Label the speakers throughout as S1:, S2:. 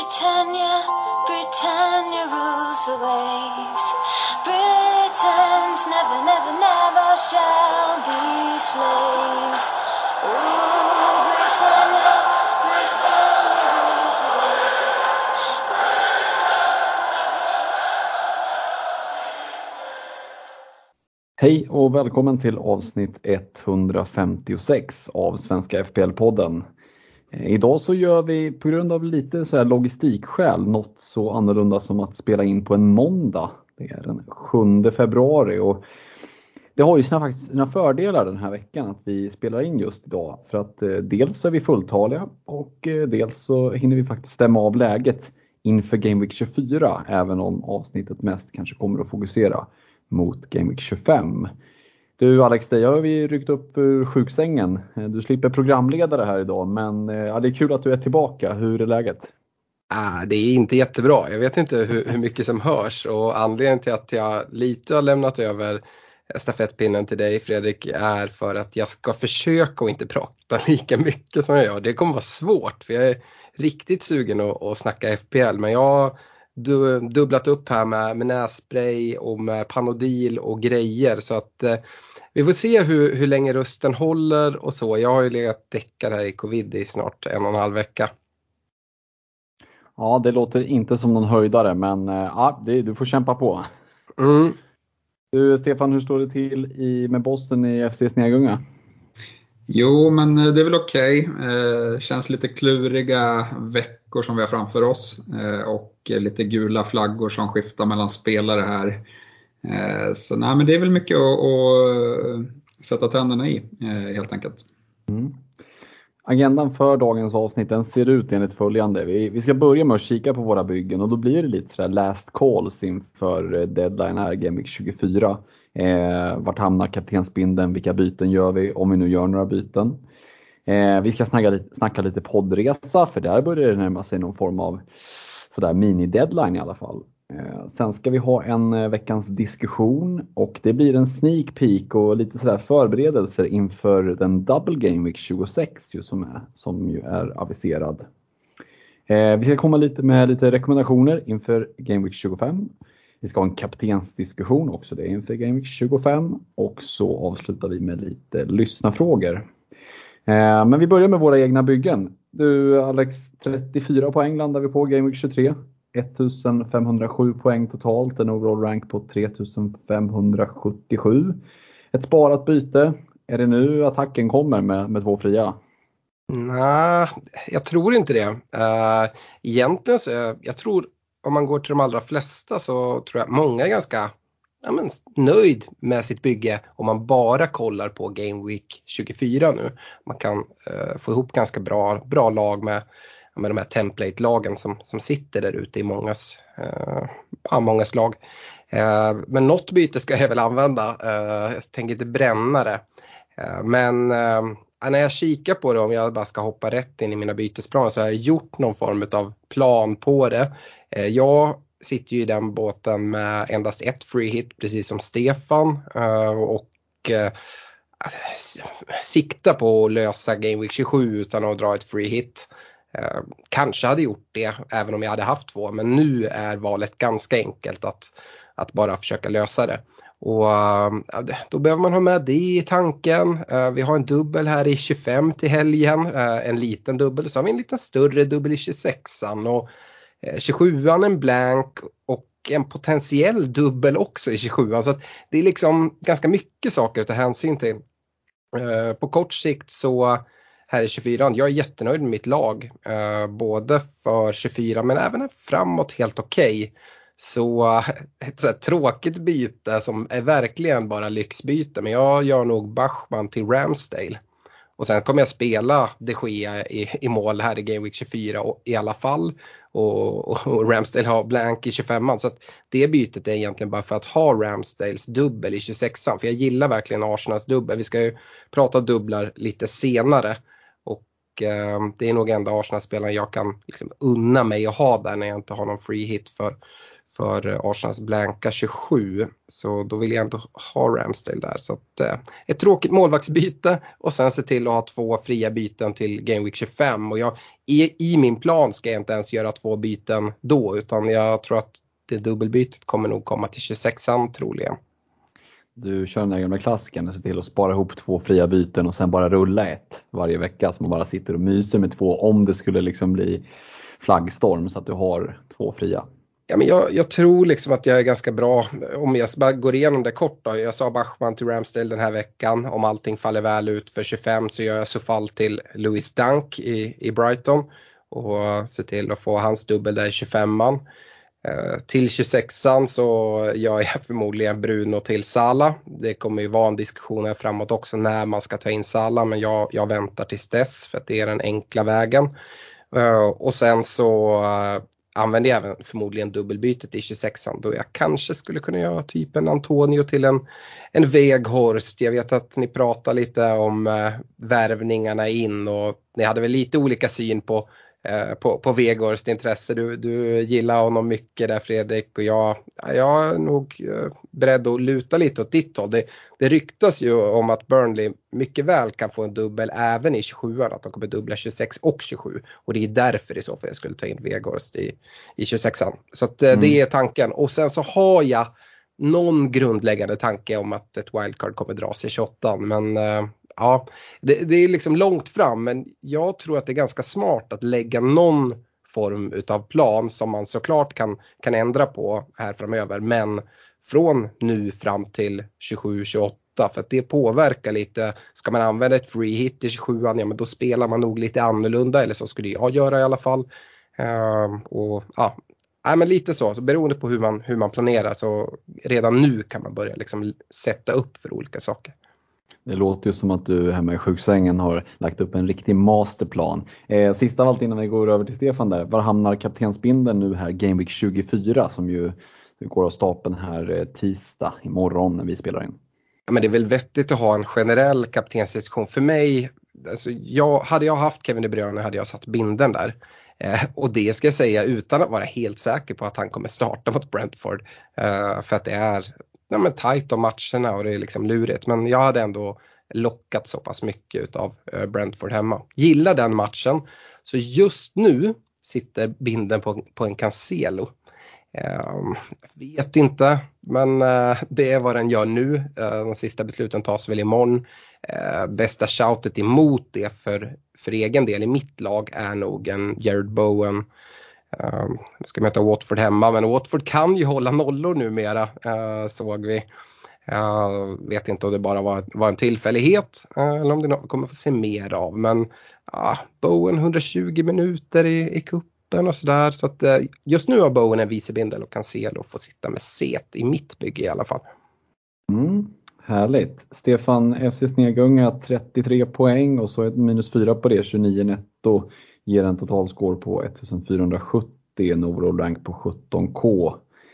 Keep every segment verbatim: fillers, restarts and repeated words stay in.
S1: Britannia, Britannia rules the waves. Britons never, never, never shall be slaves. Oh, Britannia, Britannia rules the waves.
S2: Hej och välkommen till avsnitt etthundrafemtiosex av Svenska F P L-podden. Idag så gör vi på grund av lite så här logistikskäl något så annorlunda som att spela in på en måndag. Det är den sjunde februari och det har ju sina, faktiskt sina fördelar den här veckan att vi spelar in just idag. För att eh, dels är vi fulltaliga och eh, dels så hinner vi faktiskt stämma av läget inför Game Week tjugofyra. Även om avsnittet mest kanske kommer att fokusera mot Game Week tjugofem. Du Alex, dig har vi ryckt upp ur sjuksängen. Du slipper programledare här idag, men ja, det är kul att du är tillbaka. Hur är läget?
S3: Ah, det är inte jättebra. Jag vet inte hur, hur mycket som hörs, och anledningen till att jag lite har lämnat över stafettpinnen till dig, Fredrik, är för att jag ska försöka och inte prata lika mycket som jag gör. Det kommer vara svårt, för jag är riktigt sugen att, att snacka F P L, men jag har du, dubblat upp här med, med nässpray och med Panodil och grejer, så att eh, vi får se hur, hur länge rösten håller och så. Jag har ju legat däckad här i covid i snart en och en halv vecka.
S2: Ja, det låter inte som någon höjdare, men ja, det, du får kämpa på.
S3: Mm.
S2: Du Stefan, hur står det till i, med bossen i F C Snegunga?
S4: Jo, men det är väl okej. Eh, känns lite kluriga veckor som vi har framför oss. Eh, och lite gula flaggor som skiftar mellan spelare här. Eh, så nej, men det är väl mycket att, att sätta tänderna i, eh, helt enkelt.
S2: Mm. Agendan för dagens avsnitt den ser ut enligt följande. Vi, vi ska börja med att kika på våra byggen och då blir det lite sådär last calls inför deadline här Game Week tjugofyra. Eh, vart hamnar kaptensbindeln? Vilka byten gör vi om vi nu gör några byten? Eh, vi ska snacka lite, snacka lite poddresa, för där börjar det närma sig någon form av sådär mini-deadline i alla fall. Eh, sen ska vi ha en eh, veckans diskussion och det blir en sneak peek och lite sådär förberedelser inför den Double Game Week tjugosex ju, som, är, som ju är aviserad. Eh, vi ska komma lite med lite rekommendationer inför Game Week tjugofem. Vi ska ha en kaptensdiskussion också det inför Game Week tjugofem och så avslutar vi med lite lyssnarfrågor. Eh, men vi börjar med våra egna byggen. Du Alex, trettiofyra poäng landar vi på Game Week tjugotre. ettusensfemhundrasju poäng totalt, en overall rank på tre tusen femhundrasjuttiosju. Ett sparat byte. Är det nu attacken kommer med, med två fria?
S3: Nej, jag tror inte det. Uh, egentligen så, jag tror om man går till de allra flesta så tror jag många är ganska ja, men, nöjd med sitt bygge om man bara kollar på Game Week tjugofyra nu. Man kan uh, få ihop ganska bra, bra lag med med de här template-lagen som, som sitter där ute i mångas, uh, ja, mångas lag. Uh, men något byte ska jag väl använda. Uh, jag tänker inte bränna det. Uh, men uh, när jag kikar på det, om jag bara ska hoppa rätt in i mina bytesplaner, så har jag gjort någon form av plan på det. Uh, jag sitter ju i den båten med endast ett free hit, precis som Stefan. Uh, och uh, sikta på att lösa Game Week tjugosju utan att dra ett free hit. Eh, kanske hade gjort det även om jag hade haft två, men nu är valet ganska enkelt att, att bara försöka lösa det. Och eh, då behöver man ha med det i tanken. Eh, vi har en dubbel här i tjugofem till helgen, eh, en liten dubbel, så har vi en lite större dubbel i tjugosexan och eh, tjugosjuan en blank och en potentiell dubbel också i tjugosjuan, så att det är liksom ganska mycket saker att ta hänsyn till. Eh, på kort sikt så här i tjugofyran, jag är jättenöjd med mitt lag, eh, både för tjugofyra men även framåt helt okej. Okay. Så ett så här tråkigt byte som är verkligen bara lyxbyte, men jag gör nog Bachman till Ramsdale. Och sen kommer jag spela De Gea i, i mål här i Game Week tjugofyra och, i alla fall. Och, och, och Ramsdale har blank i tjugofemman. Så att det bytet är egentligen bara för att ha Ramsdales dubbel i tjugosexan. För jag gillar verkligen Arsenals dubbel. Vi ska ju prata dubblar lite senare. Och och eh, det är nog enda Arsenal-spelaren jag kan liksom unna mig att ha där när jag inte har någon free hit för, för Arsenals blanka tjugosju. Så då vill jag inte ha Ramsdale där. Så att, eh, ett tråkigt målvaktsbyte och sen se till att ha två fria byten till Game Week tjugofem. Och jag, i, i min plan ska jag inte ens göra två byten då, utan jag tror att det dubbelbytet kommer nog komma till tjugosexan troligen.
S2: Du kör den här gamla klassikern och ser till att spara ihop två fria byten och sen bara rulla ett varje vecka, så man bara sitter och myser med två om det skulle liksom bli flaggstorm, så att du har två fria.
S3: Ja, men jag, jag tror liksom att jag är ganska bra, om jag bara går igenom det kort då. Jag sa Bachmann till Ramsdale den här veckan. Om allting faller väl ut för tjugofem så gör jag så fall till Lewis Dunk i, i Brighton och ser till att få hans dubbel där i tjugofemman. Eh, till tjugosexan så gör jag förmodligen Bruno till Salah. Det kommer ju vara en diskussion här framåt också när man ska ta in Salah, men jag, jag väntar tills dess för att det är den enkla vägen. Eh, och sen så eh, använder jag även förmodligen dubbelbytet i tjugosexan då jag kanske skulle kunna göra typ en Antonio till en, en Weghorst. Jag vet att ni pratar lite om eh, värvningarna in och ni hade väl lite olika syn på eh, på, på Weghorst intresse. Du, du gillar honom mycket där, Fredrik, och jag, jag är nog eh, beredd att luta lite åt ditt håll. Det, det ryktas ju om att Burnley mycket väl kan få en dubbel även i tjugosjuan, att de kommer dubbla tjugosex och tjugosju, och det är därför i så fall jag skulle ta in Weghorst i, i tjugosexan. Så att, eh, mm. det är tanken. Och sen så har jag någon grundläggande tanke om att ett wildcard kommer dras i tjugoåttan, men eh, ja, det, det är liksom långt fram, men jag tror att det är ganska smart att lägga någon form utav plan som man såklart kan, kan ändra på här framöver, men från nu fram till tjugosju tjugoåtta, för att det påverkar lite. Ska man använda ett free hit i tjugosjuan, ja men då spelar man nog lite annorlunda, eller så skulle jag göra i alla fall. Uh, och ja, ja, men lite så, så beroende på hur man, hur man planerar, så redan nu kan man börja liksom sätta upp för olika saker.
S2: Det låter ju som att du hemma i sjuksängen har lagt upp en riktig masterplan. Eh, sista av allt innan vi går över till Stefan där. Var hamnar kaptensbindeln nu här Game Week tjugofyra, som ju går av stapeln här eh, tisdag imorgon när vi spelar in?
S3: Ja, men det är väl vettigt att ha en generell kaptensdiskussion. För mig, alltså jag, hade jag haft Kevin De Bruyne hade jag satt binden där. Eh, och det ska jag säga utan att vara helt säker på att han kommer starta mot Brentford. Eh, för att det är ja, men tajt om matcherna och det är liksom lurigt. Men jag hade ändå lockat så pass mycket av eh, Brentford hemma. Gillar den matchen. Så just nu sitter binden på, på en Cancelo. Eh, vet inte, men eh, det är vad den gör nu. Eh, de sista besluten tas väl imorgon. Eh, bästa shoutet emot det för, för egen del i mitt lag är nog en Jared Bowen. Uh, ska möta Watford hemma, men Watford kan ju hålla nollor numera, uh, såg vi. Uh, vet inte om det bara var, var en tillfällighet uh, eller om det no- kommer få se mer av, men uh, Bowen hundratjugo minuter i, i kuppen och sådär, så att uh, just nu har Bowen en vicebindel och Cancelo får sitta med set i mitt bygge i alla fall.
S2: Mm, härligt. Stefan, F C Snegunga trettiotre poäng och så ett minus fyra på det, tjugonio netto. Ger en totalscore på ettusenfyrahundrasjuttio, en overall rank på sjutton K.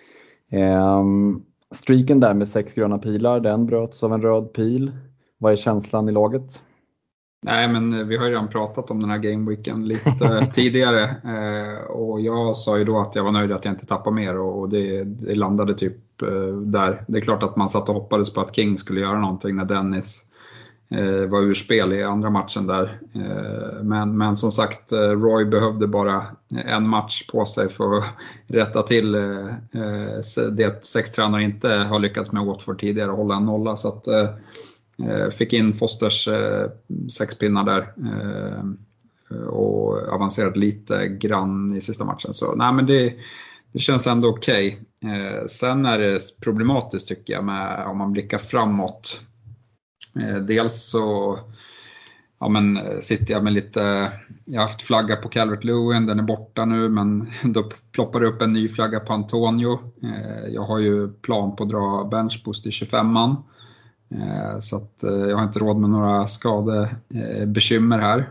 S2: Ehm, streaken där med sex gröna pilar, den bröts av en röd pil. Vad är känslan i laget?
S4: Nej, men vi har ju redan pratat om den här gameweeken lite tidigare. Eh, och jag sa ju då att jag var nöjd att jag inte tappade mer, och det, det landade typ eh, där. Det är klart att man satt och hoppades på att King skulle göra någonting när Dennis Eh, var ur spel i andra matchen där. Eh, men, men som sagt, eh, Roy behövde bara en match på sig för att rätta till eh, det att sex tränare inte har lyckats med Watford tidigare och hålla en nolla. Så att eh, fick in Fosters eh, sex pinnar där eh, och avancerade lite grann i sista matchen. Så nej, men det, det känns ändå okej. Okay. Eh, sen är det problematiskt tycker jag med, om man blickar framåt. Dels så ja, men, sitter jag med lite, jag har haft flagga på Calvert-Lewin, den är borta nu, men då ploppar det upp en ny flagga på Antonio. Jag har ju plan på att dra benchboost i tjugofemman, så att jag har inte råd med några skadebekymmer här.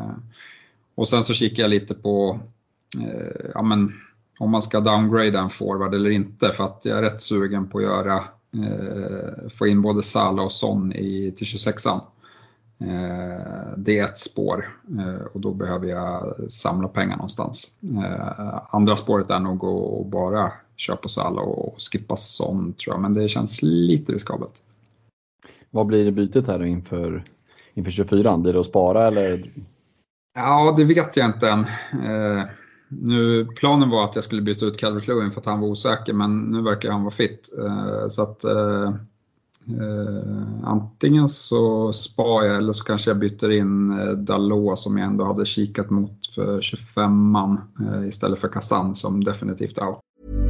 S4: Och sen så kikar jag lite på ja, men, om man ska downgrade en forward eller inte, för att jag är rätt sugen på att göra få in både Salah och Son i till tjugosexan. Eh, det är ett spår eh, och då behöver jag samla pengar någonstans. Eh, andra spåret är nog att bara köpa på Salah och skippa Son, tror jag, men det känns lite riskabelt.
S2: Vad blir det bytet här inför, inför tjugofyra? Blir det att spara eller?
S4: Ja, det vet jag inte än. Eh, nu, planen var att jag skulle byta ut Calvert-Lewin för att han var osäker, men nu verkar han vara fit. Eh, så att eh, eh, antingen så spar jag eller så kanske jag byter in eh, Dalot som jag ändå hade kikat mot för tjugofemman eh, istället för Kazan som definitivt out.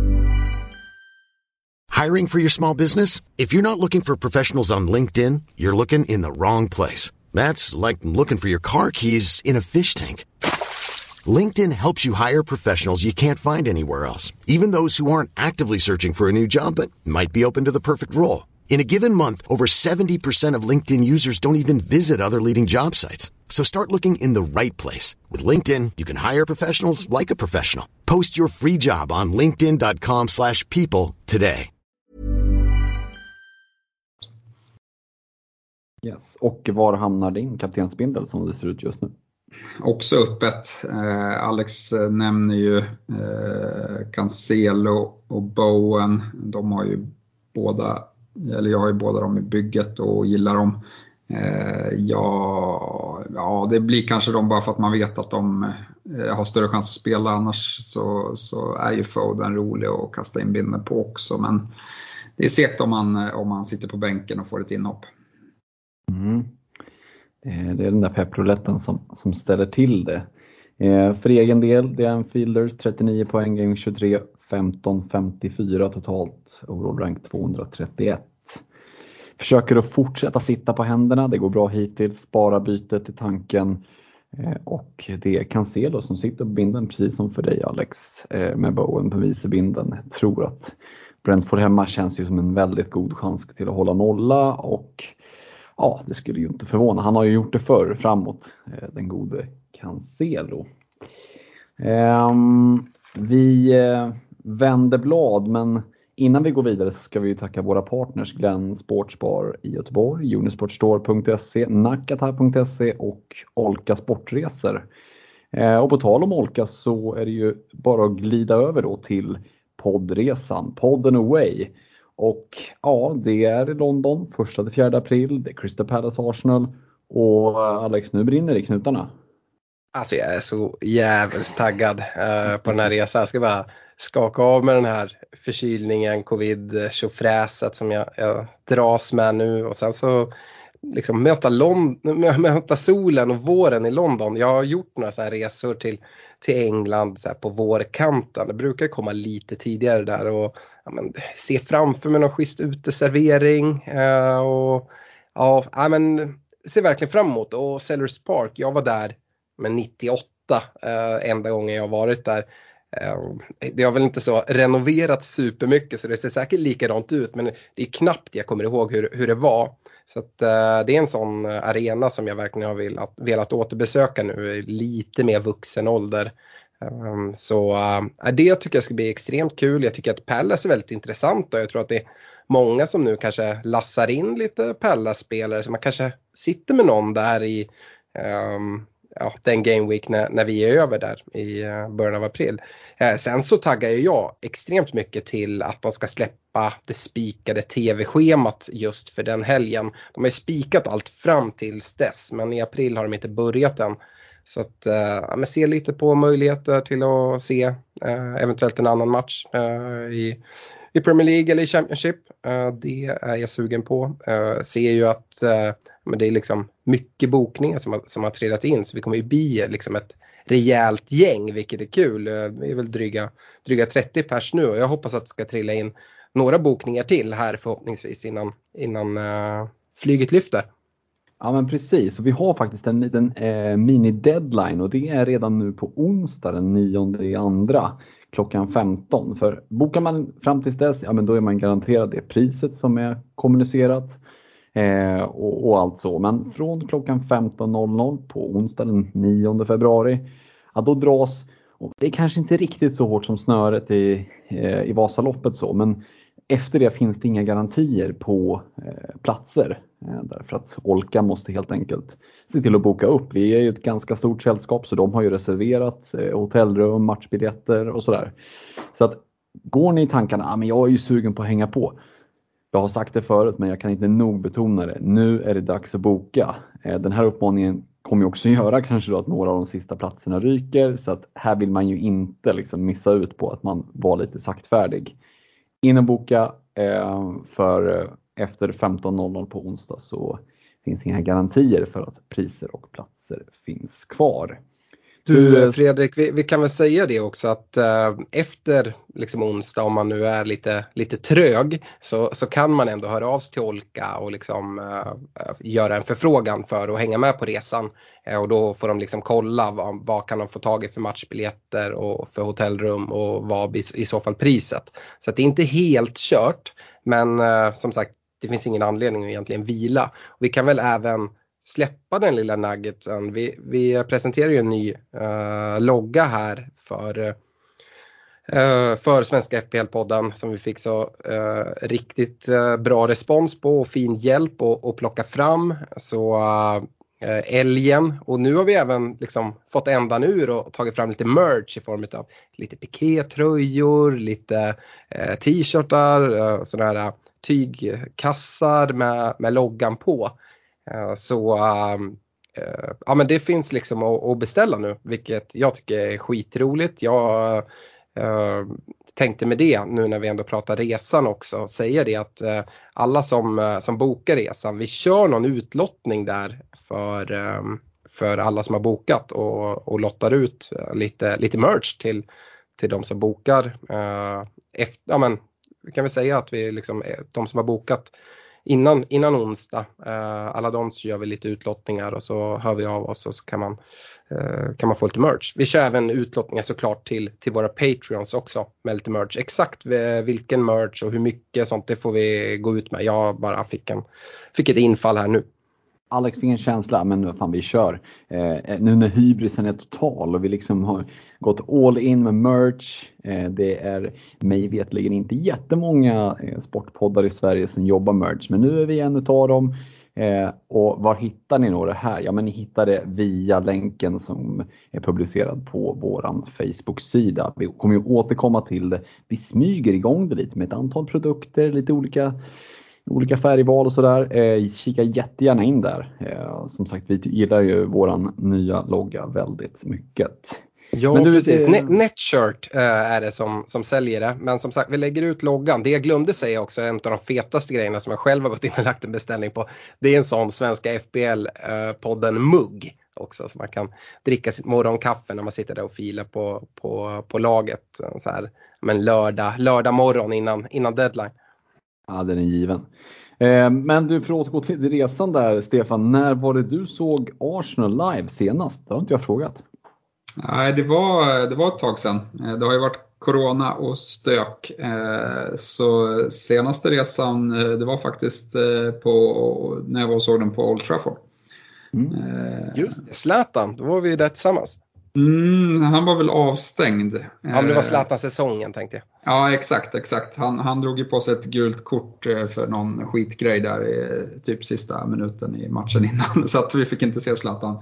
S5: Hiring for your small business? If you're not looking for professionals on LinkedIn, you're looking in the wrong place. That's like looking for your car keys in a fish tank. LinkedIn helps you hire professionals you can't find anywhere else, even those who aren't actively searching for a new job but might be open to the perfect role. In a given month, over seventy percent of LinkedIn users don't even visit other leading job sites. So start looking in the right place. With LinkedIn, you can hire professionals like a professional. Post your free job on linkedin dot com slash people today.
S2: Yes. Och var hamnar din kaptensbindel som det ser ut just nu?
S4: Också öppet. Eh, Alex nämner ju eh, Cancelo och Bowen. De har ju båda, eller jag har ju båda dem i bygget och gillar dem. Eh, ja, ja, det blir kanske de bara för att man vet att de eh, har större chans att spela. Annars så, så är ju Foden rolig att kasta in binden på också. Men det är segt om man, om man sitter på bänken och får ett inhopp.
S2: Mm. Det är den där pepproletten som, som ställer till det. Eh, för egen del, det är en Fielders trettionio poäng, game tjugotre, femton femtiofyra totalt, overall rank tvåhundratrettioett. Försöker att fortsätta sitta på händerna, det går bra hittills, spara bytet i tanken. Eh, och det är Cancelo som sitter på binden, precis som för dig Alex, eh, med Bowen på vicebinden. Jag tror att Brentford hemma känns ju som en väldigt god chans till att hålla nolla och ja, det skulle ju inte förvåna. Han har ju gjort det förr framåt, den gode Cancelo. Um, vi uh, vänder blad, men innan vi går vidare så ska vi ju tacka våra partners Glenn Sportsbar i Göteborg, unisportstore punkt se, nakata punkt se och Olka Sportresor. Uh, och på tal om Olka så är det ju bara att glida över då till poddresan, podden away. Och ja, det är i London första till fjärde april, det är Crystal Palace Arsenal och Alex, nu brinner det i knutarna.
S3: Alltså jag är så jävligt taggad uh, på den här resan. Jag ska bara skaka av med den här förkylningen, covid, tjofräset som jag, jag dras med nu och sen så liksom möta, Lond- möta solen och våren i London. Jag har gjort några så här resor till, till England så här på vårkanten. Det brukar komma lite tidigare där och ja, men, se framför mig någon schysst uteservering eh, och ja, ja, men ser verkligen fram emot. Och Sellers Park, jag var där med nittioåtta eh, enda gången jag har varit där. Eh, det har väl inte så renoverat supermycket så det ser säkert likadant ut, men det är knappt jag kommer ihåg hur, hur det var. Så att, uh, det är en sån arena som jag verkligen har velat, velat återbesöka nu i lite mer vuxen ålder. Um, så uh, det tycker jag ska bli extremt kul. Jag tycker att Palace är väldigt intressant och jag tror att det är många som nu kanske lassar in lite Palace-spelare så man kanske sitter med någon där i um, ja, den Game Week när, när vi är över där i uh, början av april. Uh, sen så taggar jag extremt mycket till att de ska släppa det spikade tv-schemat just för den helgen. De har ju spikat allt fram tills dess, men i april har de inte börjat än. Så att uh, men se lite på möjligheter till att se uh, eventuellt en annan match uh, i, i Premier League eller i Championship. Uh, det är jag sugen på. Uh, ser ju att uh, men det är liksom mycket bokningar som har, som har trillat in, så vi kommer ju bli liksom ett rejält gäng, vilket är kul. Vi är väl dryga, dryga trettio pers nu och jag hoppas att det ska trilla in några bokningar till här förhoppningsvis innan, innan uh, flyget lyfter.
S2: Ja men precis, och vi har faktiskt en liten eh, mini-deadline och det är redan nu på onsdag den nionde i andra klockan femton. För bokar man fram tills dess, ja men då är man garanterad det priset som är kommunicerat. Eh, och, och allt så. Men från klockan femton noll noll på onsdag den nionde februari, ja, då dras, och det är kanske inte riktigt så hårt som snöret i, eh, i Vasaloppet så, men efter det finns det inga garantier på eh, platser. Därför att Olka måste helt enkelt se till att boka upp. Vi är ju ett ganska stort sällskap så de har ju reserverat hotellrum, matchbiljetter och sådär. Så att går ni i tankarna, ah, men jag är ju sugen på att hänga på. Jag har sagt det förut men jag kan inte nog betona det. Nu är det dags att boka. Den här uppmaningen kommer ju också göra kanske då att några av de sista platserna ryker. Så att här vill man ju inte liksom missa ut på att man var lite saktfärdig. In och boka eh, för efter femton noll noll på onsdag så finns inga garantier för att priser och platser finns kvar.
S3: Du Fredrik, vi, vi kan väl säga det också att eh, efter liksom onsdag, om man nu är lite, lite trög, så, så kan man ändå höra av sig till Olka och liksom, eh, göra en förfrågan för att hänga med på resan. Eh, och då får de liksom kolla vad, vad kan de få tag i för matchbiljetter och för hotellrum och vad i, i så fall priset. Så att det är inte helt kört, men eh, som sagt, det finns ingen anledning att egentligen vila. Och vi kan väl även släppa den lilla nuggetsen. Vi, vi presenterar ju en ny uh, logga här för, uh, för Svenska F P L-podden som vi fick så uh, riktigt uh, bra respons på och fin hjälp att plocka fram. Så uh, älgen, och nu har vi även liksom fått ändan ur och tagit fram lite merch i form av lite pikétröjor, lite uh, t-shirtar, uh, sådana här tygkassar med, med loggan på. Så äh, ja, men det finns liksom att, att beställa nu, vilket jag tycker är skitroligt. Jag äh, tänkte med det nu när vi ändå pratar resan också säga det att äh, alla som, som bokar resan, vi kör någon utlottning där för, äh, för alla som har bokat och, och lottar ut lite, lite merch till, till de som bokar. Äh, efter, ja, men, vi kan väl säga att vi liksom, de som har bokat Innan, innan onsdag, eh, alla de så gör vi lite utlottningar och så hör vi av oss och så kan man, eh, kan man få lite merch. Vi kör även utlottningar såklart till, till våra Patreons också med lite merch. Exakt vilken merch och hur mycket sånt det får vi gå ut med. Jag bara fick, en, fick ett infall här nu.
S2: Alex fick en känsla, men vad fan vi kör. Eh, nu när hybrisen är total och vi liksom har gått all in med merch. Eh, det är mig vetligen inte jättemånga eh, sportpoddar i Sverige som jobbar merch. Men nu är vi en utav dem. Eh, och var hittar ni då det här? Ja, men ni hittar det via länken som är publicerad på våran Facebook-sida. Vi kommer ju återkomma till det. Vi smyger igång det lite med ett antal produkter, lite olika... Olika färgval och sådär. Eh, kika jättegärna in där. Eh, som sagt, vi gillar ju våran nya logga väldigt mycket.
S3: Ja, men du, precis. Det... Netshirt äh, är det som, som säljer det. Men som sagt, vi lägger ut loggan. Det jag glömde säga också, en av de fetaste grejerna som jag själv har gått in och lagt en beställning på. Det är en sån Svenska F B L-podden-mugg också. Så man kan dricka sitt morgonkaffe när man sitter där och filar på, på, på laget. Så här, men lördag, lördag morgon innan, innan deadline.
S2: Ja, den är given. Eh, men du, för att återgå till resan där, Stefan. När var det du såg Arsenal live senast? Det har inte jag frågat.
S4: Nej, det var, det var ett tag sedan. Det har ju varit corona och stök. Eh, så senaste resan, det var faktiskt på, när jag var och såg den på Old Trafford.
S3: Mm. Eh, Just det, Zlatan, då var vi där tillsammans.
S4: Mm, han var väl avstängd.
S3: Ja, men det var Zlatan-säsongen tänkte jag.
S4: Ja, exakt, exakt. Han, han drog ju på sig ett gult kort för någon skitgrej där i typ sista minuten i matchen innan. Så att vi fick inte se Zlatan.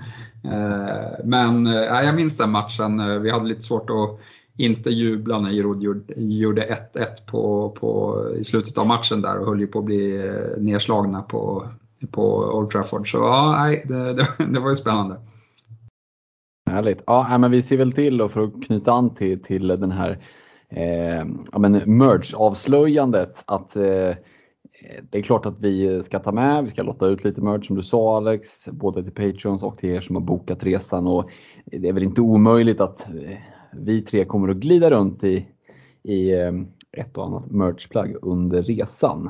S4: Men ja, jag minns den matchen. Vi hade lite svårt att inte jubla när Giroud gjorde ett ett på, på, i slutet av matchen där och höll ju på att bli nedslagna på, på Old Trafford. Så ja, nej, det, det, det var ju spännande.
S2: Härligt. Ja, men vi ser väl till då för att knyta an till, till den här eh, ja, men merch-avslöjandet att eh, det är klart att vi ska ta med, vi ska lotta ut lite merch som du sa Alex, både till Patreons och till er som har bokat resan, och det är väl inte omöjligt att eh, vi tre kommer att glida runt i, i eh, ett och annat merchplagg under resan.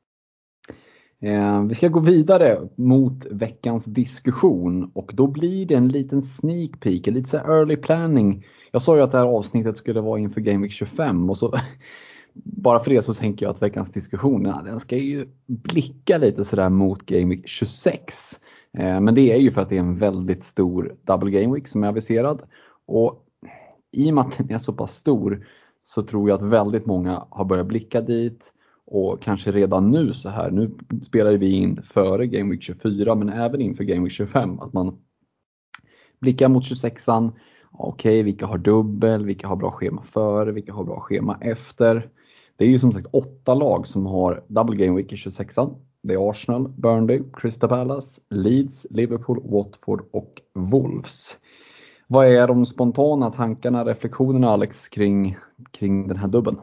S2: Eh, vi ska gå vidare mot veckans diskussion och då blir det en liten sneak peek, en lite så early planning. Jag sa ju att det här avsnittet skulle vara inför Game Week tjugofem och så bara för det så tänker jag att veckans diskussion, ja, den ska ju blicka lite sådär mot Game Week tjugosex. Eh, men det är ju för att det är en väldigt stor double Game Week som är aviserad, och i och med att den är så pass stor så tror jag att väldigt många har börjat blicka dit. Och kanske redan nu så här, nu spelar vi in före Game Week tjugofyra men även inför Game Week tjugofem, att man blickar mot tjugosexan. Okej, okay, vilka har dubbel, vilka har bra schema före, vilka har bra schema efter. Det är ju som sagt åtta lag som har double Game Week i tjugosexan. Det är Arsenal, Burnley, Crystal Palace, Leeds, Liverpool, Watford och Wolves. Vad är de spontana tankarna, reflektionerna Alex kring, kring den här dubben?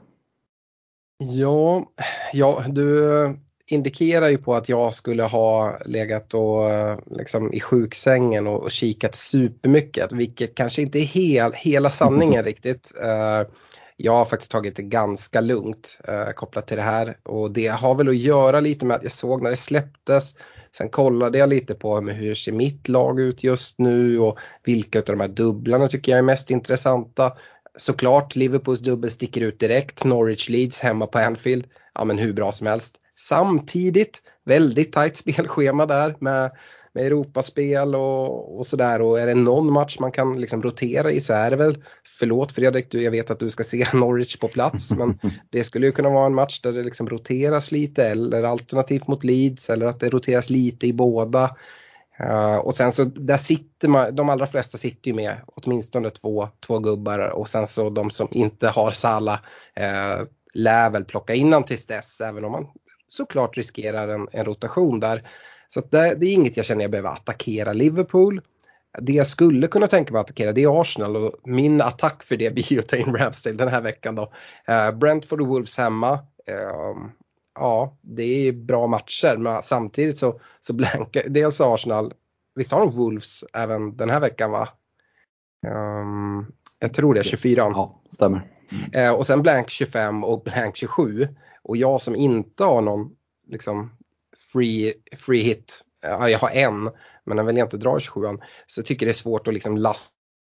S3: Ja, ja, du indikerar ju på att jag skulle ha legat och, liksom, i sjuksängen och, och kikat supermycket, vilket kanske inte är hel, hela sanningen riktigt. Uh, jag har faktiskt tagit det ganska lugnt uh, kopplat till det här, och det har väl att göra lite med att jag såg när det släpptes. Sen kollade jag lite på hur ser mitt lag ut just nu och vilka av de här dubblarna tycker jag är mest intressanta. Såklart Liverpools dubbel sticker ut direkt. Norwich Leeds hemma på Anfield. Ja, men hur bra som helst. Samtidigt väldigt tajt spelschema där med, med Europaspel och, och sådär. Och är det någon match man kan liksom rotera i så är det väl, förlåt Fredrik, du, jag vet att du ska se Norwich på plats. Men det skulle ju kunna vara en match där det liksom roteras lite, eller alternativt mot Leeds, eller att det roteras lite i båda. Uh, och sen så där sitter man, de allra flesta sitter ju med åtminstone två, två gubbar, och sen så de som inte har Salah uh, lär väl plocka innan tills dess, även om man såklart riskerar en, en rotation där. Så att det, det är inget jag känner jag behöver attackera Liverpool. Det jag skulle kunna tänka mig att attackera, det är Arsenal, och min attack för det blir ju att ta in Ramsdale den här veckan då. Uh, Brentford och Wolves hemma. Uh, Ja, det är bra matcher, men samtidigt så, så blanka, dels Arsenal, visst har de Wolves även den här veckan va? Um, jag tror det är tjugofyra.
S2: Ja, stämmer.
S3: Mm. Uh, och sen blank tjugofem och blank tjugosju, och jag som inte har någon liksom free, free hit, uh, jag har en, men jag vill inte dra tjugosju, så jag tycker det är svårt att liksom lasta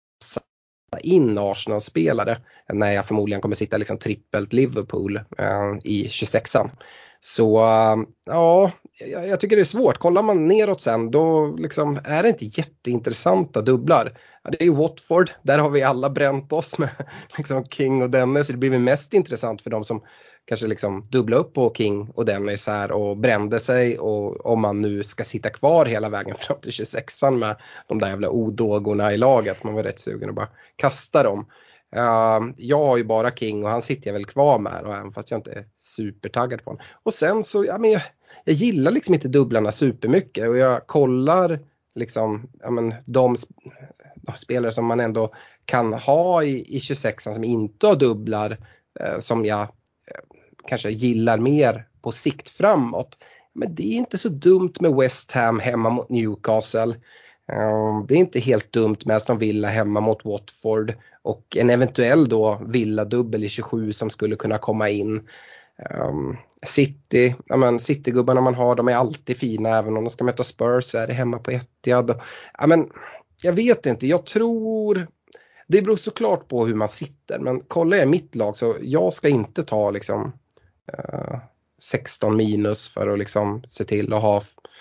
S3: in Arsenal-spelare när jag förmodligen kommer sitta liksom trippelt Liverpool eh, i tjugosexan. Så uh, ja, jag, jag tycker det är svårt. Kollar man neråt sen, då liksom är det inte jätteintressanta dubblar. Ja, det är ju Watford, där har vi alla bränt oss med liksom King och Dennis. Det blir väl mest intressant för de som kanske liksom dubbla upp på King och Dennis här och brände sig, och om man nu ska sitta kvar hela vägen fram till tjugosexan med de där jävla odågorna i laget. Man var rätt sugen att bara kasta dem. Uh, jag har ju bara King och han sitter jag väl kvar med, och även fast jag inte är supertaggad på honom. Och sen så, ja men jag, jag gillar liksom inte dubblarna supermycket, och jag kollar liksom, ja men de, de spelare som man ändå kan ha i, i tjugosexan som inte har dubblar, eh, som jag eh, kanske gillar mer på sikt framåt. Men det är inte så dumt med West Ham hemma mot Newcastle. Um, det är inte helt dumt med Aston Villa hemma mot Watford, och en eventuell då Villa dubbel i tjugosju som skulle kunna komma in. Um, City, ja men Citygubbarna man har, de är alltid fina, även om de ska möta Spurs så är det hemma på Etihad. Ja men jag vet inte, jag tror det beror såklart på hur man sitter, men kollar jag mitt lag så jag ska inte ta liksom uh, sexton minus för att liksom se till att ha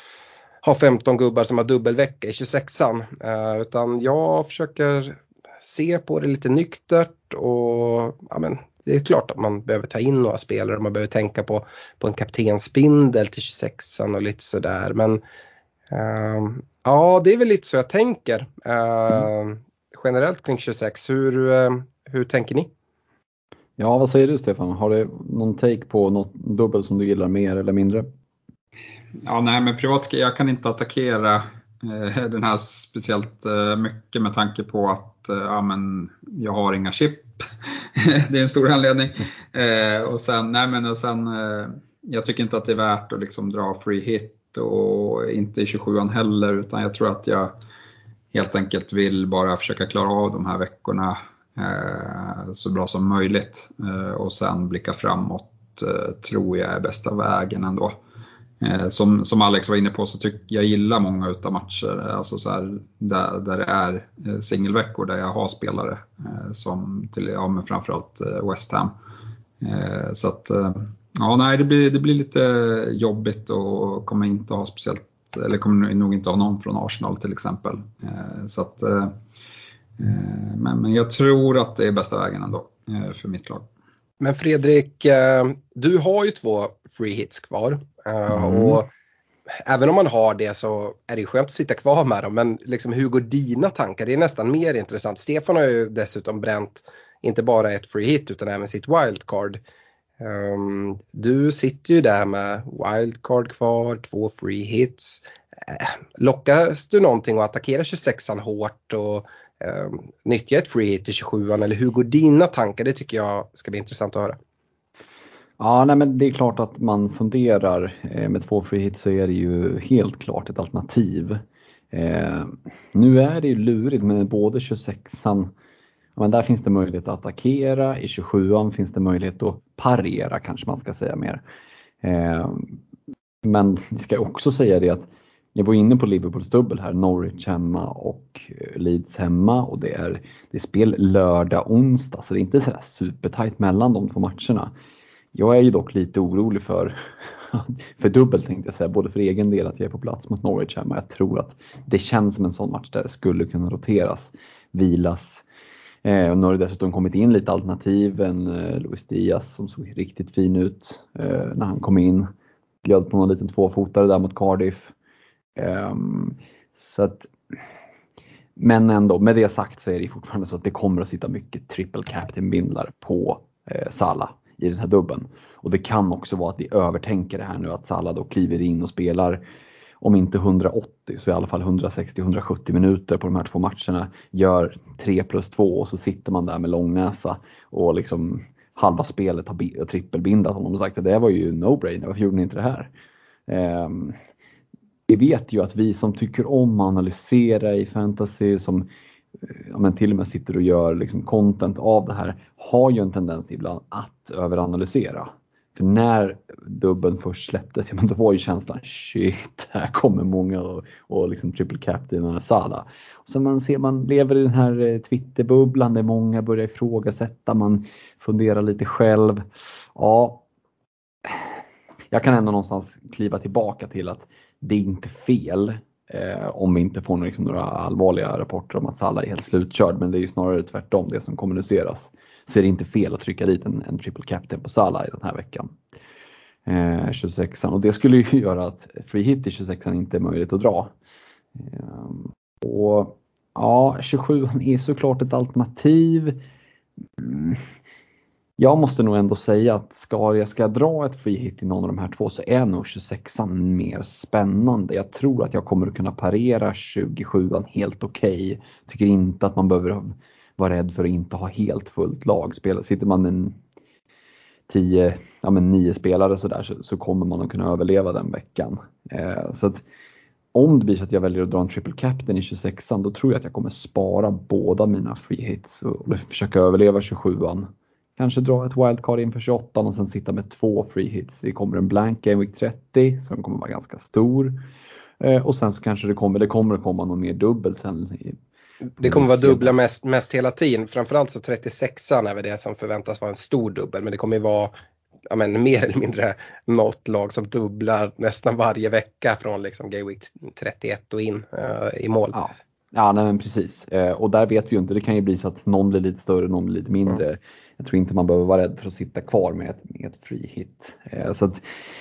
S3: ha femton gubbar som har dubbelvecka i tjugosexan, uh, utan jag försöker se på det lite nyktert, och ja men det är klart att man behöver ta in några spelare och man behöver tänka på, på en kaptensbindel till tjugosexan och lite sådär, men uh, ja det är väl lite så jag tänker uh, mm. generellt kring tjugosex. Hur, uh, hur tänker ni?
S2: Ja, vad säger du Stefan? Har du någon take på något dubbel som du gillar mer eller mindre?
S4: Ja, nej, men privat, jag kan inte attackera eh, den här speciellt eh, mycket med tanke på att eh, ja, men jag har inga chip. Det är en stor anledning. Eh, och sen, nej, men och sen eh, jag tycker inte att det är värt att liksom dra free hit, och inte i tjugosjuan heller, utan jag tror att jag helt enkelt vill bara försöka klara av de här veckorna eh, så bra som möjligt, eh, och sen blicka framåt eh, tror jag är bästa vägen ändå. Som, som Alex var inne på så tycker jag gillar många utav matcher, alltså så här, där, där det är singelveckor där jag har spelare som till, ja, men framförallt West Ham. Så att ja, nej, det blir, det blir lite jobbigt, och kommer inte ha speciellt, eller kommer nog inte ha någon från Arsenal till exempel. Så att, men, men jag tror att det är bästa vägen ändå för mitt lag.
S3: Men Fredrik, du har ju två free hits kvar. Mm. Och även om man har det så är det skönt att sitta kvar med dem. Men liksom, hur går dina tankar? Det är nästan mer intressant. Stefan har ju dessutom bränt inte bara ett free hit utan även sitt wildcard. Um, du sitter ju där med wildcard kvar, två free hits. Uh, lockas du någonting att attackera tjugosexan hårt och uh, nyttja ett free hit i tjugosjuan? Eller hur går dina tankar? Det tycker jag ska bli intressant att höra.
S2: Ja, nej, men det är klart att man funderar. Med två free hits så är det ju helt klart ett alternativ. Eh, nu är det ju lurigt med både tjugosexan. Men där finns det möjlighet att attackera. I tjugosjuan finns det möjlighet att parera, kanske man ska säga mer. Eh, men vi ska också säga det att jag var inne på Liverpools dubbel här. Norwich hemma och Leeds hemma. Och det är, det är spel lördag, onsdag. Så det är inte sådär supertajt mellan de två matcherna. Jag är ju dock lite orolig för, för dubbel tänkte jag säga. Både för egen del att jag är på plats mot Norwich hemma. Jag tror att det känns som en sån match där det skulle kunna roteras, vilas. Eh, och nu har det dessutom kommit in lite alternativ. En eh, Luis Diaz som såg riktigt fin ut eh, när han kom in. Bjöd på någon liten tvåfotare där mot Cardiff. Eh, så att, men ändå, med det sagt så är det fortfarande så att det kommer att sitta mycket triple captain-bindlar på eh, Salah i den här dubben. Och det kan också vara att vi övertänker det här nu, att Salah då kliver in och spelar om inte hundraåttio så i alla fall hundrasextio till hundrasjuttio minuter på de här två matcherna, gör tre plus två och så sitter man där med långnäsa och liksom halva spelet har trippelbindat honom och sagt att det var ju no-brainer, varför gjorde ni inte det här? Um, vi vet ju att vi som tycker om att analysera i fantasy, som ja, men till och med sitter och gör liksom content av det här, har ju en tendens ibland att överanalysera. För när dubben först släpptes, ja, men då var ju känslan shit, här kommer många och, och liksom triple captain Salah. Och så man ser, man lever i den här Twitterbubblan där många börjar ifrågasätta, man funderar lite själv. Ja, jag kan ändå någonstans kliva tillbaka till att det är inte fel eh, om vi inte får några, liksom, några allvarliga rapporter om att Salah är helt slutkörd, men det är ju snarare tvärtom det som kommuniceras. Så är det inte fel att trycka dit en, en triple captain på Salah i den här veckan. Eh, tjugosexan. Och det skulle ju göra att free hit i tjugosexan inte är möjligt att dra. Eh, och ja, tjugosjuan är såklart ett alternativ. Mm. Jag måste nog ändå säga att ska jag ska dra ett free hit i någon av de här två så är nog tjugosexan mer spännande. Jag tror att jag kommer att kunna parera tjugosjuan helt okej. Okay. Tycker inte att man behöver vara rädd för att inte ha helt fullt lag. Sitter man en tio, ja men nio spelare så, där, så, så kommer man att kunna överleva den veckan. Eh, så att om det blir så att jag väljer att dra en triple captain i tjugosexan, då tror jag att jag kommer spara båda mina free hits och, och försöka överleva tjugosjuan. Kanske dra ett wildcard inför tjugoåttan och sen sitta med två free hits. Det kommer en blank game week trettio som kommer vara ganska stor. Eh, och sen så kanske det kommer, det kommer att komma någon mer dubbel sen. I,
S3: det kommer vara dubbla mest, mest hela tiden. Framförallt så trettiosexan är väl det som förväntas vara en stor dubbel. Men det kommer ju vara ja, men, mer eller mindre något lag som dubblar nästan varje vecka från liksom game week trettioett och in uh, i mål.
S2: Ja, ja nej, men precis. Eh, och där vet vi ju inte. Det kan ju bli så att någon blir lite större, någon blir lite mindre. Mm. Jag tror inte man behöver vara rädd för att sitta kvar med ett, med ett free hit. Eh, så att,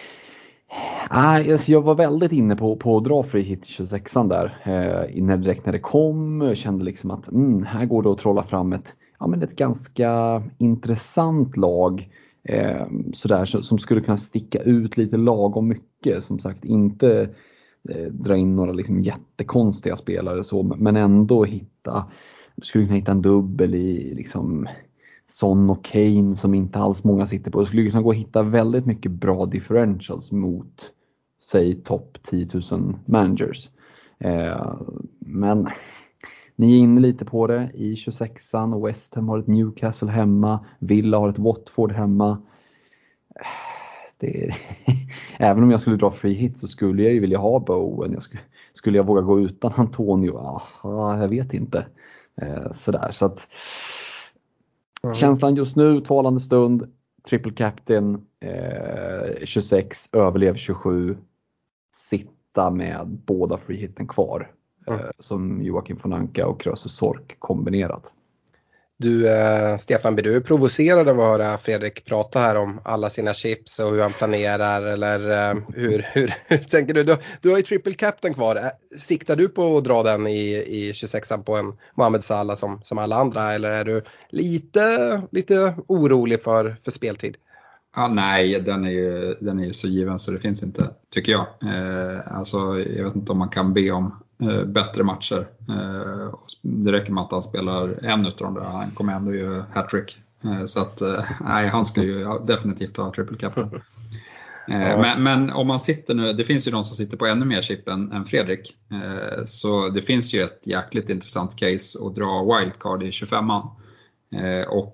S2: äh, jag var väldigt inne på, på att dra free hit tjugosexan där. Eh, när, direkt när det kom. Jag kände liksom att mm, här går det att trolla fram ett, ja, men ett ganska intressant lag. Eh, sådär, som skulle kunna sticka ut lite lagom mycket. Som sagt, inte eh, dra in några liksom jättekonstiga spelare. Så, men ändå hitta, skulle kunna hitta en dubbel i liksom Son och Kane som inte alls många sitter på. Det skulle kunna gå att hitta väldigt mycket bra differentials mot, säg, topp tio tusen managers. Eh, men ni är inne lite på det i tjugosexan. West Ham har ett Newcastle hemma. Villa har ett Watford hemma. Det är, även om jag skulle dra free hit så skulle jag ju vilja ha Bowen. Jag skulle, skulle jag våga gå utan Antonio? Aha, jag vet inte. Eh, sådär, så att mm. Känslan just nu, talande stund, triple captain, eh, tjugosex, överlev tjugosju, sitta med båda freehitten kvar. Mm. Eh, som Joakim von Anka och Krösus Sork kombinerat.
S3: Du, eh, Stefan, blir du provocerad av att höra Fredrik prata här om alla sina chips och hur han planerar, eller eh, hur, hur, hur tänker du? du? Du har ju triple captain kvar. Siktar du på att dra den i, i tjugosexan på en Mohamed Salah som, som alla andra, eller är du lite, lite orolig för, för speltid?
S4: Ja, nej, den är, ju, den är ju så given så det finns inte, tycker jag. Eh, alltså, jag vet inte om man kan be om eh, bättre matcher. Eh, det räcker med att han spelar en utav dem där. Han kommer ändå göra hattrick. Eh, så att, eh, nej, han ska ju definitivt ha triple captain. Eh, ja. men, men om man sitter nu, det finns ju de som sitter på ännu mer chip än, än Fredrik. Eh, så det finns ju ett jäkligt intressant case att dra wildcard i tjugofemman. Eh, och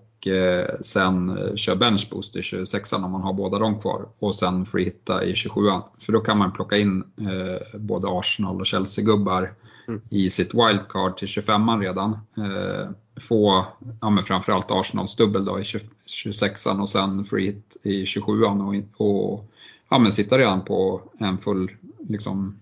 S4: sen kör benchboost i tjugosexan om man har båda dem kvar, och sen free hitta i tjugosjuan, för då kan man plocka in eh, både Arsenal och Chelsea-gubbar mm. i sitt wildcard till tjugofemman redan, eh, få ja, men framförallt Arsenals dubbel då i tjugosexan och sen free hit i tjugosjuan och, och ja, men sitta redan på en full liksom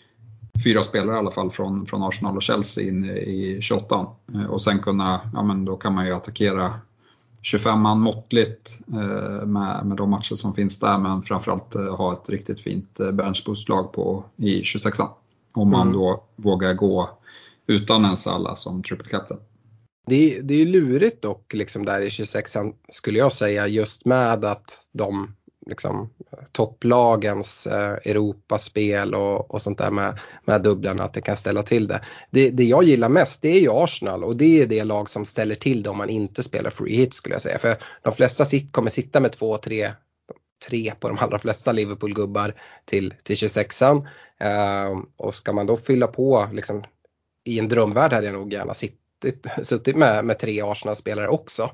S4: fyra spelare i alla fall från, från Arsenal och Chelsea in i tjugoåttan, eh, och sen kunna, ja men då kan man ju attackera tjugofemman måttligt eh, med, med de matcher som finns där, men framförallt eh, ha ett riktigt fint eh, benchboost-lag på i tjugosexan. Om man mm. då vågar gå utan en Salah som triple captain.
S3: Det är, det är ju lurigt dock liksom där i tjugosexan, skulle jag säga, just med att de liksom topplagens eh, Europaspel och, och sånt där med, med dubblarna, att det kan ställa till det. det. Det jag gillar mest, det är ju Arsenal, och det är det lag som ställer till det om man inte spelar free hit, skulle jag säga. För de flesta sit, kommer sitta med två, tre, tre på de allra flesta Liverpool-gubbar till, till tjugosexan. Eh, och ska man då fylla på liksom, i en drömvärld hade jag nog gärna suttit, suttit med, med tre Arsenal-spelare också.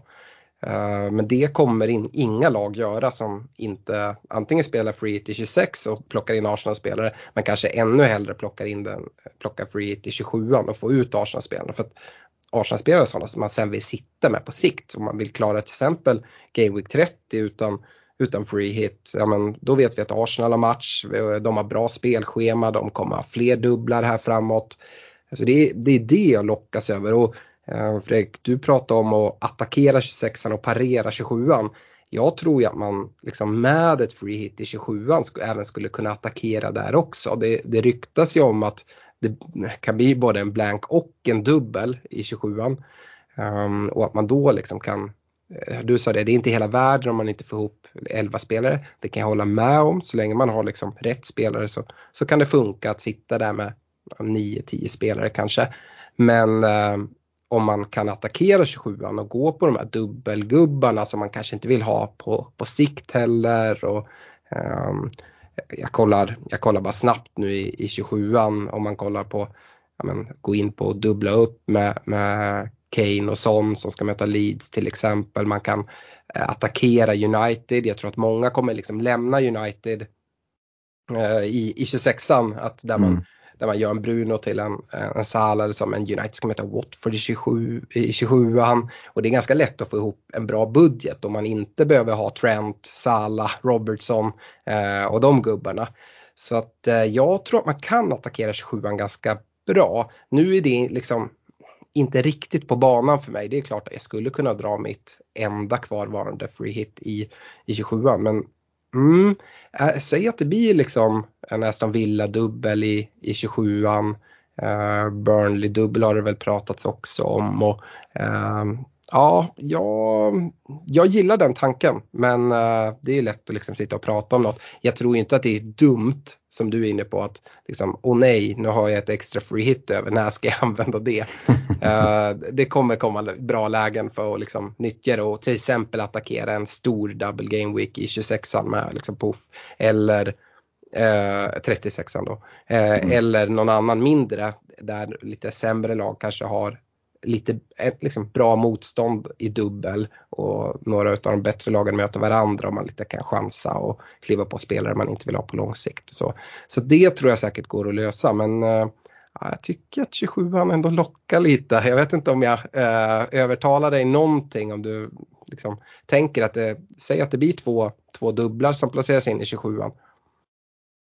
S3: Uh, men det kommer in, inga lag göra som inte antingen spelar free hit i tjugosex och plockar in Arsenal-spelare, men kanske ännu hellre plockar in den, plockar free hit i tjugosjuan och får ut Arsenal-spelarna. För att Arsenal-spelare är sådana som man sen vill sitta med på sikt. Om man vill klara till exempel Game Week trettio utan, utan free hit, ja, men då vet vi att Arsenal har match, de har bra spelschema, de kommer ha fler dubblar här framåt. Alltså det, det är det jag lockas över. Och Fredrik, du pratar om att attackera tjugosexan och parera tjugosjuan. Jag tror ju att man liksom med ett free hit i tjugosjuan sk- även skulle kunna attackera där också. Det, det ryktas ju om att det kan bli både en blank och en dubbel i tjugosjuan. Um, och att man då liksom kan, du sa det, det är inte hela världen om man inte får ihop elva spelare. Det kan jag hålla med om, så länge man har liksom rätt spelare så, så kan det funka att sitta där med nio tio spelare kanske. Men um, om man kan attackera tjugosjuan och gå på de här dubbelgubbarna som man kanske inte vill ha på, på sikt heller. Och, um, jag, kollar, jag kollar bara snabbt nu i, i tjugosjuan, om man kollar på, ja, men, gå in på och dubbla upp med, med Kane och Son som ska möta Leeds till exempel. Man kan eh, attackera United. Jag tror att många kommer liksom lämna United eh, i, i tjugosexan, att där man mm. där man gör en Bruno till en, en Salah, som en United ska möta Watford i, tjugosju, i tjugosjuan. Och det är ganska lätt att få ihop en bra budget om man inte behöver ha Trent, Salah, Robertson eh, och de gubbarna. Så att eh, jag tror att man kan attackera tjugosjuan ganska bra. Nu är det liksom inte riktigt på banan för mig. Det är klart att jag skulle kunna dra mitt enda kvarvarande free hit i, i tjugosjuan, men Mm, äh, säg att det blir liksom en Aston Villa dubbel i, i tjugosjuan. Uh, Burnley dubbel har det väl pratats också om. Och, uh, ja, jag, jag gillar den tanken, men uh, det är lätt att liksom sitta och prata om något. Jag tror inte att det är dumt, som du är inne på, att liksom, åh nej, nu har jag ett extra free hit över, när ska jag använda det? uh, det kommer komma bra lägen för att liksom nyttja det och till exempel attackera en stor double game week i tjugosexan med liksom puff, eller uh, trettiosexan då, uh, mm. eller någon annan mindre där lite sämre lag kanske har lite ett liksom bra motstånd i dubbel och några av de bättre lagen möter varandra och man lite kan chansa och kliva på spelare man inte vill ha på lång sikt. Så, så det tror jag säkert går att lösa, men äh, jag tycker att tjugosjuan ändå lockar lite. Jag vet inte om jag äh, övertalar dig någonting, om du liksom tänker att det, säg att det blir två, två dubblar som placeras in i tjugosjuan.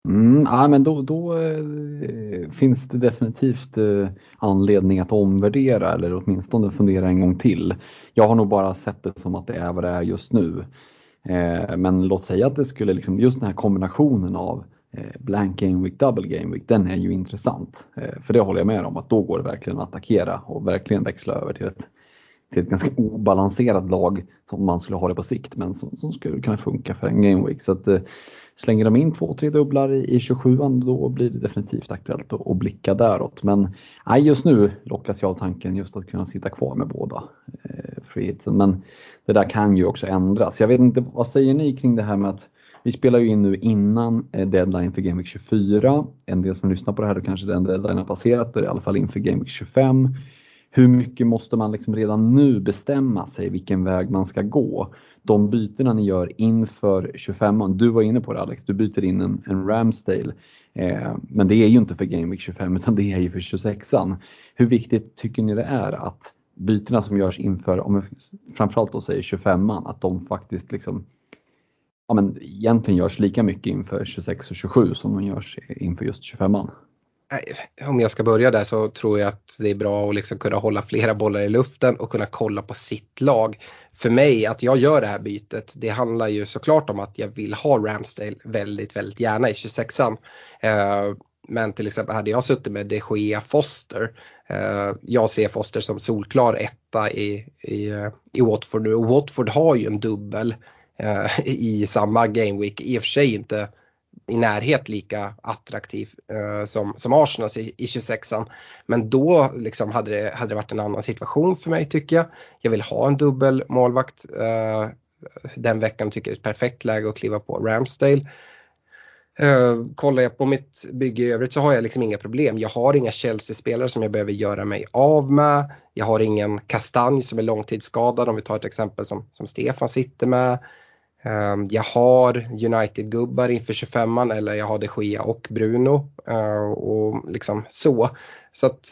S2: Mm, ja, men då, då eh, finns det definitivt eh, anledning att omvärdera eller åtminstone fundera en gång till. Jag har nog bara sett det som att det är vad det är just nu. Eh, men låt säga att det skulle liksom, just den här kombinationen av eh, blank game week, double game week, den är ju intressant. Eh, för det håller jag med om, att då går det verkligen att attackera och verkligen växla över till ett, till ett ganska obalanserat lag som man skulle ha det på sikt, men som, som skulle kunna funka för en game week. Så att eh, slänger de in två, tre dubblar i, i tjugosjuan, då blir det definitivt aktuellt att, att blicka däråt. Men nej, just nu lockas jag av tanken just att kunna sitta kvar med båda eh, free hitsen. Men det där kan ju också ändras. Jag vet inte, vad säger ni kring det här med att vi spelar ju in nu innan eh, deadline för Game Week tjugofyra. En del som lyssnar på det här, då kanske den deadline har passerat, då är det i alla fall inför Game Week tjugofem. Hur mycket måste man liksom redan nu bestämma sig vilken väg man ska gå? De bytena ni gör inför tjugofemman, du var inne på det Alex, du byter in en, en Ramsdale. Eh, men det är ju inte för Game Week tjugofem utan det är ju för tjugosexan. Hur viktigt tycker ni det är att bytena som görs inför, om jag framförallt då säger tjugofemman, att de faktiskt liksom, ja men egentligen görs lika mycket inför tjugosex och tjugosju som de görs inför just tjugofemman?
S3: Om jag ska börja där så tror jag att det är bra att liksom kunna hålla flera bollar i luften och kunna kolla på sitt lag. För mig, att jag gör det här bytet, det handlar ju såklart om att jag vill ha Ramsdale väldigt, väldigt gärna i tjugosexan. Men till exempel hade jag suttit med De Gea Foster. Jag ser Foster som solklar etta i, i, i Watford nu. Och Watford har ju en dubbel i samma game week. I och för sig inte i närhet lika attraktiv eh, som, som Arsenal i, i tjugosexan. Men då liksom hade, det, hade det varit en annan situation för mig tycker jag. Jag vill ha en dubbel målvakt. Eh, den veckan tycker jag det är ett perfekt läge att kliva på Ramsdale. Eh, kollar jag på mitt bygge i övrigt så har jag liksom inga problem. Jag har inga Chelsea-spelare som jag behöver göra mig av med. Jag har ingen Kastanj som är långtidsskadad, om vi tar ett exempel som, som Stefan sitter med. Jag har United-gubbar inför tjugofemman, eller jag har De Gea och Bruno och liksom så. Så att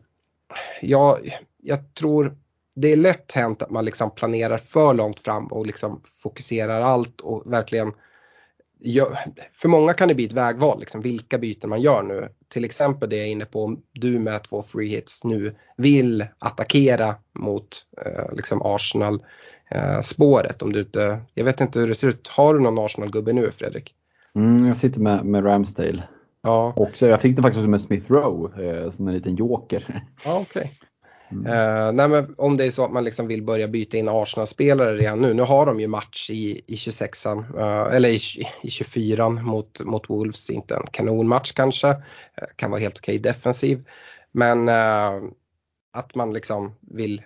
S3: jag, jag tror det är lätt hänt att man liksom planerar för långt fram och liksom fokuserar allt och verkligen gör, för många kan det bli ett vägval liksom, vilka byten man gör nu. Till exempel det jag är inne på, om du med två free hits nu vill attackera mot eh, liksom Arsenal eh, spåret. Om du inte, jag vet inte hur det ser ut. Har du någon Arsenal-gubbe nu, Fredrik?
S2: Mm, jag sitter med, med Ramsdale.
S3: Ja.
S2: Och så jag fick det faktiskt med Smith Rowe eh, som en liten joker.
S3: Ja, okej. Okay. Mm. Uh, nej, men om det är så att man liksom vill börja byta in Arsenal-spelare redan nu. Nu har de ju match i, i tjugosexan uh, eller i, i tjugofyran mot, mot Wolves. Inte en kanonmatch kanske. Uh, kan vara helt okej defensiv. Men uh, att man liksom vill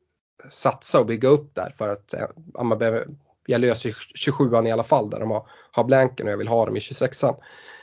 S3: satsa och bygga upp där för att uh, man behöver, jag löser tjugosjuan i alla fall där de har, har blanken och jag vill ha dem i tjugosexan.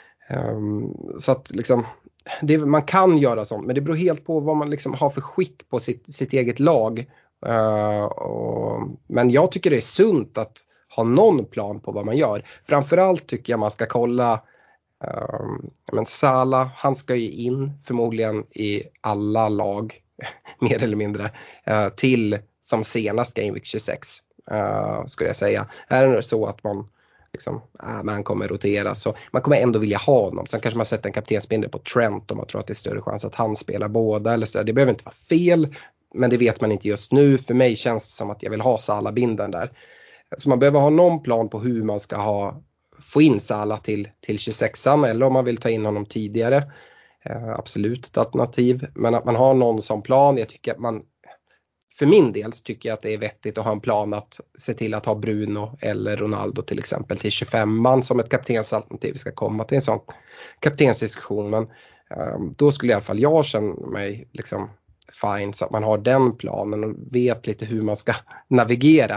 S3: Um, så att liksom det, man kan göra sånt, men det beror helt på vad man liksom har för skick på sitt, sitt eget lag. Uh, och, men jag tycker det är sunt att ha någon plan på vad man gör. Framförallt tycker jag man ska kolla uh, men Salah, han ska ju in förmodligen i alla lag mer eller mindre uh, till som senast Game Week tjugosex uh, skulle jag säga. Är det så att man liksom, äh, man kommer rotera, så man kommer ändå vilja ha honom. Sen kanske man sätter en kaptensbindel på Trent om man tror att det är större chans att han spelar båda eller så. Det behöver inte vara fel, men det vet man inte just nu. För mig känns det som att jag vill ha Salah-bindeln där. Så man behöver ha någon plan på hur man ska ha, få in Salah till, till tjugosexan, eller om man vill ta in honom tidigare. Eh, absolut ett alternativ, men att man har någon som plan. Jag tycker att man, för min del så tycker jag att det är vettigt att ha en plan att se till att ha Bruno eller Ronaldo till exempel till tjugofemman som ett kaptensalternativ. Vi ska komma till en sån kaptensdiskussion, men um, då skulle i alla fall jag känna mig liksom fine, så att man har den planen och vet lite hur man ska navigera.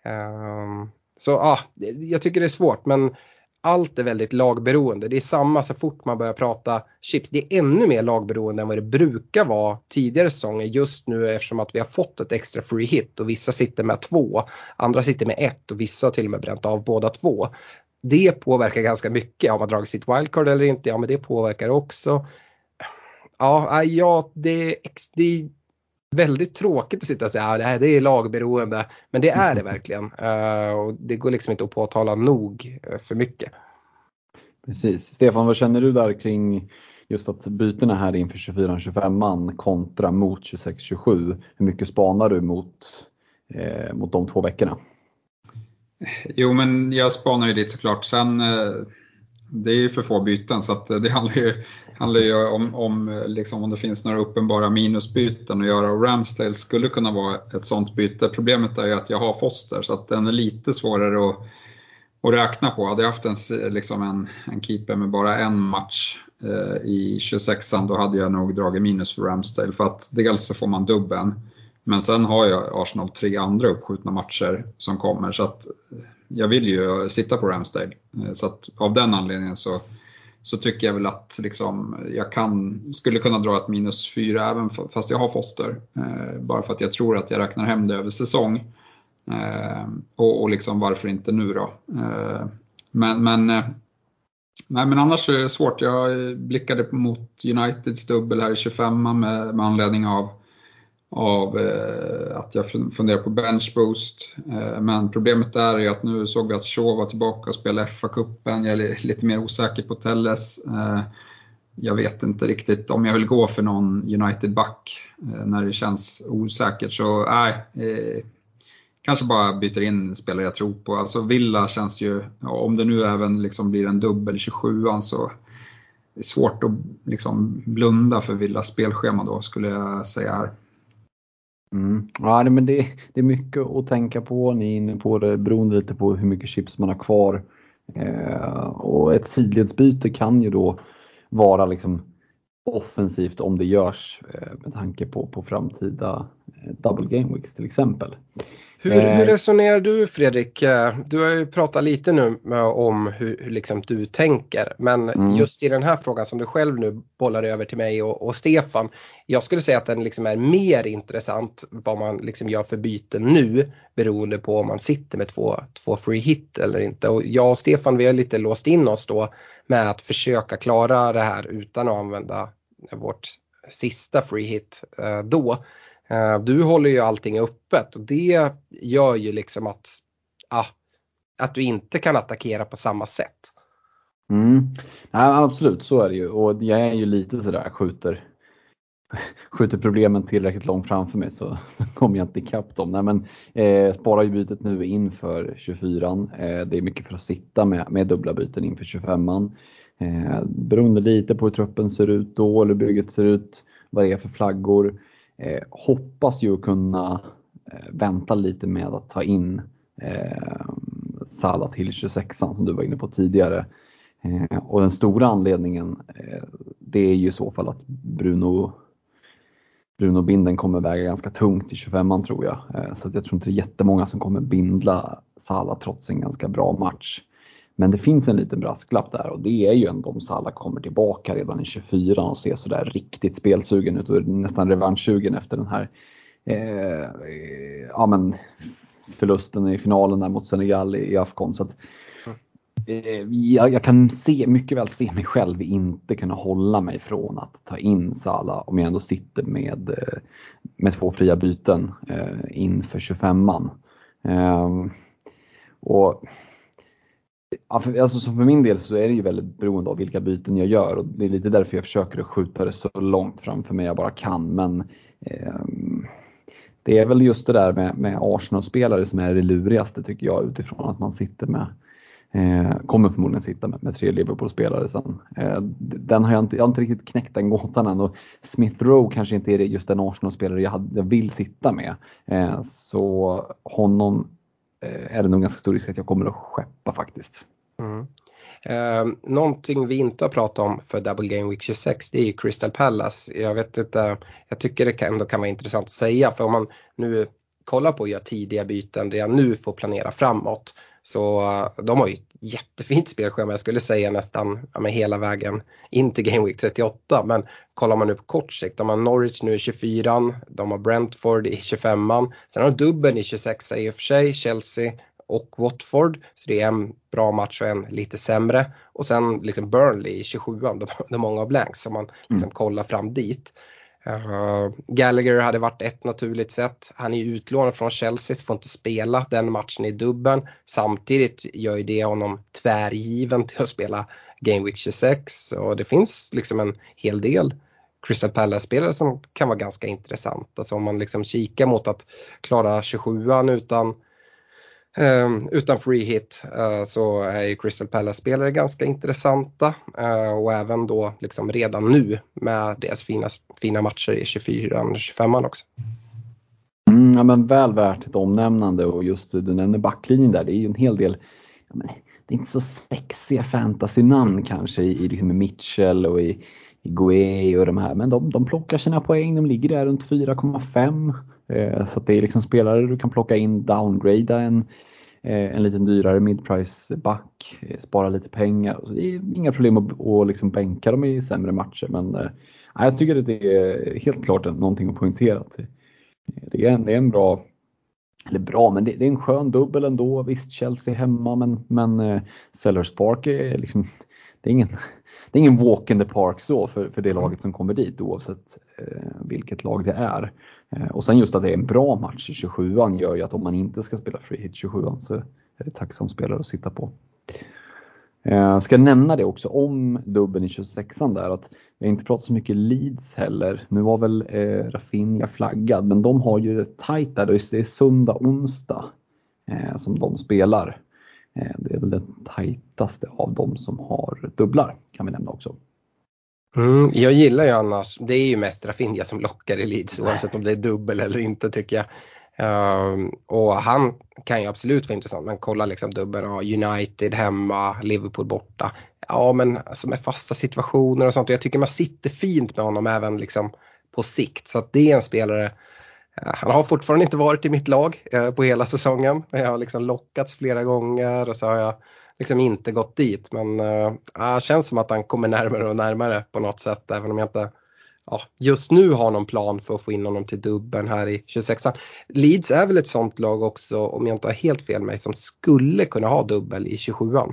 S3: Um, så ja, ah, jag tycker det är svårt, men allt är väldigt lagberoende. Det är samma så fort man börjar prata chips. Det är ännu mer lagberoende än vad det brukar vara tidigare säsonger. Just nu eftersom att vi har fått ett extra free hit och vissa sitter med två. Andra sitter med ett och vissa har till och med bränt av båda två. Det påverkar ganska mycket. Har man dragit sitt wildcard eller inte? Ja, men det påverkar också. Ja, ja det, det är väldigt tråkigt att sitta och säga att ja, det är lagberoende, men det är det verkligen. Uh, och det går liksom inte att påtala nog för mycket.
S2: Precis. Stefan, vad känner du där kring just att bytena här inför tjugofyra tjugofem man kontra mot tjugosex tjugosju? Hur mycket spanar du mot, eh, mot de två veckorna?
S4: Jo, men jag spanar ju dit såklart. Sen, eh, det är ju för få byten, så att det handlar ju, handlar ju om, om, liksom, om det finns några uppenbara minusbyten att göra. Och Ramsdale skulle kunna vara ett sånt byte. Problemet är ju att jag har Foster, så att den är lite svårare att, att räkna på. Hade jag haft en, liksom en, en keeper med bara en match eh, i tjugosexan, då hade jag nog dragit minus för Ramsdale. För att dels så får man dubben. Men sen har jag Arsenal tre andra uppskjutna matcher som kommer, så att jag vill ju sitta på Ramsdale. Så att av den anledningen så, så tycker jag väl att liksom, jag kan, skulle kunna dra ett minus fyra även fast jag har Foster. Eh, bara för att jag tror att jag räknar hem det över säsong. Eh, och, och liksom varför inte nu då. Eh, men, men, eh, nej, men annars är det svårt. Jag blickade mot Uniteds dubbel här i tjugofem med, med anledning av av eh, att jag funderar på bench boost. Eh, men problemet där är att nu såg vi att Shaw var tillbaka och spelade F A-cupen. Jag är lite mer osäker på Telles. Eh, jag vet inte riktigt om jag vill gå för någon United-back eh, när det känns osäkert. Så nej, eh, kanske bara byter in spelare jag tror på. Alltså Villa känns ju, ja, om det nu även liksom blir en dubbel tjugosjuan, så det är svårt att liksom blunda för Villas spelschema då, skulle jag säga här.
S2: Mm. Ja, men det, det är mycket att tänka på. Ni är inne på det, beroende lite på hur mycket chips man har kvar. Eh, och ett sidledsbyte kan ju då vara liksom offensivt om det görs eh, med tanke på, på framtida eh, double game weeks till exempel.
S3: Hur, hur resonerar du, Fredrik? Du har ju pratat lite nu om hur, hur liksom du tänker. Men mm. just i den här frågan som du själv nu bollar över till mig och, och Stefan. Jag skulle säga att den liksom är mer intressant vad man liksom gör för byten nu. Beroende på om man sitter med två, två free hit eller inte. Och jag och Stefan, vi har lite låst in oss då med att försöka klara det här utan att använda vårt sista free hit då. Du håller ju allting öppet och det gör ju liksom att, ah, att du inte kan attackera på samma sätt.
S2: Mm. Ja, absolut, så är det ju. Och jag är ju lite sådär, skjuter, skjuter problemen tillräckligt långt framför mig så, så kommer jag inte ikapp dem. Nej, men eh, sparar ju bytet nu inför tjugofyran. Eh, det är mycket för att sitta med, med dubbla byten inför tjugofemman. Eh, beroende lite på hur truppen ser ut då, eller bygget ser ut, vad det är för flaggor. Eh, hoppas ju kunna eh, vänta lite med att ta in eh, Salah till tjugosexan som du var inne på tidigare. Eh, och den stora anledningen eh, det är ju i så fall att Bruno Bruno binden kommer väga ganska tungt i tjugofemman tror jag. Eh, så att jag tror inte det är jättemånga som kommer bindla Salah trots en ganska bra match. Men det finns en liten brasklapp där och det är ju ändå om Salah kommer tillbaka redan i tjugofyra och ser sådär riktigt spelsugen ut och nästan revanschsugen efter den här eh, ja, men förlusten i finalen där mot Senegal i, i Afcon. Så att, eh, jag, jag kan se, mycket väl se mig själv inte kunna hålla mig från att ta in Salah om jag ändå sitter med, med två fria byten eh, inför tjugofemman. Eh, och Ja, för, alltså, så för min del så är det ju väldigt beroende av vilka byten jag gör och det är lite därför jag försöker att skjuta det så långt framför mig jag bara kan. Men eh, det är väl just det där med, med Arsenal-spelare som är det lurigaste tycker jag, utifrån att man sitter med eh, kommer förmodligen sitta med, med tre Liverpool-spelare sen. Eh, den har jag, inte, jag har inte riktigt knäckt den gåtan än och Smith Rowe kanske inte är just den Arsenal-spelare jag, hade, jag vill sitta med. Eh, så honom är det nog ganska stor risk att jag kommer att skeppa faktiskt.
S3: Mm. Eh, någonting vi inte har pratat om för Double Game Week tjugosex, det är ju Crystal Palace. Jag vet inte, jag tycker det kan, ändå kan vara intressant att säga, för om man nu kollar på att göra tidiga byten redan nu får planera framåt, så uh, de har ju ett jättefint spelschema, jag skulle säga nästan ja, med hela vägen in till Game Week trettioåtta. Men kollar man nu på kort sikt, de har Norwich nu i tjugofyran, de har Brentford i tjugofemman, sen har de dubbeln i tjugosex i och för sig, Chelsea och Watford, så det är en bra match och en lite sämre, och sen liksom Burnley i tjugosjuan, de, de många blanks som man liksom mm. kollar fram dit. Uh, Gallagher hade varit ett naturligt sätt. Han är utlånad från Chelsea, så får inte spela den matchen i dubben. Samtidigt gör ju det honom tvärgiven till att spela Game Week tjugosex och det finns liksom en hel del Crystal Palace-spelare som kan vara ganska intressant. Alltså om man liksom kikar mot att klara tjugosjuan utan Um, utan free hit uh, så är ju Crystal Palace-spelare ganska intressanta uh, och även då liksom redan nu med deras fina, fina matcher i tjugofyran och tjugofemman också.
S2: Mm, ja, men väl värt ett omnämnande, och just du nämner backlinjen där, det är ju en hel del, ja, men det är inte så sexiga fantasy-namn kanske i, i liksom Mitchell och i, i Guay och de här, men de, de plockar sina poäng, de ligger där runt fyra komma fem. Så att det är liksom spelare du kan plocka in, downgrada en, en liten dyrare midprice back, spara lite pengar. Så det är inga problem att, att liksom bänka dem i sämre matcher. Men äh, jag tycker att det är helt klart någonting att poängtera. Det är en, det är en bra, eller bra, men det, det är en skön dubbel ändå. Visst, Chelsea hemma, men, men äh, Sellers Park är liksom, det är ingen... Det är ingen walk in the park så för, för det laget som kommer dit, oavsett eh, vilket lag det är. Eh, och sen just att det är en bra match i tjugosjuan gör ju att om man inte ska spela free hit tjugosjuan så är det tacksam spelare att sitta på. Eh, ska nämna det också om dubben i tjugosexan där, att vi inte pratat så mycket Leeds heller. Nu var väl eh, Rafinha flaggad, men de har ju det tajt där. Det är söndag, onsdag eh, som de spelar. Det är väl den tajtaste av dem som har dubblar, kan vi nämna också.
S3: Mm, jag gillar ju annars, det är ju mest Rafinha som lockar i Leeds, oavsett om det är dubbel eller inte tycker jag. Um, och han kan ju absolut vara intressant, men kolla liksom dubbeln, ja, United hemma, Liverpool borta. Ja, men alltså med fasta situationer och sånt, och jag tycker man sitter fint med honom även liksom på sikt. Så att det är en spelare. Han har fortfarande inte varit i mitt lag eh, på hela säsongen. Jag har liksom lockats flera gånger och så har jag liksom inte gått dit. Men eh, det känns som att han kommer närmare och närmare på något sätt. Även om jag inte ja, just nu har någon plan för att få in honom till dubben här i tjugosexan. Leeds är väl ett sånt lag också, om jag inte har helt fel med, som skulle kunna ha dubbel i tjugosjuan.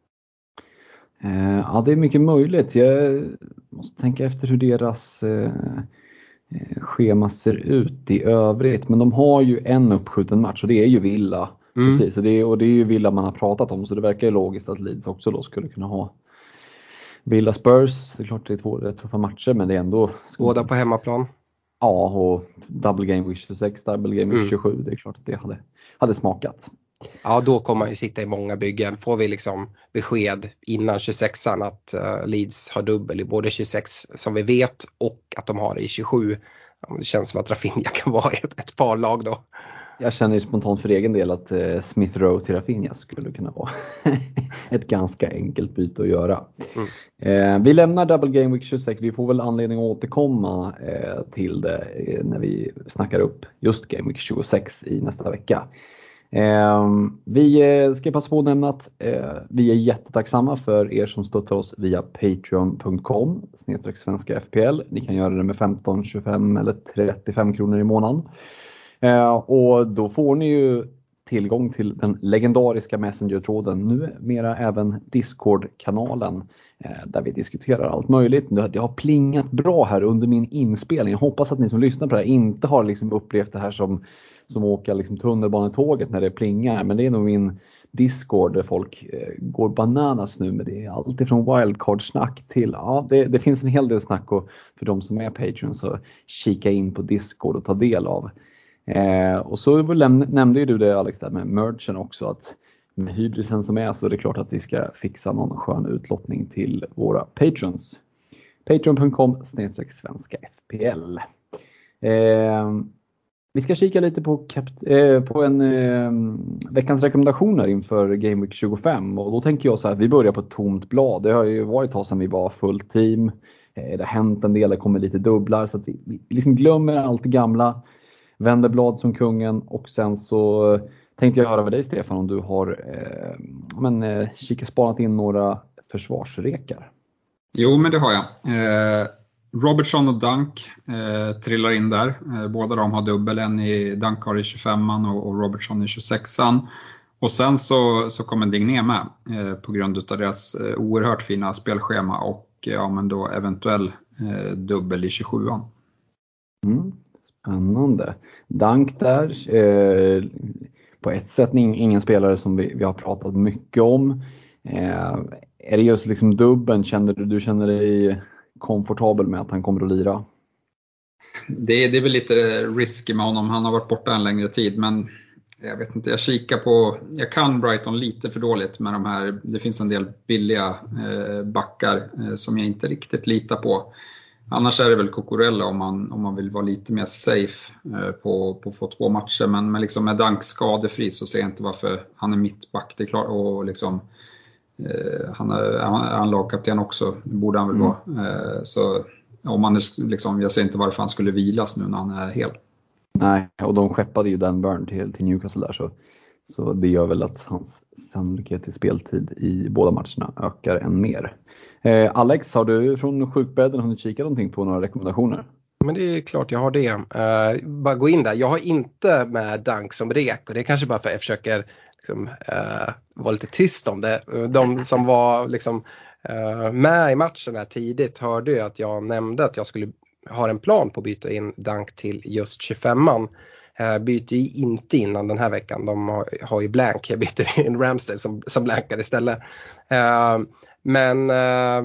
S2: Eh, ja, det är mycket möjligt. Jag måste tänka efter hur deras... Eh... schema ser ut i övrigt, men de har ju en uppskjuten match och det är ju Villa. Mm. Precis, och det, är, och det är ju Villa man har pratat om, så det verkar ju logiskt att Leeds också då skulle kunna ha Villa Spurs. Det är klart det är två rätt tuffa matcher, men det är ändå
S3: båda på hemmaplan.
S2: Ja, och double game week tjugosex, double game week tjugosju, mm. Det är klart att det hade, hade smakat.
S3: Ja, då kommer man ju sitta i många byggen. Får vi liksom besked innan tjugosexan att uh, Leeds har dubbel i både tjugosex som vi vet och att de har det i tjugosju. Ja, det känns som att Rafinha kan vara ett, ett par lag då.
S2: Jag känner ju spontant för egen del att eh, Smith Rowe till Rafinha skulle kunna vara ett ganska enkelt byte att göra. Mm. Eh, vi lämnar Double Game Week tjugosex. Vi får väl anledning att återkomma eh, till det eh, när vi snackar upp just Game Week tjugosex i nästa vecka. Eh, vi eh, ska passa på att nämna att eh, vi är jättetacksamma för er som stöttar oss via patreon punkt com snedstreck svenska F P L. Ni kan göra det med femton, tjugofem eller trettiofem kronor i månaden. Eh, och då får ni ju tillgång till den legendariska Messenger-tråden, nu mera även Discord-kanalen eh, där vi diskuterar allt möjligt. Det har plingat bra här under min inspelning. Jag hoppas att ni som lyssnar på det här inte har liksom upplevt det här som, som åka liksom tunnelbanetåget när det plingar. Men det är nog min Discord där folk eh, går bananas nu med det. Allt ifrån wildcard-snack till, ja det, det finns en hel del snack, och för de som är Patreon så kika in på Discord och ta del av. Eh, och så läm- nämnde ju du det Alex där med merchen också, att med hybrisen som är så är det klart att vi ska fixa någon skön utlottning till våra patrons. patreon punkt com snedstreck svenska F P L. Eh, vi ska kika lite på, kap- eh, på en eh, veckans rekommendationer inför Game Week tjugofem, och då tänker jag så här, vi börjar på ett tomt blad. Det har ju varit ett tag sedan vi var full team. Eh, det har hänt en del, det kommer lite dubblar, så att vi, vi liksom glömmer allt det gamla. Vänder blad som kungen, och sen så tänkte jag höra med dig Stefan om du har eh, men, eh, kika spanat in några försvarsrekar.
S4: Jo, men det har jag. Eh, Robertson och Dunk eh, trillar in där. Eh, båda de har dubbel, en i Dunk har i tjugofemman och, och Robertson i tjugosexan. Och sen så, så kommer Digné med eh, på grund av deras eh, oerhört fina spelschema och ja, men då eventuell eh, dubbel i tjugosjuan.
S2: Mm. Spännande. Dunk där. Eh, på ett sätt ingen spelare som vi, vi har pratat mycket om. Eh, är det just liksom dubben, känner du, du känner dig komfortabel med att han kommer att lira?
S4: Det, det är väl lite risky med honom, han har varit borta en längre tid, men jag vet inte, jag kikar på, jag kan Brighton lite för dåligt med de här, det finns en del billiga eh, backar eh, som jag inte riktigt litar på. Annars är det väl Cucurella om man, om man vill vara lite mer safe eh, på, på få två matcher, men, men liksom med Dunk skadefri så ser jag inte varför han är mittback, det är klart, och liksom eh, han är, han är lagkapten också, borde han väl vara. Mm. Eh, så om man är, liksom, jag ser inte varför han skulle vilas nu när han är hel.
S2: Nej, och de skeppade ju Dan Burn till, till Newcastle där, så, så det gör väl att hans sannolikhet till speltid i båda matcherna ökar än mer. Eh, Alex, har du från sjukbädden hunnit kika någonting på några rekommendationer?
S3: Men det är klart jag har det. Uh, bara gå in där. Jag har inte med Dunk som rek, och det är kanske bara för att jag försöker liksom, uh, vara lite tyst om det. De som var liksom, uh, med i matchen här tidigt hörde ju att jag nämnde att jag skulle ha en plan på att byta in Dunk till just tjugofemman. Uh, byter ju inte innan den här veckan. De har, har ju blank. Jag byter in Ramsdale som, som blankar istället. Uh, men uh,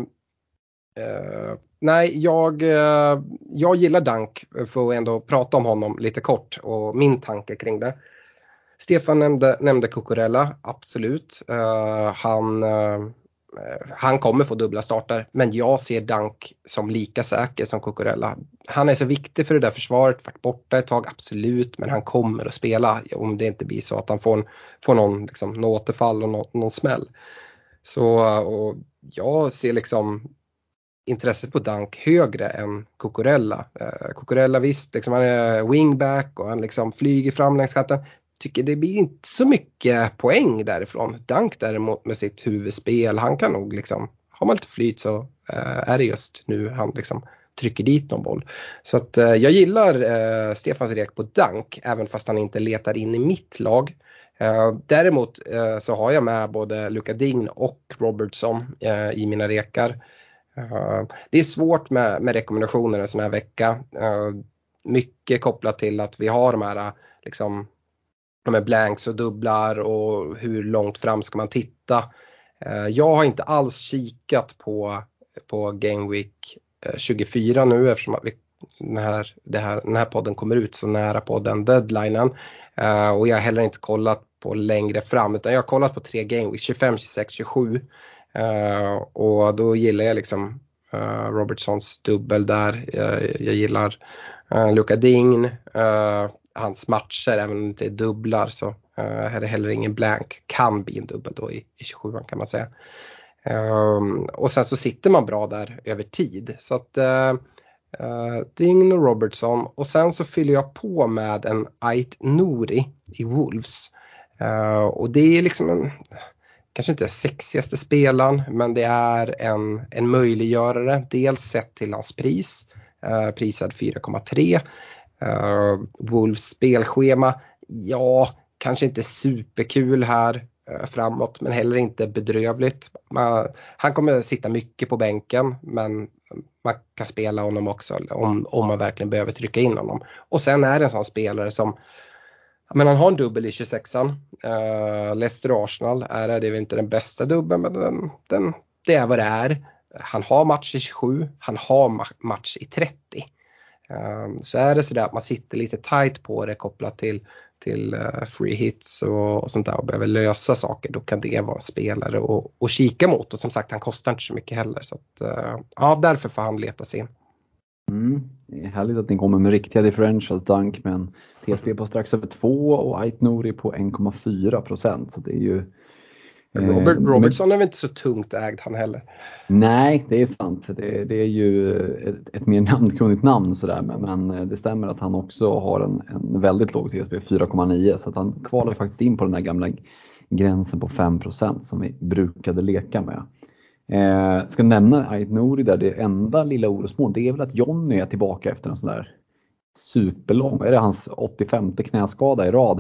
S3: uh, nej, jag, uh, jag gillar Dunk för att ändå prata om honom lite kort och min tanke kring det. Stefan nämnde, nämnde Cucurella, absolut. Uh, han, uh, han kommer få dubbla starter, men jag ser Dunk som lika säker som Cucurella. Han är så viktig för det där försvaret, varit borta ett tag, absolut, men han kommer att spela om det inte blir så att han får, en, får någon, liksom, någon återfall och någon, någon smäll. Så och jag ser liksom intresset på Dunk högre än Cucurella. Eh, Cucurella visst, liksom, han är wingback och han liksom flyger fram längs kanten. Tycker det blir inte så mycket poäng därifrån. Dunk däremot med sitt huvudspel, han kan nog liksom, har man lite flyt så eh, är det just nu han liksom trycker dit någon boll. Så att eh, jag gillar eh, Stefans rek på Dunk, även fast han inte letar in i mitt lag. Uh, däremot uh, så har jag med både Luka Digne och Robertson uh, i mina rekar. Uh, det är svårt med, med rekommendationer en sån här vecka. Uh, mycket kopplat till att vi har de här liksom, de här blanks och dubblar och hur långt fram ska man titta. Uh, jag har inte alls kikat på, på Game Week uh, tjugofyra nu eftersom att vi, när, det här, den här podden kommer ut så nära på den deadlinen. Uh, och jag har heller inte kollat på längre fram, utan jag har kollat på tre Game Week, tjugofem, tjugosex, tjugosju. Uh, och då gillar jag liksom uh, Robertsons dubbel där. Uh, jag gillar uh, Luka Digne, uh, hans matcher, även om det inte är dubblar så uh, är det heller ingen blank. Kan bli en dubbel då i, i tjugosju kan man säga. Uh, och sen så sitter man bra där över tid. Så att uh, Uh, Digne och Robertson, och sen så fyller jag på med en Ait-Nouri i Wolves. Uh, och det är liksom en, kanske inte sexigaste spelaren, men det är en, en möjliggörare, dels sett till hans pris, uh, prisad fyra komma tre. Uh, Wolves spelschema, ja, kanske inte superkul här uh, framåt, men heller inte bedrövligt. Man, han kommer sitta mycket på bänken, men man kan spela honom också om, om man verkligen behöver trycka in honom. Och sen är det en sån spelare som, men han har en dubbel i tjugosexan. Uh, Leicester och Arsenal är det, det är väl inte den bästa dubbeln, men den, den, det är vad det är. Han har match i tjugosju, han har ma- match i trettio. Uh, så är det så där att man sitter lite tight på det kopplat till, till uh, free hits och, och sånt där och behöver lösa saker, då kan det vara en spelare och, och kika mot. Och som sagt, han kostar inte så mycket heller. Så att, uh, ja, därför får han leta sig in.
S2: Mm. Det är härligt att ni kommer med riktiga differentials, Dunk med en T S P på strax över två och Ait-Nouri på en komma fyra procent. Så det är ju
S3: Robert, Robertson är väl inte så tungt ägd han heller.
S2: Nej, det är sant. Det, det är ju ett, ett mer namnkunnigt namn sådär, men, men det stämmer att han också har en, en väldigt låg T S P, fyra komma nio, så att han kvalar faktiskt in på den där gamla gränsen på fem procent som vi brukade leka med. Eh, ska nämna Ait-Nouri där, det enda lilla orosmål, det är väl att Johnny är tillbaka efter en sån där superlång, är det hans åttiofemte knäskada i rad?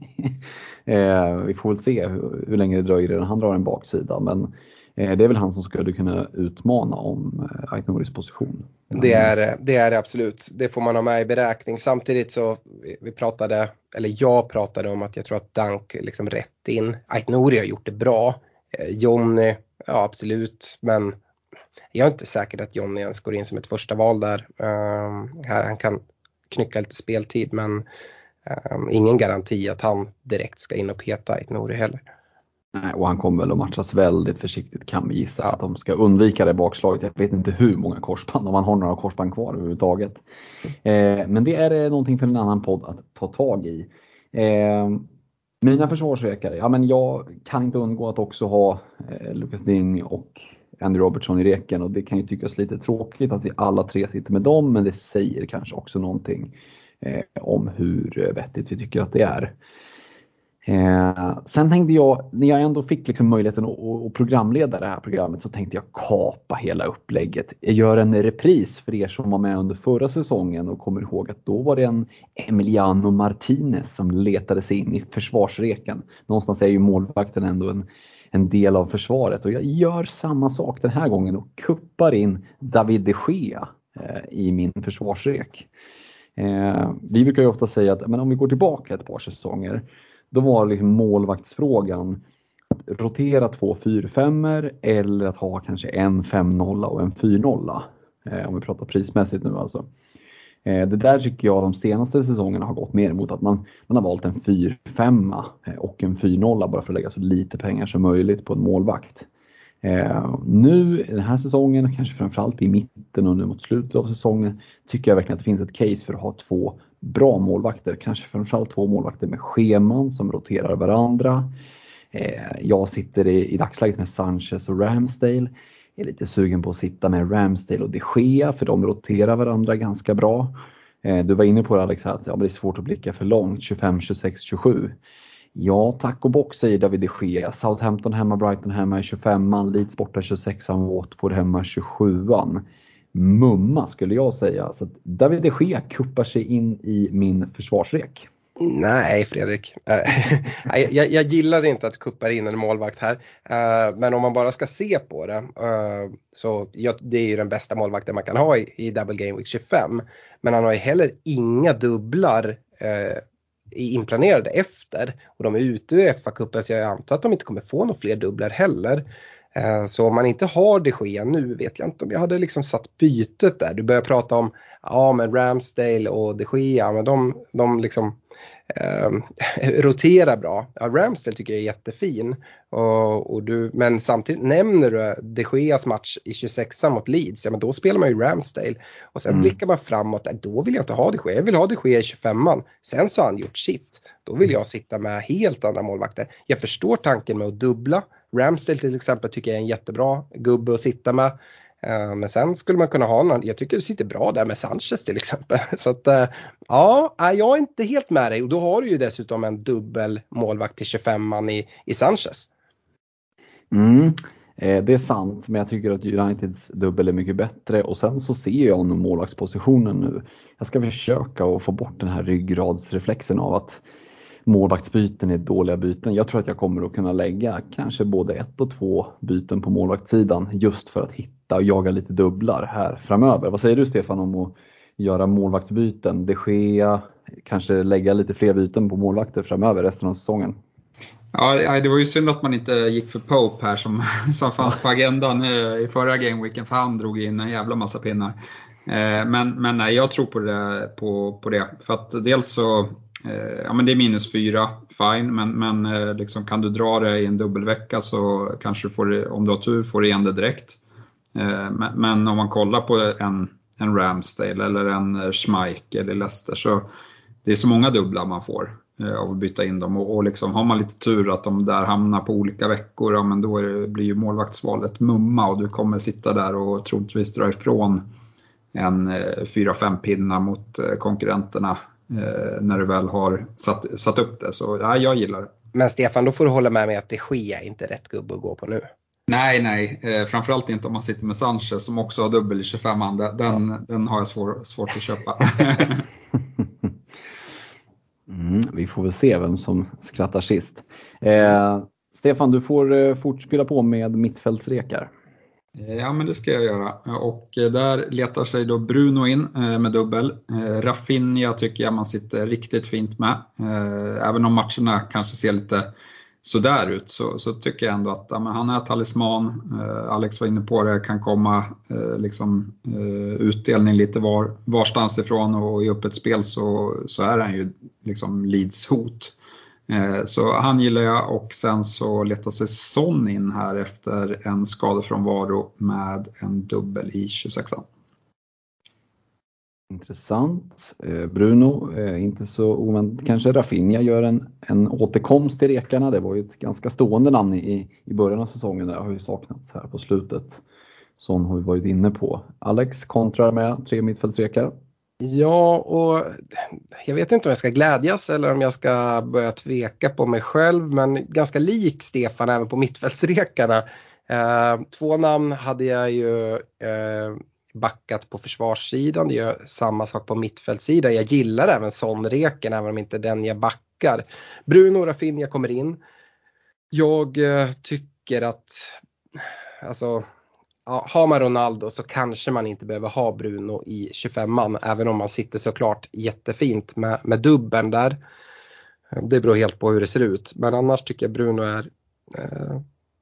S2: eh, vi får väl se hur, hur länge det dröjer innan han drar en baksida, men eh, det är väl han som skulle kunna utmana om eh, Ait-Nouris position.
S3: Det är, det är det absolut, det får man ha med i beräkning. Samtidigt så vi pratade, eller jag pratade om att jag tror att Dunk liksom rätt in. Ait-Nouri har gjort det bra. eh, Johnny ja absolut, men jag är inte säker att Johnny ens går in som ett första val där. Uh, här han kan knycka lite speltid, men uh, ingen garanti att han direkt ska in och peta i Nouri heller.
S2: Nej, och han kommer väl att matchas väldigt försiktigt, kan vi gissa, att de ska undvika det bakslaget. Jag vet inte hur många korsband, om man har några korsband kvar överhuvudtaget. Eh, men det är någonting för en annan podd att ta tag i. Eh, mina försvarsrekare, ja men jag kan inte undgå att också ha eh, Lucas Digne och Andy Robertson i reken, och det kan ju tyckas lite tråkigt att vi alla tre sitter med dem, men det säger kanske också någonting eh, om hur vettigt vi tycker att det är. Eh, sen tänkte jag, när jag ändå fick liksom möjligheten att, att programleda det här programmet, så tänkte jag kapa hela upplägget. Jag gör en repris för er som var med under förra säsongen och kommer ihåg att då var det en Emiliano Martinez som letade sig in i försvarsreken. Någonstans är ju målvakten ändå en, en del av försvaret, och jag gör samma sak den här gången och kuppar in David de Gea eh, i min försvarsrek. Eh, vi brukar ju ofta säga att men om vi går tillbaka ett par säsonger, då var liksom målvaktsfrågan att rotera två fyra femmer eller att ha kanske en fem noll och en fyra noll. Eh, om vi pratar prismässigt nu alltså. Eh, det där tycker jag de senaste säsongerna har gått mer emot, att man, man har valt en fyra fem och en fyra noll bara för att lägga så lite pengar som möjligt på en målvakt. Eh, nu den här säsongen, kanske framförallt i mitten och nu mot slutet av säsongen, tycker jag verkligen att det finns ett case för att ha två bra målvakter. Kanske framförallt två målvakter med scheman som roterar varandra. Eh, jag sitter i, i dagsläget med Sanchez och Ramsdale. Jag är lite sugen på att sitta med Ramsdale och de Gea, för de roterar varandra ganska bra. Eh, du var inne på det, Alex, att ja, det är svårt att blicka för långt, tjugofem, tjugosex, tjugosju. Ja, tack och bock, säger David de Gea. Southampton hemma, Brighton hemma tjugofem, Leeds borta tjugosex, Watford hemma tjugosju. Mumma skulle jag säga. Så David de Gea kuppar sig in i min försvarsrek.
S3: Nej, Fredrik. jag, jag, jag gillar inte att kuppa in en målvakt här. Men om man bara ska se på det, så ja, det är ju den bästa målvakten man kan ha i, i Double Game Week tjugofem. Men han har ju heller inga dubblar inplanerade efter. Och de är ute ur F A-cupen, så jag antar att de inte kommer få några fler dubblar heller. Så om man inte har de Gea nu, vet jag inte om jag hade liksom satt bytet där. Du börjar prata om ja, men Ramsdale och de Gea, men de, de liksom eh, roterar bra. Ja, Ramsdale tycker jag är jättefin. Och, och du, men samtidigt nämner du de Geas match i tjugosexan mot Leeds, ja, men då spelar man ju Ramsdale. Och sen mm. blickar man framåt, då vill jag inte ha de Gea, jag vill ha de Gea i tjugofemman. Sen så har han gjort sitt. Då vill jag sitta med helt andra målvakter. Jag förstår tanken med att dubbla. Ramsdale till exempel tycker jag är en jättebra gubbe att sitta med. Uh, men sen skulle man kunna ha någon, jag tycker du sitter bra där med Sanchez till exempel. Så att uh, ja, jag är inte helt med dig. Och då har du ju dessutom en dubbel målvakt till tjugofemman i, i Sanchez.
S2: Mm, eh, det är sant, men jag tycker att Uniteds dubbel är mycket bättre. Och sen så ser jag nog målvaktspositionen nu. Jag ska försöka att få bort den här ryggradsreflexen av att målvaktsbyten är dåliga byten. Jag tror att jag kommer att kunna lägga kanske både ett och två byten på målvaktssidan just för att hitta och jaga lite dubblar här framöver. Vad säger du, Stefan, om att göra målvaktsbyten? De Gea, kanske lägga lite fler byten på målvakter framöver resten av säsongen?
S4: Ja, det var ju synd att man inte gick för Pope här som, som fanns på agendan i förra gameweeken, för han drog in en jävla massa pinnar. Men, men nej, jag tror på det, på, på det. För att dels så ja, men det är minus fyra, fine, men, men liksom, kan du dra det i en dubbelvecka så kanske du får, om du har tur, får du igen det direkt. Men, men om man kollar på en, en Ramsdale eller en Schmeichel eller Leicester, så det är så många dubblar man får av att byta in dem. Och, och liksom, har man lite tur att de där hamnar på olika veckor, ja, men då är det, blir ju målvaktsvalet mumma och du kommer sitta där och troligtvis dra ifrån en fyra fem pinnar mot konkurrenterna Eh, när du väl har satt, satt upp det. Så ja, jag gillar det.
S3: Men Stefan, då får du hålla med mig att de Gea är inte rätt gubbe att gå på nu.
S4: Nej, nej. Eh, framförallt inte om man sitter med Sanchez som också har dubbel i tjugofemman. Den, ja. den har jag svår, svårt att köpa.
S2: mm, vi får väl se vem som skrattar sist. Eh, Stefan, du får eh, fortspela på med mittfältsrekar.
S4: Ja, men det ska jag göra. Och där letar sig då Bruno in med dubbel. Rafinha tycker jag man sitter riktigt fint med. Även om matcherna kanske ser lite sådär ut, så, så tycker jag ändå att ja, men han är talisman. eh, Alex var inne på det, kan komma eh, liksom, eh, utdelning lite var, varstans ifrån, och i öppet spel så, så är han ju liksom Leeds hot. eh, Så han gillar jag, och sen så letar sig Son in här efter en skadefrånvaro med en dubbel i tjugosexan.
S2: Intressant. Eh, Bruno, eh, inte så oväntat. Kanske Rafinha gör en, en återkomst i rekarna. Det var ju ett ganska stående namn i, i början av säsongen. Där har ju saknats här på slutet. Som har vi varit inne på. Alex kontrar med tre mittfältsrekar.
S3: Ja, och jag vet inte om jag ska glädjas eller om jag ska börja tveka på mig själv. Men ganska lik Stefan även på mittfältsrekarna. Eh, två namn hade jag ju... Eh, backat på försvarssidan, det gör samma sak på mittfältssidan. Jag gillar även Son-reken, även om inte den jag backar. Bruno och Rafinha kommer in. Jag eh, tycker att alltså, ja, har man Ronaldo så kanske man inte behöver ha Bruno i tjugofemman, även om man sitter såklart jättefint med, med dubben där. Det beror helt på hur det ser ut. Men annars tycker jag Bruno är eh,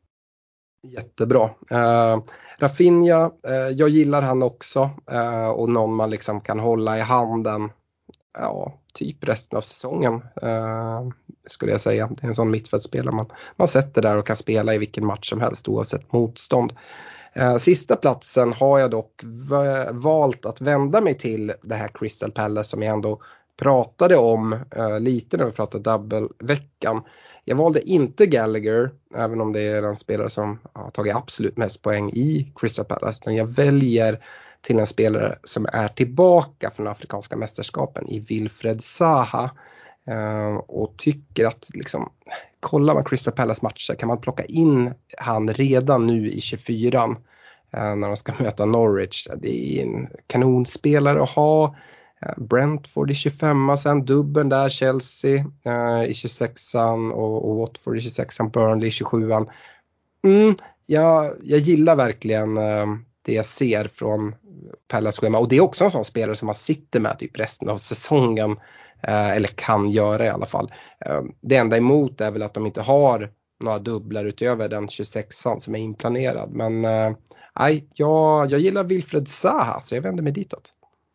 S3: jättebra. Uh, Rafinha, uh, jag gillar han också. Uh, och någon man liksom kan hålla i handen. Ja, typ resten av säsongen. Uh, skulle jag säga. Det är en sån mittfältspelare man, man sätter där och kan spela i vilken match som helst oavsett motstånd. Uh, sista platsen har jag dock v- valt att vända mig till det här Crystal Palace som jag ändå pratade om uh, lite när vi pratade double-veckan. Jag valde inte Gallagher, även om det är den spelare som har tagit absolut mest poäng i Crystal Palace. Utan jag väljer till en spelare som är tillbaka från afrikanska mästerskapen i Wilfred Zaha. Uh, och tycker att liksom, kollar man Crystal Palace matcher kan man plocka in han redan nu i tjugofyran uh, när de ska möta Norwich. Det är en kanonspelare att ha. Brentford i tjugofemman, sen dubben där, Chelsea uh, i tjugosexan och, och Watford i tjugosexan, Burnley i tjugosjuan. Mm, jag, jag gillar verkligen uh, det jag ser från Palace schema, och det är också en sån spelare som man sitter med typ resten av säsongen, uh, eller kan göra i alla fall. Uh, det enda emot är väl att de inte har några dubblar utöver den tjugosexan som är inplanerad, men uh, nej, jag, jag gillar Wilfred Zaha, så jag vänder mig ditåt.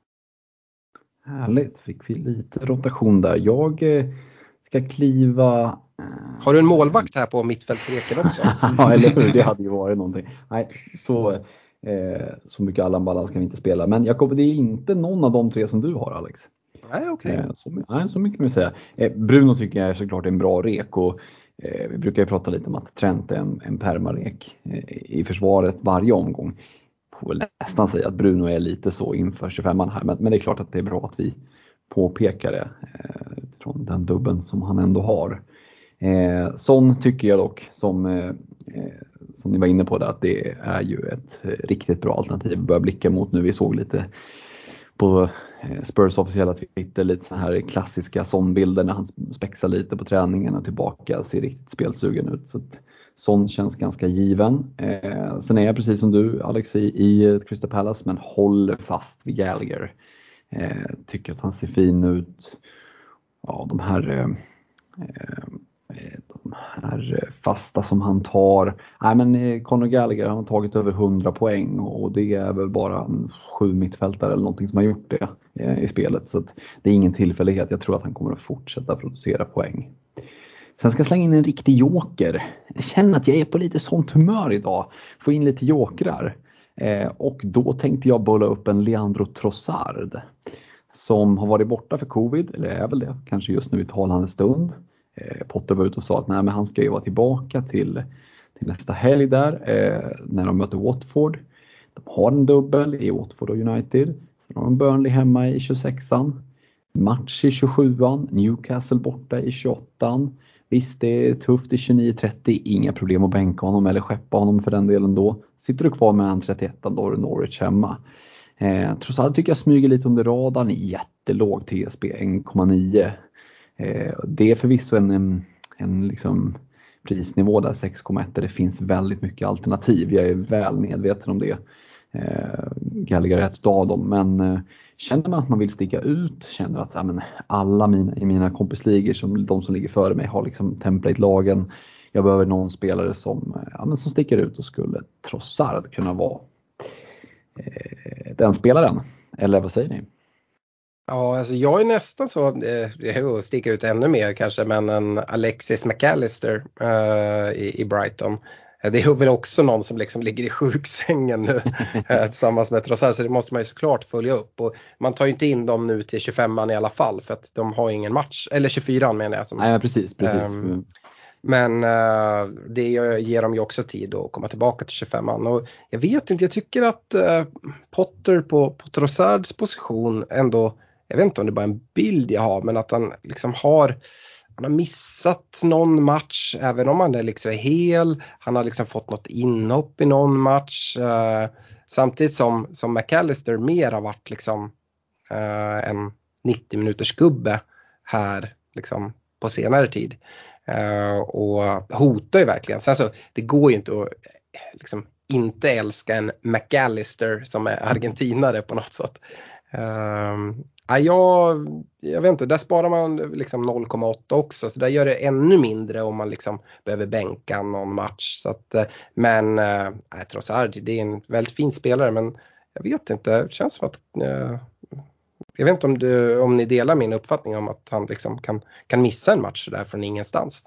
S2: Härligt, fick vi lite rotation där. Jag eh, ska kliva... Eh...
S3: Har du en målvakt här på mittfältsreken också?
S2: Ja, eller hur? Det hade ju varit någonting. Nej, så, eh, så mycket Allan Ballan ska vi inte spela. Men Jakob, det är inte någon av de tre som du har, Alex.
S3: Nej, okej. Okay.
S2: Eh, så, nej, så mycket kan vi säga. Eh, Bruno tycker jag är såklart en bra rek, och eh, vi brukar ju prata lite om att Trent är en, en permarek eh, i försvaret varje omgång. Får väl nästan säga att Bruno är lite så inför tjugofemman här, men, men det är klart att det är bra att vi påpekar det eh, från den dubben som han ändå har. Eh, Son tycker jag dock, som, eh, som ni var inne på där, att det är ju ett eh, riktigt bra alternativ. Vi börjar blicka mot nu, vi såg lite på eh, Spurs officiella Twitter lite så här klassiska Son-bilder när han spexar lite på träningen och tillbaka, ser riktigt spelsugen ut. Så att Son känns ganska given. Eh, sen är jag precis som du, Alex, i, i Crystal Palace, men håller fast vid Gallagher. Eh, tycker att han ser fin ut. Ja, de här, eh, de här fasta som han tar. Nej, men Conor Gallagher, han har tagit över hundra poäng, och det är väl bara en sju mittfältare eller någonting som har gjort det eh, i spelet. Så att det är ingen tillfällighet. Jag tror att han kommer att fortsätta producera poäng. Sen ska jag slänga in en riktig joker. Jag känner att jag är på lite sånt humör idag. Få in lite jokrar. Eh, och då tänkte jag bolla upp en Leandro Trossard. Som har varit borta för covid. Eller är väl det. Kanske just nu i talande stund. Eh, Potter var ute och sa att nej, men han ska ju vara tillbaka till, till nästa helg där. Eh, när de möter Watford. De har en dubbel i Watford och United. Sen har de Burnley hemma i tjugosexan. Match i tjugosjuan. Newcastle borta i tjugoåttan. Visst, det är tufft i tjugonio trettio, inga problem att bänka honom eller skeppa honom för den delen då. Sitter du kvar med en trettioett, då har du Norwich hemma. Eh, trots allt tycker jag smyger lite under radarn, jättelåg T S B en komma nio. Eh, det är förvisso en, en, en liksom prisnivå där sex komma ett, där det finns väldigt mycket alternativ. Jag är väl medveten om det. Eh, Gallagher är ett av dem, men eh, känner man att man vill sticka ut, känner att ja, men alla mina, i mina kompisligor, som de som ligger före mig, har liksom template-lagen, jag behöver någon spelare som, ja, men som sticker ut och skulle Trossard kunna vara eh, den spelaren. Eller vad säger ni?
S3: Ja, alltså jag är nästan så, eh, att sticka ut ännu mer kanske, men en Alexis McAllister eh, i, i Brighton. Det är väl också någon som liksom ligger i sjuksängen nu tillsammans med Trossard, så det måste man ju såklart följa upp. Och man tar ju inte in dem nu till tjugofemman i alla fall, för att de har ingen match, eller tjugofyran menar jag. Som,
S2: Nej, men precis, precis.
S3: Um, men uh, det ger dem ju också tid att komma tillbaka till tjugofemman. Och jag vet inte, jag tycker att uh, Potter på, på Trossards position ändå, jag vet inte om det är bara en bild jag har, men att han liksom har Han har missat någon match, även om han är liksom hel. Han har liksom fått något inhopp i någon match. Eh, samtidigt som, som McAllister mer har varit liksom, eh, en nittio minuters gubbe här liksom, på senare tid. Eh, och hotar ju verkligen. Sen så, det går ju inte att liksom, inte älska en McAllister som är argentinare på något sätt. Um, ja, jag, jag vet inte, där sparar man liksom noll komma åtta också, så där gör det ännu mindre om man liksom behöver bänka någon match. Så att, men äh, trots allt, det är en väldigt fin spelare, men jag vet inte, det känns som att äh, jag vet inte om, du, om ni delar min uppfattning om att han liksom kan, kan missa en match där från ingenstans.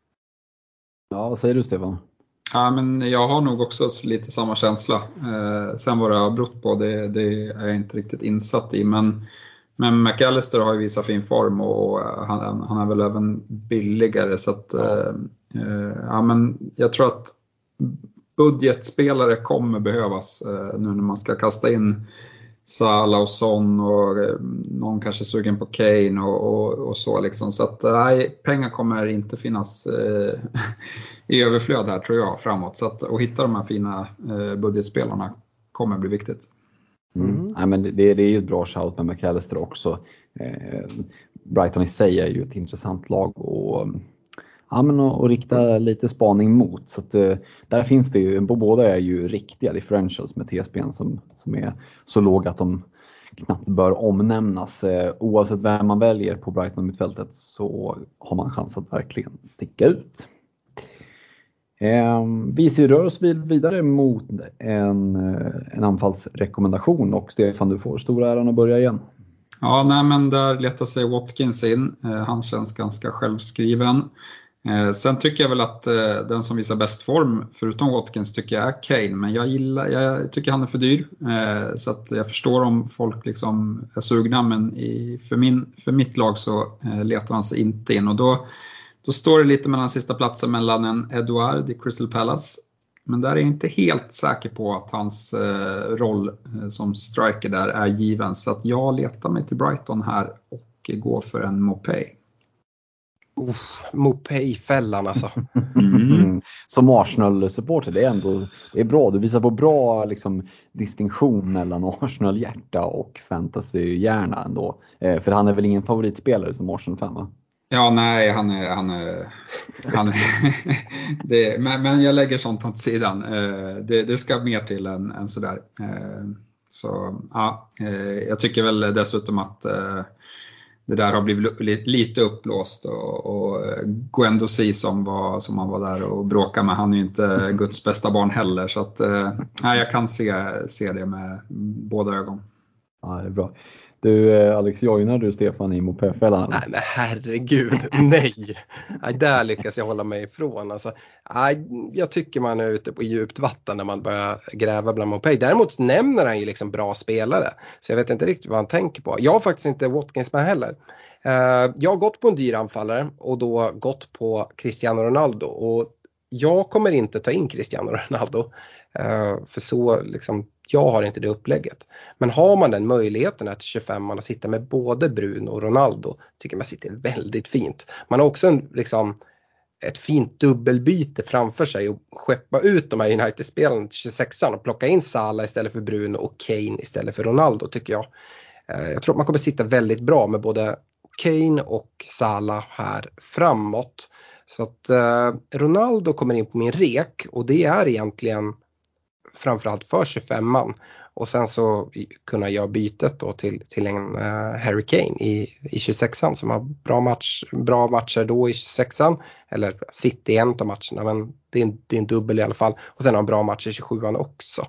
S2: Ja, vad säger du, Stefan?
S4: Ja, men jag har nog också lite samma känsla. Eh, sen vad det har berott på, det, det är jag inte riktigt insatt i. Men, men McAllister har ju visat fin form, och han, han är väl även billigare. Så att,
S2: ja.
S4: eh, ja, men jag tror att budgetspelare kommer behövas eh, nu när man ska kasta in Salah och Son, och eh, någon kanske sugen på Kane och, och, och så liksom. Så att nej, pengar kommer inte finnas eh, i överflöd här, tror jag, framåt. Så att, att hitta de här fina eh, budgetspelarna kommer bli viktigt.
S2: Mm. Mm. Ja, men det, det är ju ett bra shout med McAllister också. Eh, Brighton i sig är ju ett intressant lag och ja, men och, och rikta lite spaning mot. Så att, eh, där finns det ju, på båda är ju riktiga differentials med T S P:n som, som är så låga att de knappt bör omnämnas. Eh, oavsett vem man väljer på Brighton mittfältet så har man chans att verkligen sticka ut. Eh, vi ser rör oss vidare mot en, en anfallsrekommendation, och Stefan, du får stora äran att börja igen.
S4: Ja, nej, men där letar sig Watkins in. Eh, han känns ganska självskriven. Eh, sen tycker jag väl att eh, den som visar bäst form förutom Watkins tycker jag är Kane, men jag gillar, jag tycker han är för dyr, eh, så att jag förstår om folk liksom är sugna, men i, för, min, för mitt lag så eh, letar han sig inte in, och då, då står det lite mellan sista platsen mellan en Edouard i Crystal Palace, men där är jag inte helt säker på att hans eh, roll eh, som striker där är given, så att jag letar mig till Brighton här och går för en Mopay.
S3: Uff, Mopay-fällan alltså.
S2: Mm. Som Arsenal-supporter, det är ändå det är bra. Du visar på bra liksom, distinktion mellan Arsenal-hjärta och fantasy-hjärna ändå. Eh, för han är väl ingen favoritspelare som Arsenal-fan, va?
S4: Ja, nej, han är, han är, han är det, men, men jag lägger sånt åt sidan. Eh, det, det ska mer till än, än sådär. Eh, så ja, eh, jag tycker väl dessutom att eh, det där har blivit lite uppblåst, och, och Guendouzi som var som han var där och bråkade med, han är ju inte Guds bästa barn heller, så att eh, jag kan se, se det med båda ögon.
S2: Ja, det är bra. Du Alex, joinar du Stefan i Mopé-fällan?
S3: Nej men herregud, nej. nej. Där lyckas jag hålla mig ifrån. Alltså, nej, jag tycker man är ute på djupt vatten när man börjar gräva bland Mopé. Däremot nämner han ju liksom bra spelare. Så jag vet inte riktigt vad han tänker på. Jag har faktiskt inte Watkins med heller. Uh, jag har gått på en dyr anfallare och då gått på Cristiano Ronaldo. Och jag kommer inte ta in Cristiano Ronaldo. Uh, för så liksom, jag har inte det upplägget. Men har man den möjligheten att tjugofem man sitta med både Bruno och Ronaldo, tycker man sitter väldigt fint. Man har också en, liksom, ett fint dubbelbyte framför sig och skeppa ut de här United-spelarna till tjugosexan och plocka in Salah istället för Bruno och Kane istället för Ronaldo, tycker jag. Uh, jag tror att man kommer sitta väldigt bra med både Kane och Salah här framåt. Så att uh, Ronaldo kommer in på min rek, och det är egentligen framförallt för tjugofem man. och sen så kunna göra bytet då till, till en uh, Harry Kane i, i tjugosexan som har bra, match, bra matcher då i tjugosexan, eller City i en av matcherna, men det är, en, det är en dubbel i alla fall, och sen har han bra matcher i tjugosjuan också.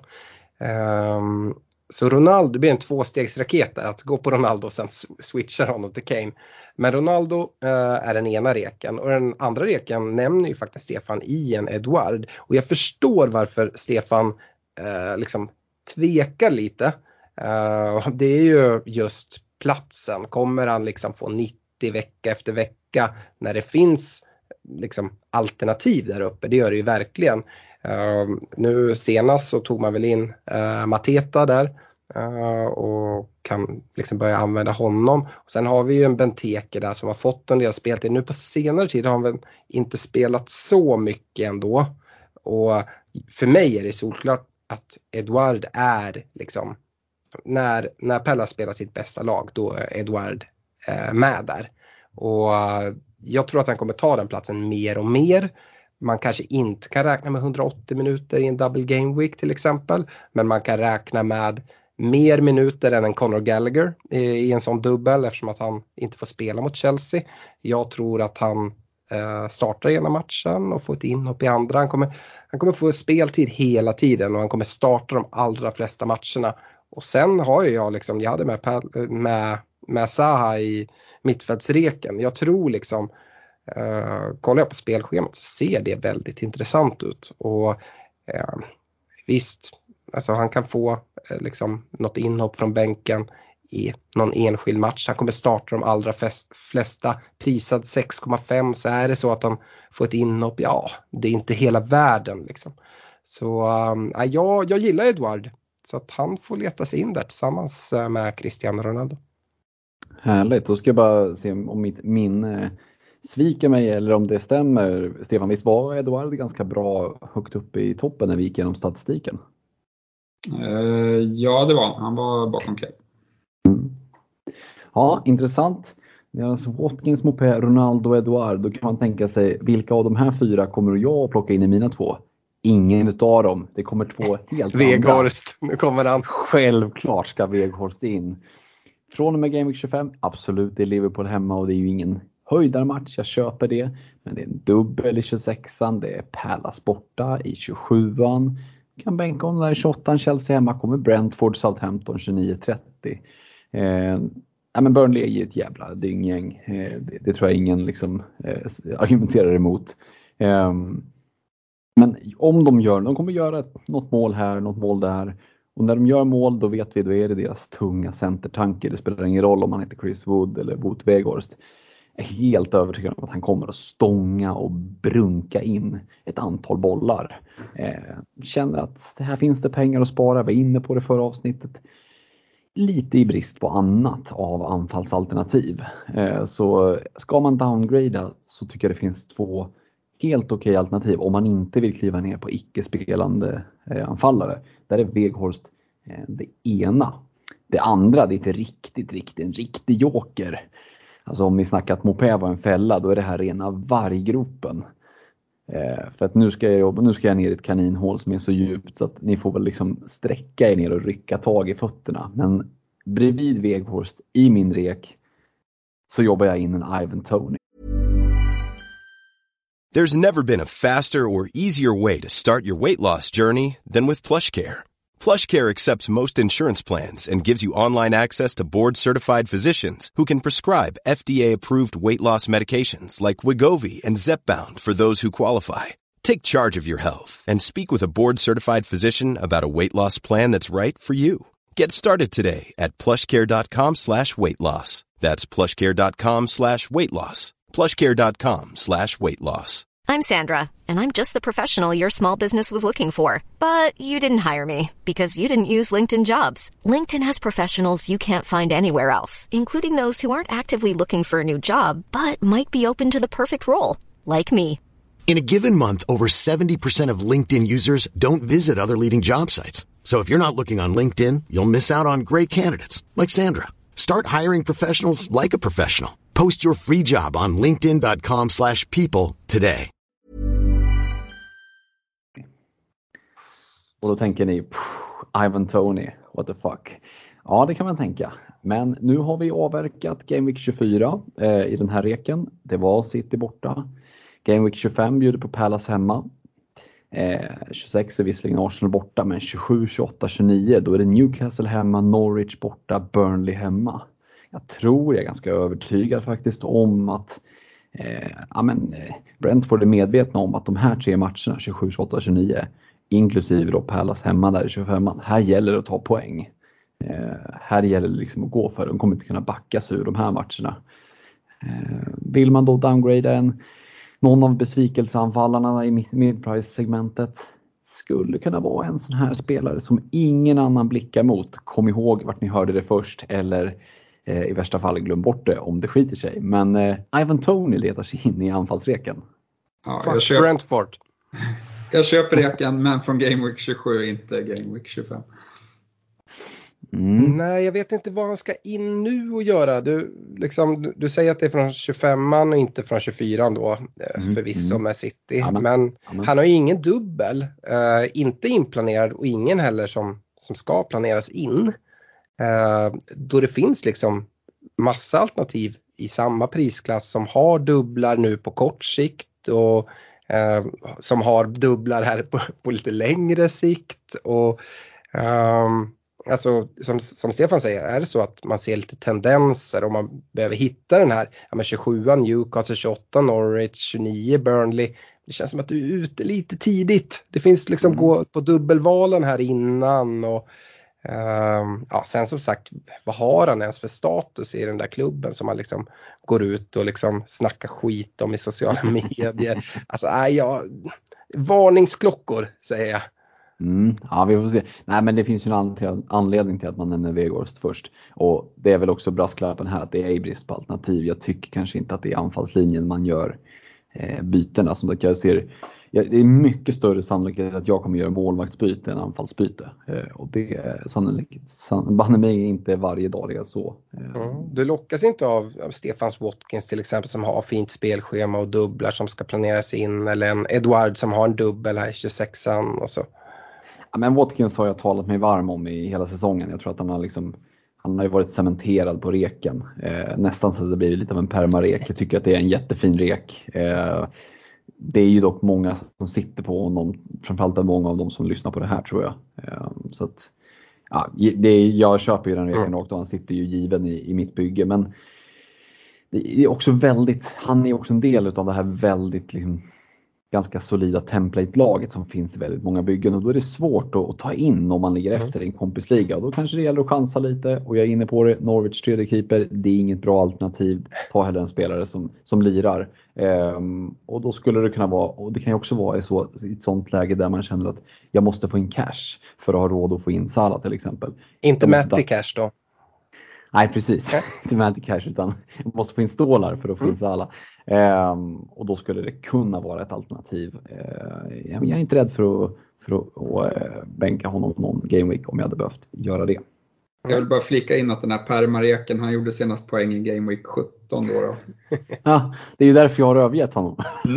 S3: Um, så Ronaldo blir en tvåstegsraket där, att gå på Ronaldo och sen switchar honom till Kane. Men Ronaldo uh, är den ena reken, och den andra reken nämner ju faktiskt Stefan i en Edouard, och jag förstår varför Stefan uh, liksom tvekar lite. Uh, det är ju just platsen. Kommer han liksom få nittio vecka efter vecka när det finns liksom alternativ där uppe? Det gör det ju verkligen. Uh, nu senast så tog man väl in uh, Mateta där uh, och kan liksom börja använda honom. Och sen har vi ju en Benteke där som har fått en del speltid. Nu på senare tid har han väl inte spelat så mycket ändå. Och för mig är det solklart att Edouard är liksom, när, när Pella spelar sitt bästa lag, då är Edouard eh, med där. Och uh, jag tror att han kommer ta den platsen mer och mer. Man kanske inte kan räkna med hundraåttio minuter i en double game week till exempel, men man kan räkna med mer minuter än en Conor Gallagher i, i en sån dubbel, eftersom att han inte får spela mot Chelsea. Jag tror att han startar ena matchen och får ett inhopp i andra. Han kommer, han kommer få speltid hela tiden, och han kommer starta de allra flesta matcherna. Och sen har ju jag liksom, jag hade med, med, med Zaha i mittfältsreken. Jag tror liksom, uh, kollar jag på spelschemat så ser det väldigt intressant ut. Och uh, visst, alltså han kan få uh, liksom något inhopp från bänken i någon enskild match. Han kommer starta de allra flesta, prisad sex komma fem, så är det så att han får ett inhopp, ja, det är inte hela världen liksom. Så um, ja, jag gillar Edouard, så att han får leta sig in där tillsammans med Cristiano Ronaldo.
S2: Härligt, då ska jag bara se om mitt minne sviker mig eller om det stämmer. Stefan, visst var Edouard ganska bra högt uppe i toppen när vi gick igenom statistiken?
S4: Uh, ja, det var han. var bakom Kane.
S2: Mm. Ja, intressant. Det är alltså Watkins, Mopé, Ronaldo och Edouard. Då kan man tänka sig, vilka av de här fyra kommer jag att plocka in i mina två? Ingen utav dem. Det kommer två helt andra.
S3: Weghorst, nu kommer han.
S2: Självklart ska Weghorst in. Från och med Game Week tjugofem, absolut, det är Liverpool hemma och det är ju ingen höjdarmatch, jag köper det. Men det är en dubbel i tjugosexan, det är Palace borta i tjugosjuan. Kan bänka om där i tjugoåttan, Chelsea hemma, kommer Brentford, Southampton tjugonio trettio. Eh, ja, men Burnley är ju ett jävla dynggäng. Eh, det, det tror jag ingen liksom, eh, argumenterar emot. Eh, men om de gör, de kommer göra ett, något mål här, något mål där. Och när de gör mål, då vet vi, då är det deras tunga centertanke. Det spelar ingen roll om han heter Chris Wood eller Wout Weghorst. Jag är helt övertygad om att han kommer att stånga och brunka in ett antal bollar. Eh, känner att det här finns det pengar att spara. Vi var inne på det förra avsnittet. Lite i brist på annat av anfallsalternativ. Eh, så ska man downgrada så tycker jag det finns två helt okej alternativ om man inte vill kliva ner på icke-spelande eh, anfallare. Där är Weghorst eh, det ena. Det andra, det är inte riktigt, riktigt en riktig joker. Alltså om ni snackar att Mopé var en fälla, då är det här rena varggropen. Eh, för att nu ska, jag, nu ska jag ner i ett kaninhål som är så djupt så att ni får väl liksom sträcka er ner och rycka tag i fötterna. Men bredvid Weghorst i min rek så jobbar jag in en Ivan Toney.
S6: There's never been a faster or easier way to start your weight loss journey than with PlushCare. PlushCare accepts most insurance plans and gives you online access to board-certified physicians who can prescribe F D A-approved weight loss medications like Wegovy and Zepbound for those who qualify. Take charge of your health and speak with a board-certified physician about a weight loss plan that's right for you. Get started today at plushcare.com slash weight loss. That's plushcare.com slash weight loss. plushcare.com slash weight loss.
S7: I'm Sandra, and I'm just the professional your small business was looking for. But you didn't hire me because you didn't use LinkedIn Jobs. LinkedIn has professionals you can't find anywhere else, including those who aren't actively looking for a new job, but might be open to the perfect role, like me.
S5: In a given month, over seventy percent of LinkedIn users don't visit other leading job sites. So if you're not looking on LinkedIn, you'll miss out on great candidates, like Sandra. Start hiring professionals like a professional. Post your free job on linkedin.com slash people today.
S2: Och då tänker ni, Ivan Toney, what the fuck. Ja, det kan man tänka. Men nu har vi avverkat Game Week tjugofyra eh, i den här reken. Det var City borta. Game Week tjugofem bjuder på Palace hemma. Eh, tjugosex är visserligen Arsenal borta, men tjugosju, tjugoåtta, tjugonio då är det Newcastle hemma, Norwich borta, Burnley hemma. Jag tror jag är ganska övertygad faktiskt om att eh, ja, men, eh, Brentford är medvetna om att de här tre matcherna, tjugosju, tjugoåtta, tjugonio, inklusive då Palace hemma där i tjugofem, här gäller det att ta poäng. Eh, här gäller det liksom att gå för. De kommer inte kunna backa sig ur de här matcherna. Eh, vill man då downgrada en någon av besvikelseanfallarna i mid-price-segmentet, skulle kunna vara en sån här spelare som ingen annan blickar mot. Kom ihåg vart ni hörde det först, eller eh, i värsta fall glöm bort det om det skiter sig. Men eh, Ivan Toney letar sig in i anfallsreken.
S4: Ja,
S3: jag
S4: jag, köper,
S3: Brentford.
S4: jag köper reken, men från Game Week tjugosju, inte Game Week tjugofem.
S2: Mm.
S3: Nej, jag vet inte vad han ska in nu och göra. Du, liksom, du, du säger att det är från tjugofem och inte från tjugofyra då, mm. förvisso med City. Amen. Men Amen. Han har ju ingen dubbel, eh, inte inplanerad och ingen heller som, som ska planeras in. Eh, då det finns liksom massa alternativ i samma prisklass som har dubblar nu på kort sikt och eh, som har dubblar här på, på lite längre sikt. Och um, alltså som, som Stefan säger, är det så att man ser lite tendenser och man behöver hitta den här, ja men tjugosju Newcastle, tjugoåtta Norwich, tjugonio Burnley. Det känns som att du är ute lite tidigt. Det finns liksom mm. gå på dubbelvalen här innan och um, ja, sen som sagt, vad har han ens för status i den där klubben som man liksom går ut och liksom snackar skit om i sociala medier. Alltså nej, ja, varningsklockor säger jag.
S2: Mm, ja, vi får se. Nej, men det finns ju en anledning till att man nämner Weghorst först. Och det är väl också brasklappen här att det är brist på alternativ. Jag tycker kanske inte att det är anfallslinjen man gör eh, bytena. Som jag ser, ja, det är mycket större sannolikhet att jag kommer göra målvaktsbyte än anfallsbyte. Eh, och det är sannolikt, sann, banne mig inte varje dag det är så. Eh.
S3: Mm. Du lockas inte av, av Stefans Watkins till exempel som har fint spelschema och dubblar som ska planeras in. Eller en Edward som har en dubbel här i tjugosexan och så.
S2: Ja, men Watkins har jag talat mig varm om i hela säsongen. Jag tror att han har, liksom, han har ju varit cementerad på reken. Eh, nästan så att det blir lite av en permarek. Jag tycker att det är en jättefin rek. Eh, det är ju dock många som sitter på honom. Framförallt är många av dem som lyssnar på det här tror jag. Eh, så att, ja, det är, jag köper ju den reken rakt och han sitter ju given i, i mitt bygge. Men det är också väldigt, han är också en del av det här väldigt liksom, ganska solida template-laget som finns i väldigt många byggen och då är det svårt att, att ta in om man ligger mm. efter i en kompisliga och då kanske det gäller att chansa lite och jag är inne på det, Norwich tredje keeper, det är inget bra alternativ, ta hellre en spelare som, som lirar ehm, och då skulle det kunna vara, och det kan ju också vara i, så, i ett sånt läge där man känner att jag måste få in cash för att ha råd att få in Salah till exempel.
S3: Inte Matty cash då?
S2: Nej, precis. Inte Matty cash utan jag måste få in stålar för att få in Salah. Um, och då skulle det kunna vara ett alternativ. Uh, jag är inte rädd för att, för att, att uh, bänka honom någon game week om jag hade behövt göra det.
S4: Jag vill bara flika in att den här permareken, han gjorde senast poäng i game week sjutton då. då.
S2: Ja, det är ju därför jag har övergett honom.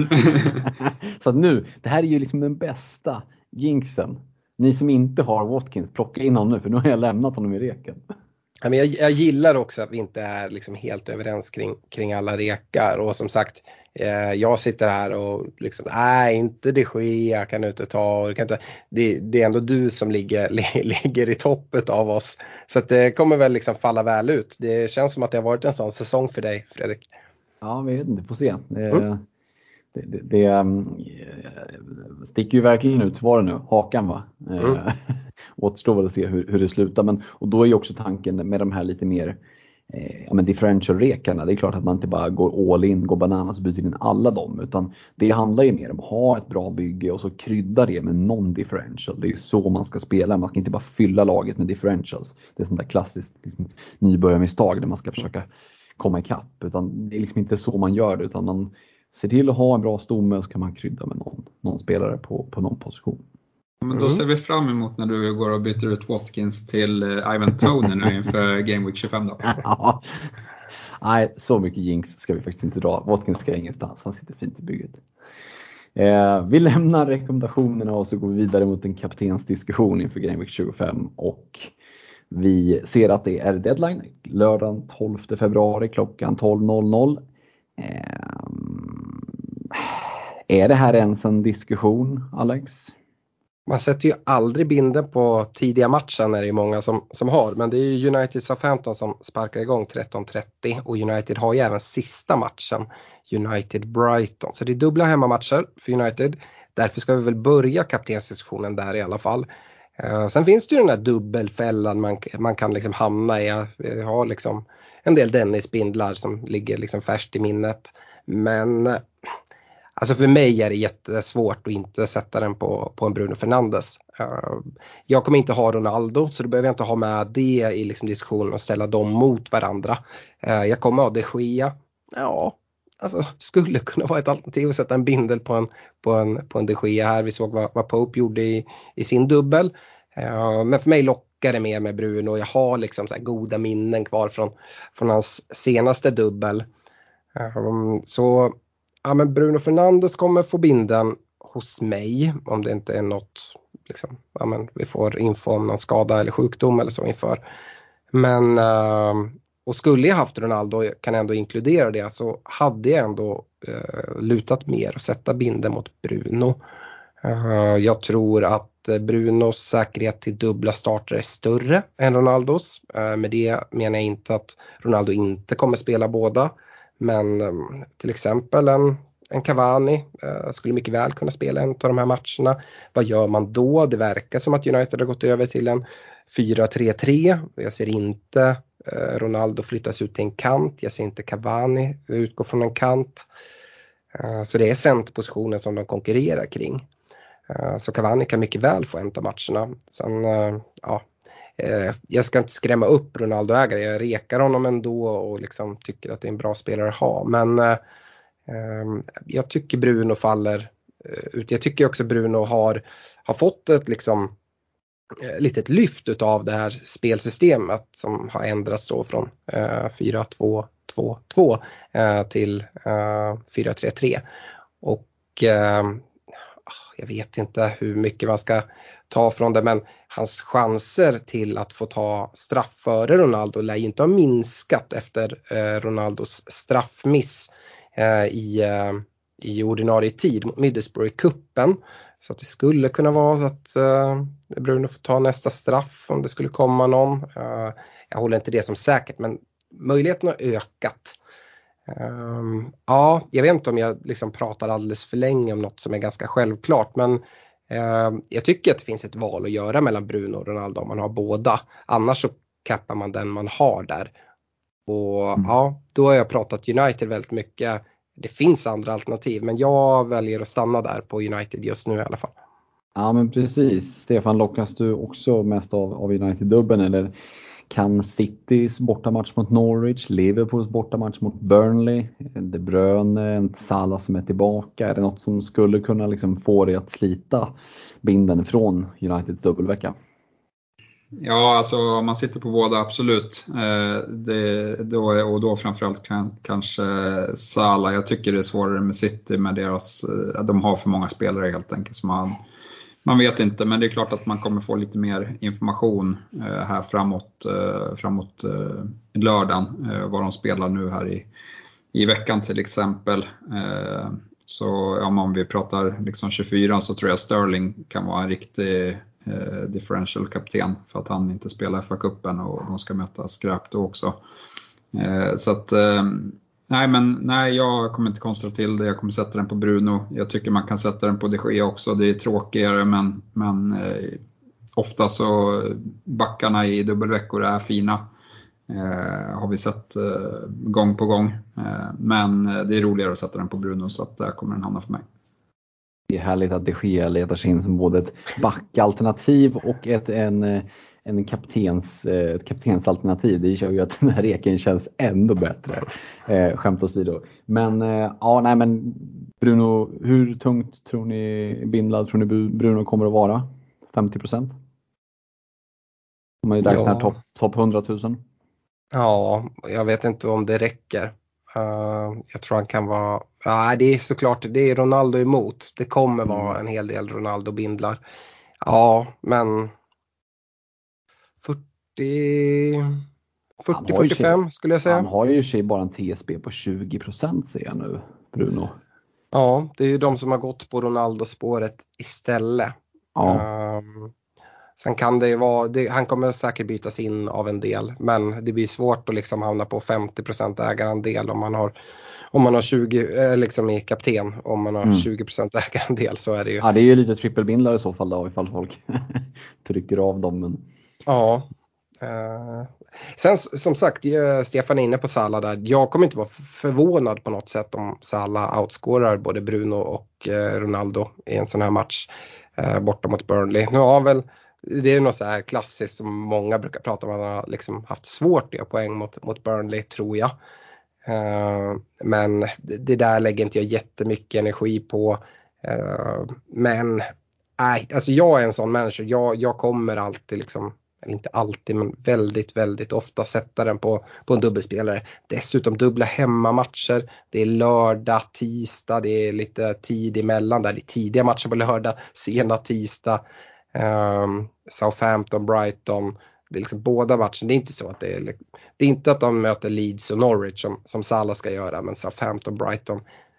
S2: Så att nu, det här är ju liksom den bästa jinxen. Ni som inte har Watkins, plocka in honom nu för nu har jag lämnat honom i reken.
S3: Jag, jag gillar också att vi inte är liksom helt överens kring, kring alla rekar och som sagt eh, jag sitter här och liksom, nej inte det sker, jag kan inte ta och kan inte, det, det är ändå du som ligger, ligger i toppet av oss så att det kommer väl liksom falla väl ut. Det känns som att det har varit en sån säsong för dig, Fredrik.
S2: Ja, vi vet inte, får se. Det,
S3: mm.
S2: det, det, det um, sticker ju verkligen ut, var det nu, hakan va? Mm. Återstår väl att se hur, hur det slutar. Men, och då är ju också tanken med de här lite mer eh, ja, men differential-rekarna. Det är klart att man inte bara går all in, går bananas och byter in alla dem. Utan det handlar ju mer om att ha ett bra bygge och så krydda det med non-differential. Det är ju så man ska spela. Man ska inte bara fylla laget med differentials. Det är sånt där klassiskt liksom, nybörjarmisstag där man ska försöka komma ikapp. Utan det är liksom inte så man gör det. Utan man ser till att ha en bra stomme och så kan man krydda med någon, någon spelare på, på någon position.
S4: Men då ser vi fram emot när du går och byter ut Watkins till Ivan Toney nu inför Game Week tjugofem då.
S2: Ja. Nej, så mycket jinx ska vi faktiskt inte dra. Watkins ska ingenstans, han sitter fint i bygget. Eh, vi lämnar rekommendationerna och så går vi vidare mot en kaptensdiskussion inför Game Week tjugofem. Och Vi ser att det är deadline lördagen tolfte februari klockan tolv noll noll. Eh, är det här ens en diskussion, Alex?
S3: Man sätter ju aldrig binden på tidiga matchen, när det är många som, som har. Men det är ju United Southampton som sparkar igång tretton trettio. Och United har ju även sista matchen, United Brighton. Så det är dubbla hemmamatcher för United. Därför ska vi väl börja kaptensdiskussionen där i alla fall. Uh, sen finns det ju den där dubbelfällan man, man kan liksom hamna i. Jag har liksom en del Dennis-bindlar som ligger liksom färskt i minnet. Men uh, alltså för mig är det jättesvårt att inte sätta den på, på en Bruno Fernandes. Uh, jag kommer inte ha Ronaldo, så då behöver jag inte ha med det i liksom diskussionen och ställa dem mot varandra. Uh, jag kommer ha De Gea. Ja, alltså skulle kunna vara ett alternativ att sätta en bindel på en, på en, på en De Gea här. Vi såg vad, vad Pope gjorde i, i sin dubbel. Uh, men för mig lockar det mer med Bruno. Jag har liksom så här goda minnen kvar från, från hans senaste dubbel. Uh, så ja, men Bruno Fernandes kommer få binden hos mig om det inte är något, liksom, ja, men vi får info om någon skada eller sjukdom eller så inför. Men uh, och skulle jag haft Ronaldo, kan jag ändå inkludera det, så hade jag ändå uh, lutat mer och sätta binden mot Bruno. Uh, jag tror att Brunos säkerhet till dubbla starter är större än Ronaldos. Uh, med det menar jag inte att Ronaldo inte kommer spela båda. Men um, till exempel en, en Cavani uh, skulle mycket väl kunna spela en av de här matcherna. Vad gör man då? Det verkar som att United har gått över till en fyra tre tre. Jag ser inte uh, Ronaldo flyttas ut till en kant. Jag ser inte Cavani utgå från en kant. Uh, så det är centerpositionen som de konkurrerar kring. Uh, så Cavani kan mycket väl få en av matcherna. Sen, uh, ja... Jag ska inte skrämma upp Ronaldo-ägare. Jag rekar honom ändå och liksom tycker att det är en bra spelare att ha. Men eh, jag tycker Bruno faller ut. Jag tycker också Bruno har, har fått ett liksom, eh, litet lyft utav det här spelsystemet som har ändrats då från eh, fyra två två två eh, till eh, fyra tre tre. Och eh, jag vet inte hur mycket man ska ta från det, men hans chanser till att få ta straff före Ronaldo lär ju inte ha minskat efter eh, Ronaldos straffmiss eh, i, eh, i ordinarie tid mot Middlesbrough-cupen. Så att det skulle kunna vara att eh, Bruno får ta nästa straff om det skulle komma någon. Eh, jag håller inte det som säkert, men möjligheten har ökat. Um, ja, jag vet inte om jag liksom pratar alldeles för länge om något som är ganska självklart, men uh, jag tycker att det finns ett val att göra mellan Bruno och Ronaldo om man har båda. Annars så kappar man den man har där. Och mm. ja, då har jag pratat United väldigt mycket. Det finns andra alternativ, men jag väljer att stanna där på United just nu i alla fall.
S2: Ja, men precis. Stefan, lockas du också mest av, av United-dubben, eller kan Citys bortamatch mot Norwich, Liverpools bortamatch mot Burnley, De Bruyne, en Salah som är tillbaka, är det något som skulle kunna liksom få dig att slita binden från Uniteds dubbelvecka?
S4: Ja, alltså om man sitter på båda, absolut. Eh, det, då, och då framförallt kan, kanske Salah. Jag tycker det är svårare med City med deras, de har för många spelare helt enkelt som man Man vet inte, men det är klart att man kommer få lite mer information eh, här framåt, eh, framåt eh, lördagen. Eh, vad de spelar nu här i, i veckan till exempel. Eh, så ja, om vi pratar liksom tjugofyra, så tror jag Sterling kan vara en riktig eh, differential-kapten. För att han inte spelar F A-cupen och de ska möta skräp då också. Eh, så att... Eh, Nej, men nej, jag kommer inte konstra till det. Jag kommer sätta den på Bruno. Jag tycker man kan sätta den på De Gea också. Det är tråkigare, men, men eh, ofta så backarna i dubbelveckor är fina. Eh, har vi sett eh, gång på gång. Eh, men det är roligare att sätta den på Bruno, så att där kommer den hamna för mig.
S2: Det är härligt att De Gea letar sig in som både ett backalternativ och ett en... en kaptens, ett kaptensalternativ. Det gör ju att den här reken känns ändå bättre. Eh, skämt åsido. Men eh, ja, nej men Bruno, hur tungt tror ni bindlad tror ni Bruno kommer att vara? femtio procent? Om man ju räknar ja. topp top hundratusen.
S3: Ja, jag vet inte om det räcker. Uh, jag tror han kan vara... Ja, det är såklart, det är Ronaldo emot. Det kommer vara en hel del Ronaldo-bindlar. Ja, men... fyrtio fyrtiofem skulle jag säga.
S2: Han har ju sig bara en T S B på tjugo procent ser jag nu, Bruno.
S3: Ja, det är ju de som har gått på Ronaldo-spåret istället.
S2: Ja.
S3: Um, sen kan det ju vara, det, han kommer säkert bytas in av en del, men det blir svårt att liksom hamna på femtio procent ägarandel om man har om man har tjugo eh, liksom i kapten, om man har mm. tjugo procent ägarandel så är det ju.
S2: Ja, det är ju lite trippelbindlar i så fall då, ifall folk trycker av dem. Men...
S3: Ja. Uh, sen som sagt, Stefan är inne på Salah där. Jag kommer inte vara förvånad på något sätt om Salah outscorar både Bruno och uh, Ronaldo i en sån här match uh, borta mot Burnley. Nu har väl, det är något så här klassiskt som många brukar prata om, att man har liksom haft svårt att göra poäng mot, mot Burnley tror jag. Uh, men det, det där lägger inte jag jättemycket energi på. Uh, men nej, alltså jag är en sån människa. Jag, jag kommer alltid liksom, eller inte alltid men väldigt väldigt ofta sätta den på, på en dubbelspelare. Dessutom dubbla hemmamatcher. Det är lördag, tisdag, det är lite tid emellan där. Det är tidiga matcher på lördag, sena tisdag. Um, Southampton, Brighton. Det är liksom båda matcherna. Det är inte så att det är, det är inte att de möter Leeds och Norwich som, som Salah ska göra, men Southampton, Brighton.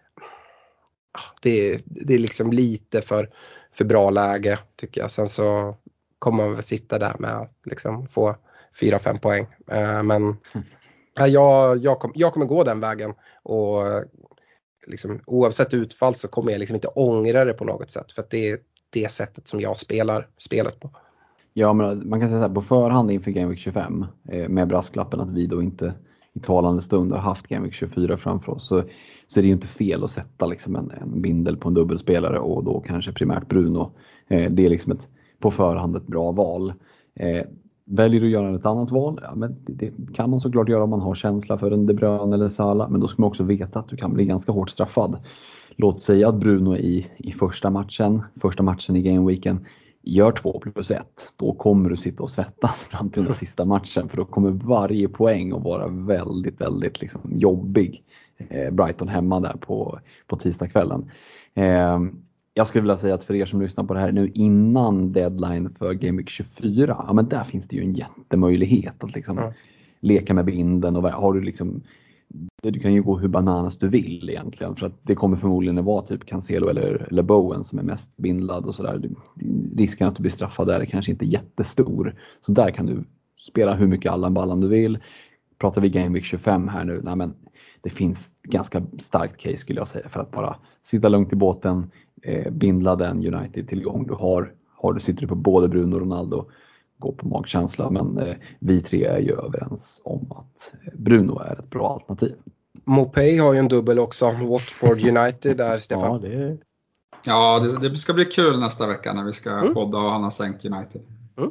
S3: Det är, det är liksom lite för, för bra läge tycker jag. Sen så kommer man väl sitta där med att liksom få fyra fem poäng. Uh, men ja, jag, jag, kom, jag kommer gå den vägen. Och liksom, oavsett utfall så kommer jag liksom inte ångra det på något sätt. För att det är det sättet som jag spelar spelet på.
S2: Ja, men man kan säga så här, på förhand inför Game Week tjugofem eh, med brasklappen att vi då inte i talande stund har haft Game Week tjugofyra framför oss, så, så är det ju inte fel att sätta liksom en, en bindel på en dubbelspelare och då kanske primärt Bruno. Eh, det är liksom ett, på förhand ett bra val. Eh, väljer du att göra ett annat val? Ja, men det, det kan man såklart göra om man har känsla för en De Bruyne eller Salah, men då ska man också veta att du kan bli ganska hårt straffad. Låt säga att Bruno i, i första matchen, första matchen i Game Weeken gör två plus ett. Då kommer du sitta och svettas fram till den sista matchen, för då kommer varje poäng att vara väldigt, väldigt liksom jobbig. Eh, Brighton hemma där på, på tisdagskvällen. Eh, jag skulle vilja säga att för er som lyssnar på det här nu innan deadline för Game Week tjugofyra, ja, men där finns det ju en jättemöjlighet att liksom mm. leka med binden, och har du liksom, du kan ju gå hur bananas du vill egentligen, för att det kommer förmodligen att vara typ Cancelo eller, eller Bowen som är mest bindlad och sådär. Risken att du blir straffad där är kanske inte jättestor, så där kan du spela hur mycket Allan Ballan du vill. Pratar vi Game Week tjugofem här nu, nej, men det finns ganska starkt case skulle jag säga för att bara sitta lugnt i båten, eh, bindla den United-tillgång du har. Har du, sitter du på både Bruno och Ronaldo, gå på magkänsla, men eh, vi tre är ju överens om att Bruno är ett bra alternativ.
S3: Mopay har ju en dubbel också, Watford United där, Stefan.
S2: Ja, det,
S4: ja det, det ska bli kul nästa vecka när vi ska mm. podda och han har sänkt United.
S3: Mm.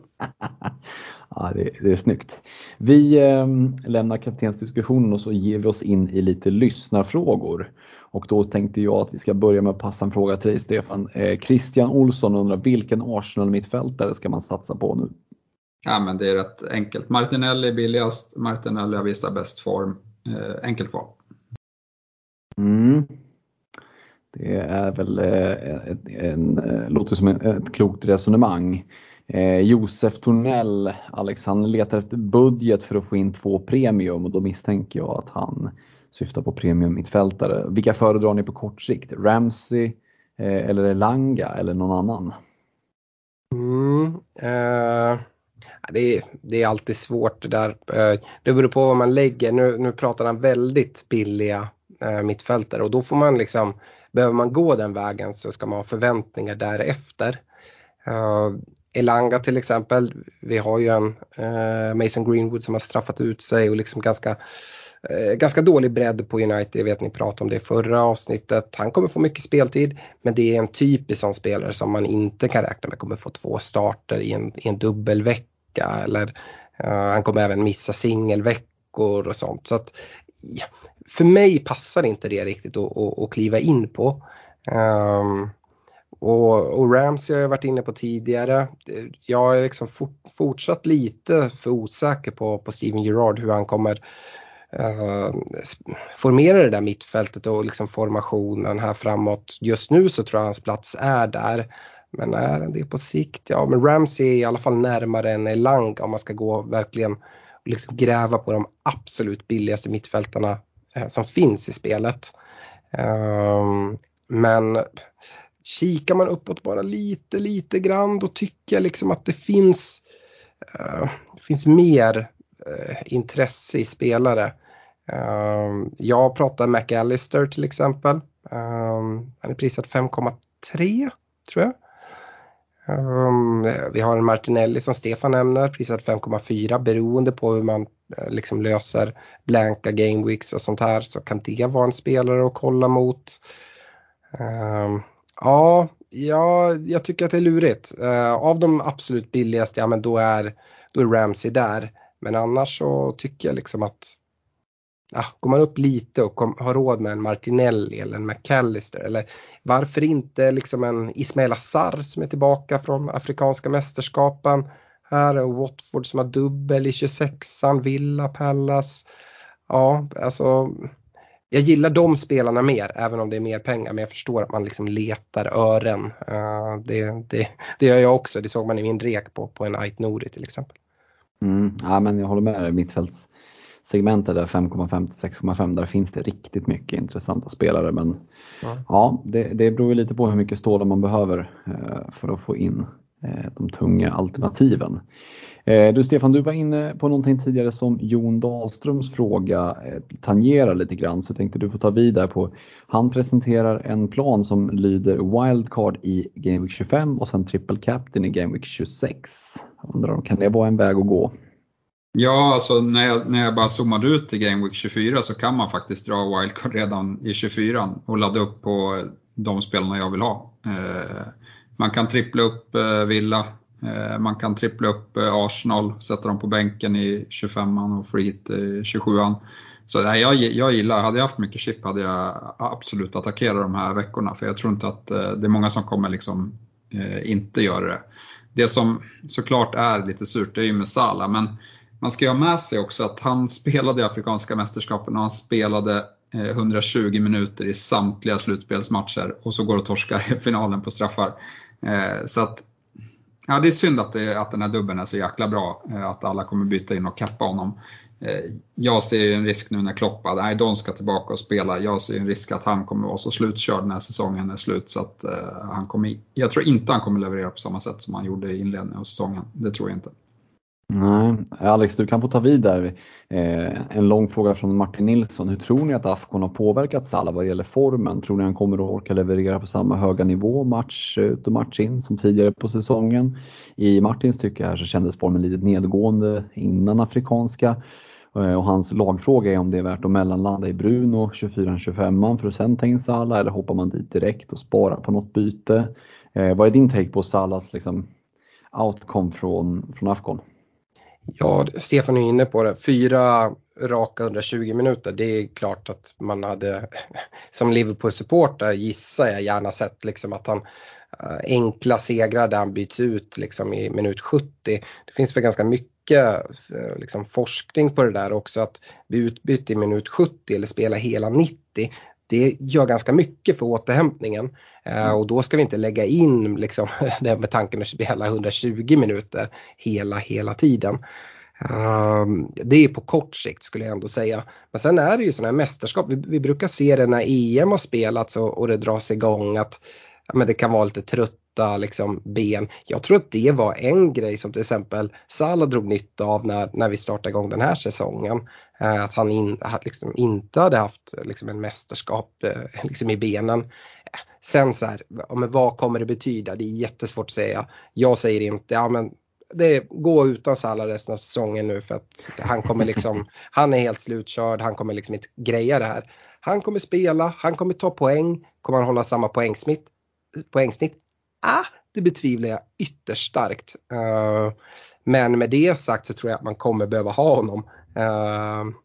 S2: Ja, det, det är snyggt. Vi eh, lämnar kaptensdiskussionen och så ger vi oss in i lite lyssnarfrågor. Och då tänkte jag att vi ska börja med att passa en fråga till dig, Stefan. Eh, Christian Olsson undrar, vilken Arsenal-mittfältare ska man satsa på nu?
S4: Ja, men det är rätt enkelt. Martinelli är billigast. Martinelli har visat bäst form. Eh, enkelt val.
S2: Mm. Det är väl eh, ett, en, en, låter som ett, ett klokt resonemang. Eh, Josef Tornell, Alex, han letar efter budget för att få in två premium, och då misstänker jag att han syftar på premium mittfältare. Vilka föredrar ni på kort sikt? Ramsey eh, eller Elanga eller någon annan?
S3: Mm, eh, det, är, det är alltid svårt det där. Eh, det beror på vad man lägger. Nu, nu pratar han väldigt billiga eh, mittfältare, och då får man liksom, behöver man gå den vägen så ska man ha förväntningar därefter. Eh, Elanga till exempel, vi har ju en eh, Mason Greenwood som har straffat ut sig och liksom ganska, eh, ganska dålig bredd på United. Jag vet ni pratade om det i förra avsnittet. Han kommer få mycket speltid, men det är en typisk sån spelare som man inte kan räkna med kommer få två starter i en, i en dubbelvecka, eller eh, han kommer även missa singelveckor och sånt. Så att ja, för mig passar inte det riktigt att, att, att kliva in på. Um, Och, och Ramsey har jag varit inne på tidigare. Jag är liksom fort, fortsatt lite för osäker på, på Steven Gerrard, hur han kommer uh, formera det där mittfältet och liksom formationen här framåt. Just nu så tror jag hans plats är där. Men är det på sikt? Ja, men Ramsey är i alla fall närmare än Elanga om man ska gå verkligen och liksom gräva på de absolut billigaste mittfältarna eh, som finns i spelet. Um, men kikar man uppåt bara lite, lite grann, då tycker jag liksom att det finns, uh, det finns mer uh, intresse i spelare. Uh, jag pratar McAllister till exempel. Uh, han är prisat fem komma tre tror jag. Um, vi har en Martinelli som Stefan nämner, prisat fem komma fyra, beroende på hur man uh, liksom löser blanka game weeks och sånt här, så kan det vara en spelare att kolla mot. Um, ja, ja, jag tycker att det är lurigt. Uh, av de absolut billigaste, ja men då är, då är Ramsey där. Men annars så tycker jag liksom att ja, går man upp lite och kom, har råd med en Martinelli eller en McAllister, eller varför inte liksom en Ismail Assar som är tillbaka från afrikanska mästerskapen här, och Watford som har dubbel i tjugosexan, Villa, Palace. Ja, alltså jag gillar de spelarna mer, även om det är mer pengar, men jag förstår att man liksom letar ören. Uh, det, det, det gör jag också, det såg man i min rek på, på en Ait Nouri till exempel.
S2: Mm, ja, men jag håller med dig, mittfälts segmentet där fem komma fem till sex komma fem, där finns det riktigt mycket intressanta spelare, men ja, ja det, det beror ju lite på hur mycket stålar man behöver eh, för att få in eh, de tunga alternativen. Eh, du Stefan, du var inne på någonting tidigare som Jon Dahlströms fråga eh, tangerar lite grann, så jag tänkte du får ta vidare på. Han presenterar en plan som lyder wildcard i Game Week tjugofem och sen triple captain i Game Week tjugosex. Jag undrar, kan det vara en väg att gå?
S4: Ja, alltså när jag, när jag bara zoomade ut i Game Week tjugofyra så kan man faktiskt dra wildcard redan i tjugofyra och ladda upp på de spelarna jag vill ha. Eh, man kan trippla upp eh, Villa, eh, man kan trippla upp eh, Arsenal, sätta dem på bänken i tjugofemman och free hit i tjugosjuan. Så nej, jag, jag gillar, hade jag haft mycket chip hade jag absolut attackerat de här veckorna, för jag tror inte att eh, det är många som kommer liksom eh, inte göra det. Det som såklart är lite surt, det är ju med Salah, men man ska ju ha med sig också att han spelade i afrikanska mästerskapen och han spelade hundratjugo minuter i samtliga slutspelsmatcher, och så går och torskar i finalen på straffar. Så att ja, det är synd att, det, att den här dubben är så jäkla bra, att alla kommer byta in och kappa honom. Jag ser en risk nu när Klopp, nej, de ska tillbaka och spela. Jag ser en risk att han kommer vara så slutkörd när säsongen är slut, så att han kommer, jag tror inte han kommer leverera på samma sätt som han gjorde i inledningen av säsongen. Det tror jag inte.
S2: Nej, Alex, du kan få ta vidare. Eh, en lång fråga från Martin Nilsson. Hur tror ni att Afcon har påverkat Salah vad gäller formen? Tror ni han kommer att orka leverera på samma höga nivå match ut och match in som tidigare på säsongen? I Martins tycke här så kändes formen lite nedgående innan afrikanska. Eh, och hans lagfråga är om det är värt att mellanlanda i Bruno tjugofyra tjugofem för att sen ta in Salah, eller hoppar man dit direkt och sparar på något byte? Eh, vad är din take på Salahs liksom, outcome från, från Afcon?
S3: Ja, Stefan är inne på det. Fyra raka hundratjugo minuter. Det är klart att man hade, som Liverpool-supporter gissar jag gärna sett liksom att han enkla segrar där han byts ut liksom i minut sjuttio. Det finns väl ganska mycket liksom forskning på det där också, att bli utbytt i minut sjuttio eller spela hela nittio. Det gör ganska mycket för återhämtningen. Uh, och då ska vi inte lägga in liksom, det med tanken att spela hundratjugo minuter hela, hela tiden. Uh, det är på kort sikt skulle jag ändå säga. Men sen är det ju sådana här mästerskap. Vi, vi brukar se det när E M har spelats och, och det dras igång att ja, men det kan vara lite trötta liksom, ben. Jag tror att det var en grej som till exempel Salah drog nytta av när, när vi startade igång den här säsongen. Uh, att han in, att liksom, inte hade haft liksom, en mästerskap uh, liksom, i benen. Sen så här, men vad kommer det betyda? Det är jättesvårt att säga. Jag säger inte, ja men det går utan Salah resten av säsongen nu, för att han kommer liksom, han är helt slutkörd, han kommer liksom inte greja det här. Han kommer spela, han kommer ta poäng, kommer han hålla samma poängsnitt? Poängsnitt? Ah, det betvivlar jag ytterst starkt. Uh, men med det sagt så tror jag att man kommer behöva ha honom. Uh,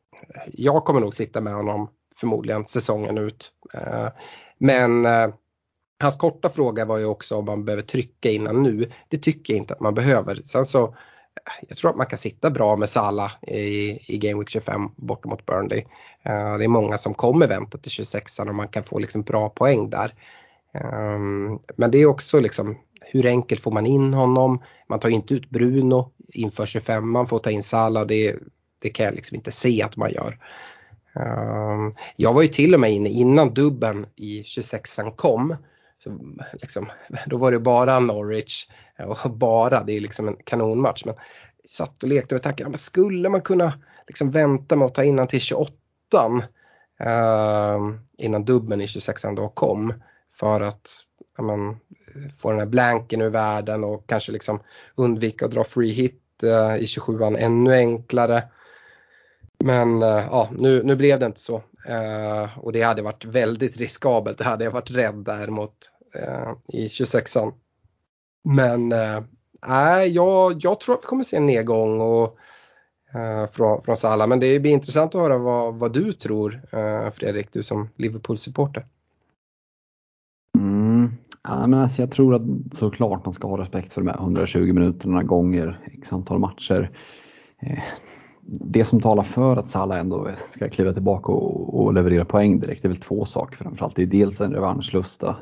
S3: jag kommer nog sitta med honom förmodligen säsongen ut. Uh, Men eh, hans korta fråga var ju också om man behöver trycka innan nu. Det tycker jag inte att man behöver. Sen så, jag tror att man kan sitta bra med Salah i, i Game Week tjugofem borta mot Burnley. Eh, det är många som kommer vänta till tjugosexan och man kan få liksom bra poäng där. Um, men det är också liksom, hur enkelt får man in honom? Man tar inte ut Bruno inför tjugofem, man får ta in Salah, det, det kan jag liksom inte se att man gör. Um, jag var ju till och med inne innan dubben i tjugosexan kom, så liksom, då var det bara Norwich och bara, det är liksom en kanonmatch, men satt och lekte med tanken, men skulle man kunna liksom vänta med att ta in han till tjugoåttan uh, innan dubben i tjugosexan då kom, för att ja, man, få den här blanken ur världen och kanske liksom undvika att dra free hit uh, i tjugosjuan ännu enklare. Men uh, ja, nu, nu blev det inte så. Uh, och det hade varit väldigt riskabelt. Det hade jag varit rädd däremot uh, i tjugosexan. Men uh, nej, jag, jag tror att vi kommer se en nedgång och, uh, från, från Salah. Men det blir intressant att höra vad, vad du tror, uh, Fredrik, du som Liverpool-supporter.
S2: Mm. Ja, men alltså jag tror att såklart man ska ha respekt för de här hundratjugo minuterna gånger x antal matcher. Eh, det som talar för att Salah ändå ska kliva tillbaka och, och leverera poäng direkt, det är väl två saker framförallt. Det är dels en revanschlusta.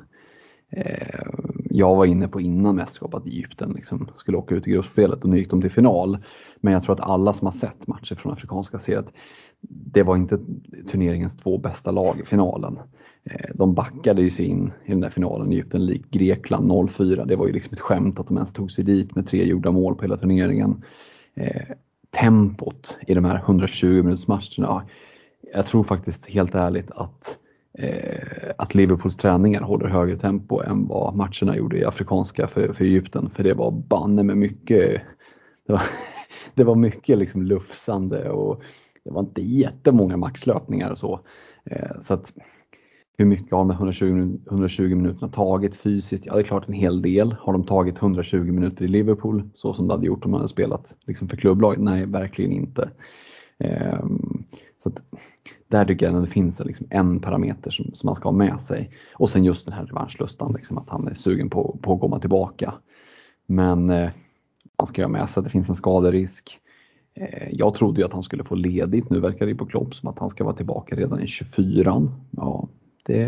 S2: Eh, jag var inne på innan mästerskapet att Egypten liksom skulle åka ut i gruppspelet och nu gick de till final. Men jag tror att alla som har sett matcher från afrikanska ser att det var inte turneringens två bästa lag i finalen. De backade ju sig in i den där finalen i Egypten likt Grekland noll fyra. Det var ju liksom ett skämt att de ens tog sig dit med tre gjorda mål på hela turneringen. Eh, tempot i de här hundratjugo minuters matcherna. Jag tror faktiskt helt ärligt att, eh, att Liverpools träningar håller högre tempo än vad matcherna gjorde i afrikanska för, för Egypten. För det var banne med mycket, det var, det var mycket liksom lufsande och det var inte jättemånga maxlöpningar och så. Eh, så att hur mycket har de hundratjugo, hundratjugo minuterna tagit fysiskt? Ja, det är klart en hel del. Har de tagit hundratjugo minuter i Liverpool så som det hade gjort om man hade spelat liksom för klubblag? Nej, verkligen inte. Ehm, så att där tycker jag att det finns liksom en parameter som, som man ska ha med sig. Och sen just den här revanschlustan, liksom att han är sugen på, på att komma tillbaka. Men eh, man ska ha med sig att det finns en skaderisk. Eh, jag trodde ju att han skulle få ledigt. Nu verkar det på Klopp som att han ska vara tillbaka redan i tjugofyran. Ja. Det,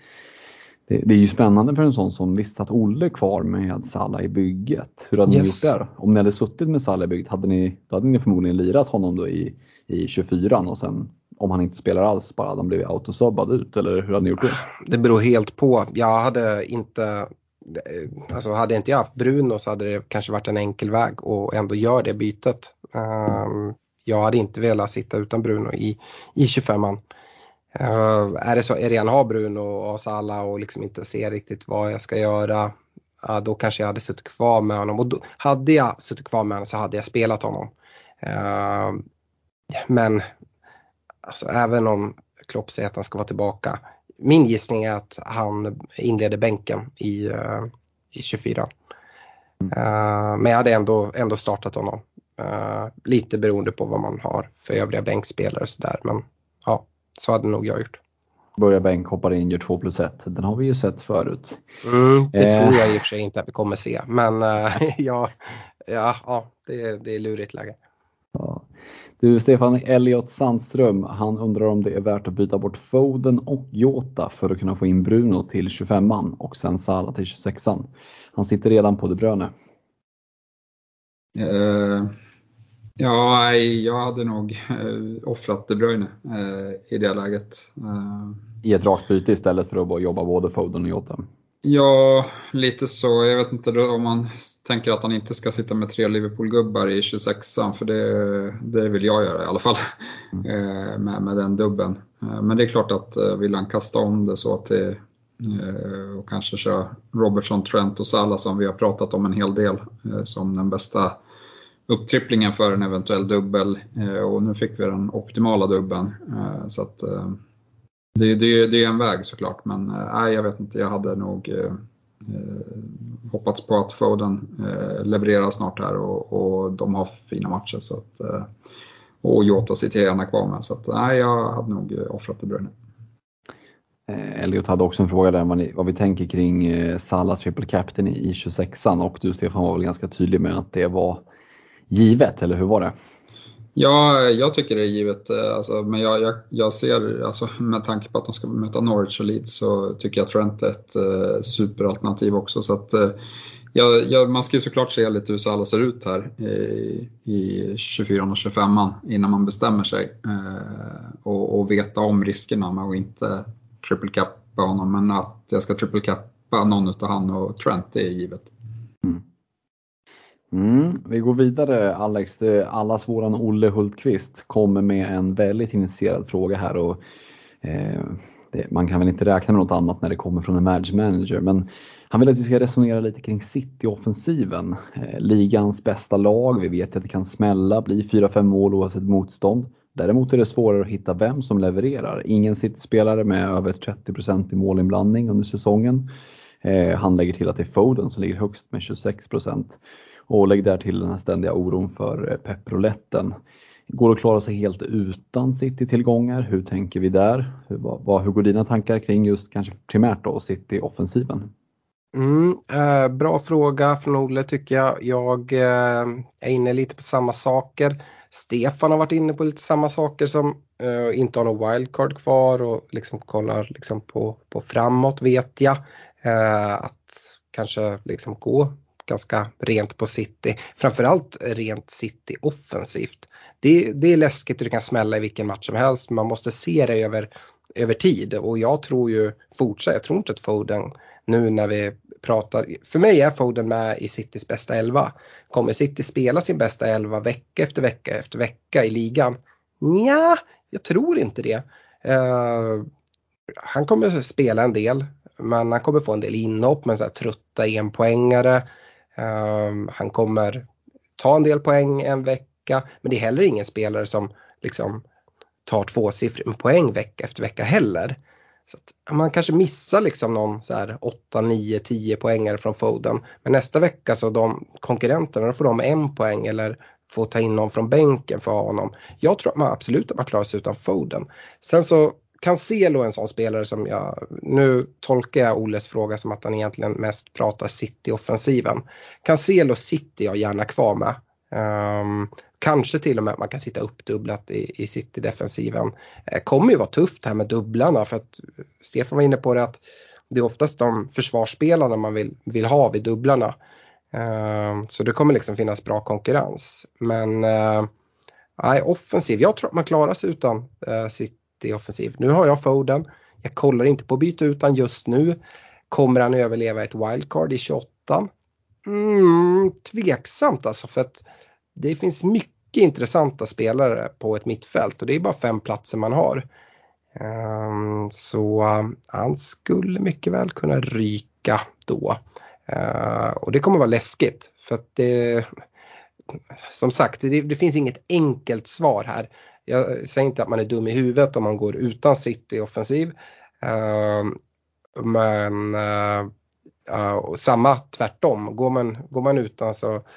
S2: det, det är ju spännande för en sån som visst att Olle kvar med Salah i bygget. Hur hade yes. ni gjort där? Om ni hade suttit med Salah i bygget hade ni, då hade ni förmodligen lirat honom då i, i tjugofyran och sen om han inte spelar alls bara hade han blivit autosubbad ut, eller hur hade ni gjort det?
S3: Det beror helt på. Jag hade inte, alltså hade inte jag haft Bruno så hade det kanske varit en enkel väg och ändå gör det bytet. Um, jag hade inte velat sitta utan Bruno i, i tjugofemman. Uh, är det så är redan har Bruno och Salah och liksom inte ser riktigt vad jag ska göra, uh, då kanske jag hade suttit kvar med honom och då, hade jag suttit kvar med honom så hade jag spelat honom. Uh, men alltså, även om Klopp säger att han ska vara tillbaka, min gissning är att han inleder bänken i, uh, i tjugofyra. Uh, men jag hade ändå, ändå startat honom, uh, lite beroende på vad man har för övriga bänkspelare och sådär, men ja, så hade nog jag gjort.
S2: Börja bänk, hoppar in, gör två plus ett. Den har vi ju sett förut.
S3: Mm, det eh. tror jag i och för sig inte att vi kommer se. Men uh, ja, ja, ja det, det är lurigt läge.
S2: Ja. Du, Stefan Elliot Sandström, han undrar om det är värt att byta bort Foden och Jota för att kunna få in Bruno till tjugofemman och sen Salah till tjugosexan. Han sitter redan på De Bruyne.
S4: Uh. Ja, jag hade nog äh, offrat De Bruyne äh, i det läget. Äh.
S2: I ett rakt byte istället för att bara jobba både Foden och Jota?
S4: Ja, lite så. Jag vet inte om man tänker att han inte ska sitta med tre Liverpool-gubbar i tjugosexan, för det, det vill jag göra i alla fall, mm. äh, med, med den dubben. Äh, men det är klart att äh, vill han kasta om det så att det, äh, och kanske köra Robertson, Trent och Salah som vi har pratat om en hel del äh, som den bästa upptripplingen för en eventuell dubbel, och nu fick vi den optimala dubben, så att det, det, det är en väg såklart, men nej, jag vet inte, jag hade nog eh, hoppats på att Foden eh, levererar snart här och, och de har fina matcher, så att, eh, och Jota sitter gärna kvar med, så att nej, jag hade nog offrat De Bruyne.
S2: Elliot hade också en fråga där vad, ni, vad vi tänker kring Salah triple captain i tjugosexan, och du Stefan var väl ganska tydlig med att det var givet, eller hur var det?
S4: Ja, jag tycker det är givet. Alltså, men jag, jag, jag ser, alltså, med tanke på att de ska möta Norwich och Leeds, så tycker jag Trent är ett uh, superalternativ också. Så att, uh, ja, ja, man ska ju såklart se lite hur alla ser ut här i, i tjugofyra och tjugofem innan man bestämmer sig. Uh, och, och veta om riskerna med att inte triple cappa honom. Men att jag ska triple cappa någon utav han och Trent, det är givet.
S2: Mm. Mm, vi går vidare, Alex. Allas våran Olle Hultqvist kommer med en väldigt initierad fråga här. Och, eh, det, man kan väl inte räkna med något annat när det kommer från en match manager. Men han vill att vi ska resonera lite kring City-offensiven. Eh, ligans bästa lag. Vi vet att det kan smälla, bli fyra fem mål oavsett motstånd. Däremot är det svårare att hitta vem som levererar. Ingen City-spelare med över trettio procent i målinblandning under säsongen. Eh, han lägger till att det är Foden som ligger högst med tjugosex procent. Och lägg där till den här ständiga oron för pepproletten. Går det att klara sig helt utan City-tillgångar? Hur tänker vi där? Hur, vad, hur går dina tankar kring just kanske primärt då City-offensiven?
S3: Mm, eh, bra fråga från Olle tycker jag. Jag eh, är inne lite på samma saker. Stefan har varit inne på lite samma saker, som eh, inte har någon wildcard kvar och liksom kollar liksom på, på framåt, vet jag. Eh, att kanske liksom gå ganska rent på City. Framförallt rent City offensivt. Det, det är läskigt och det kan smälla i vilken match som helst. Man måste se det över, över tid. Och jag tror ju fortsatt, jag tror inte att Foden nu när vi pratar. För mig är Foden med i Citys bästa elva. Kommer City spela sin bästa elva vecka efter vecka efter vecka i ligan? Ja, jag tror inte det. Uh, han kommer spela en del. Men han kommer få en del inhopp med så här trötta enpoängare. Um, han kommer ta en del poäng en vecka, men det är heller ingen spelare som liksom tar tvåsiffriga poäng vecka efter vecka heller. Så att man kanske missar liksom någon så här åtta, nio, tio poängare från Foden. Men nästa vecka så de konkurrenterna, då får de en poäng eller får ta in någon från bänken för honom. Jag tror att man absolut att man klarar sig utan Foden. Sen så Cancelo är en sån spelare som jag, nu tolkar jag Olles fråga som att han egentligen mest pratar City-offensiven. Cancelo City jag gärna kvar med. Um, kanske till och med att man kan sitta uppdubblat i, i City-defensiven. Eh, kommer ju vara tufft här med dubblarna, för att Stefan var inne på det att det är oftast de försvarsspelarna man vill, vill ha vid dubblarna. Uh, så det kommer liksom finnas bra konkurrens. Men uh, nej, offensiv, jag tror att man klarar sig utan uh, City offensiv. Nu har jag Foden. Jag kollar inte på att byta utan just nu. Kommer han överleva ett wildcard i tjugoåtta? Mm, tveksamt alltså, för att det finns mycket intressanta spelare på ett mittfält och det är bara fem platser man har. Um, så uh, han skulle mycket väl kunna ryka då. Uh, och det kommer vara läskigt, för att det, som sagt, det, det finns inget enkelt svar här. Jag säger inte att man är dum i huvudet om man går utan City offensiv. Uh, men uh, uh, samma tvärtom. Går man, går man utan så uh,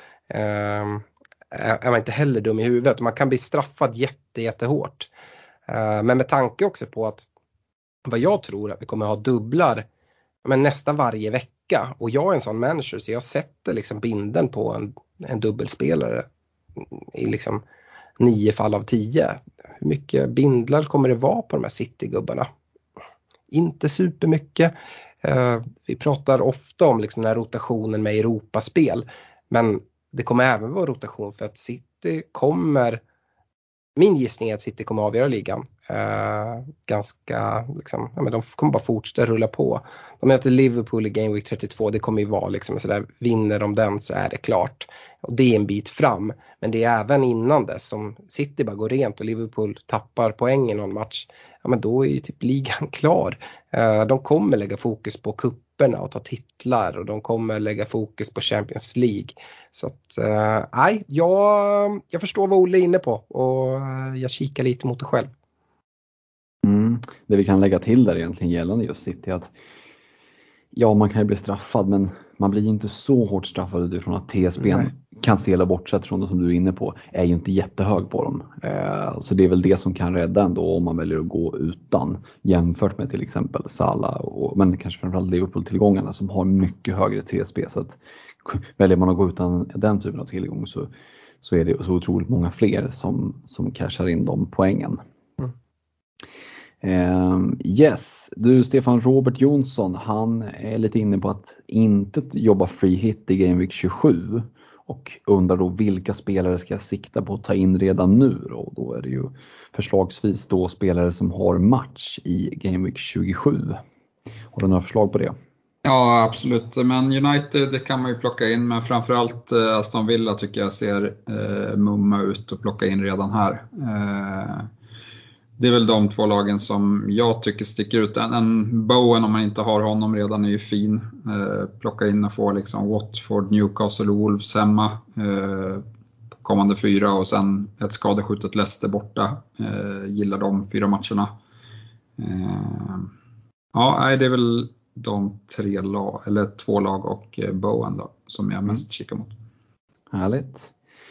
S3: är man inte heller dum i huvudet. Man kan bli straffad jätte, jättehårt. Uh, men med tanke också på att vad jag tror att vi kommer ha dubblar men nästan varje vecka. Och jag är en sån manager så jag sätter liksom binden på en, en dubbelspelare i liksom nio fall av tio. Hur mycket bindlar kommer det vara på de här City-gubbarna? Inte supermycket. Uh, vi pratar ofta om liksom den här rotationen med Europaspel. Men det kommer även vara rotation för att City kommer, min gissning är att City kommer avgöra ligan. Uh, ganska, liksom, ja, men de kommer bara fortsätta rulla på. De möter Liverpool i Game Week trettiotvå, det kommer ju vara liksom sådär, vinner de den så är det klart. Och det är en bit fram, men det är även innan dess som City bara går rent och Liverpool tappar poäng i någon match. Ja, men då är ju typ ligan klar. Uh, de kommer lägga fokus på kupperna och ta titlar och de kommer lägga fokus på Champions League. Så att, uh, nej, jag, jag förstår vad Olle är inne på och uh, jag kikar lite mot det själv.
S2: Mm, det vi kan lägga till där egentligen gällande just City att ja, man kan ju bli straffad, men man blir inte så hårt straffad utifrån att T S B:n kan stela bortsett från det som du är inne på är ju inte jättehög på dem. Eh, så det är väl det som kan rädda ändå om man väljer att gå utan jämfört med till exempel Salah och, men kanske framförallt Liverpool-tillgångarna som har mycket högre T S B. Så att väljer man att gå utan den typen av tillgång så så är det så otroligt många fler som, som cashar in de poängen. Mm. Eh, yes, du Stefan, Robert Jonsson, han är lite inne på att inte jobba free hit i Game Week tjugosju. Och undrar då vilka spelare ska jag sikta på att ta in redan nu då? Då är det ju förslagsvis då spelare som har match i Game Week tjugosju. Har du några förslag på det?
S4: Ja, absolut. Men United kan man ju plocka in, men framförallt Aston Villa tycker jag ser eh, mumma ut och plocka in redan här. Eh, det är väl de två lagen som jag tycker sticker ut. En, en Bowen, om man inte har honom redan, är ju fin. Eh, plocka in och få liksom Watford, Newcastle och Wolves hemma eh, kommande fyra, och sen ett skadeskjutet Leicester borta. Eh, gillar de fyra matcherna. Eh, ja, det är väl de tre lag, eller två lag och Bowen då, som jag mest kikar mot.
S2: Härligt.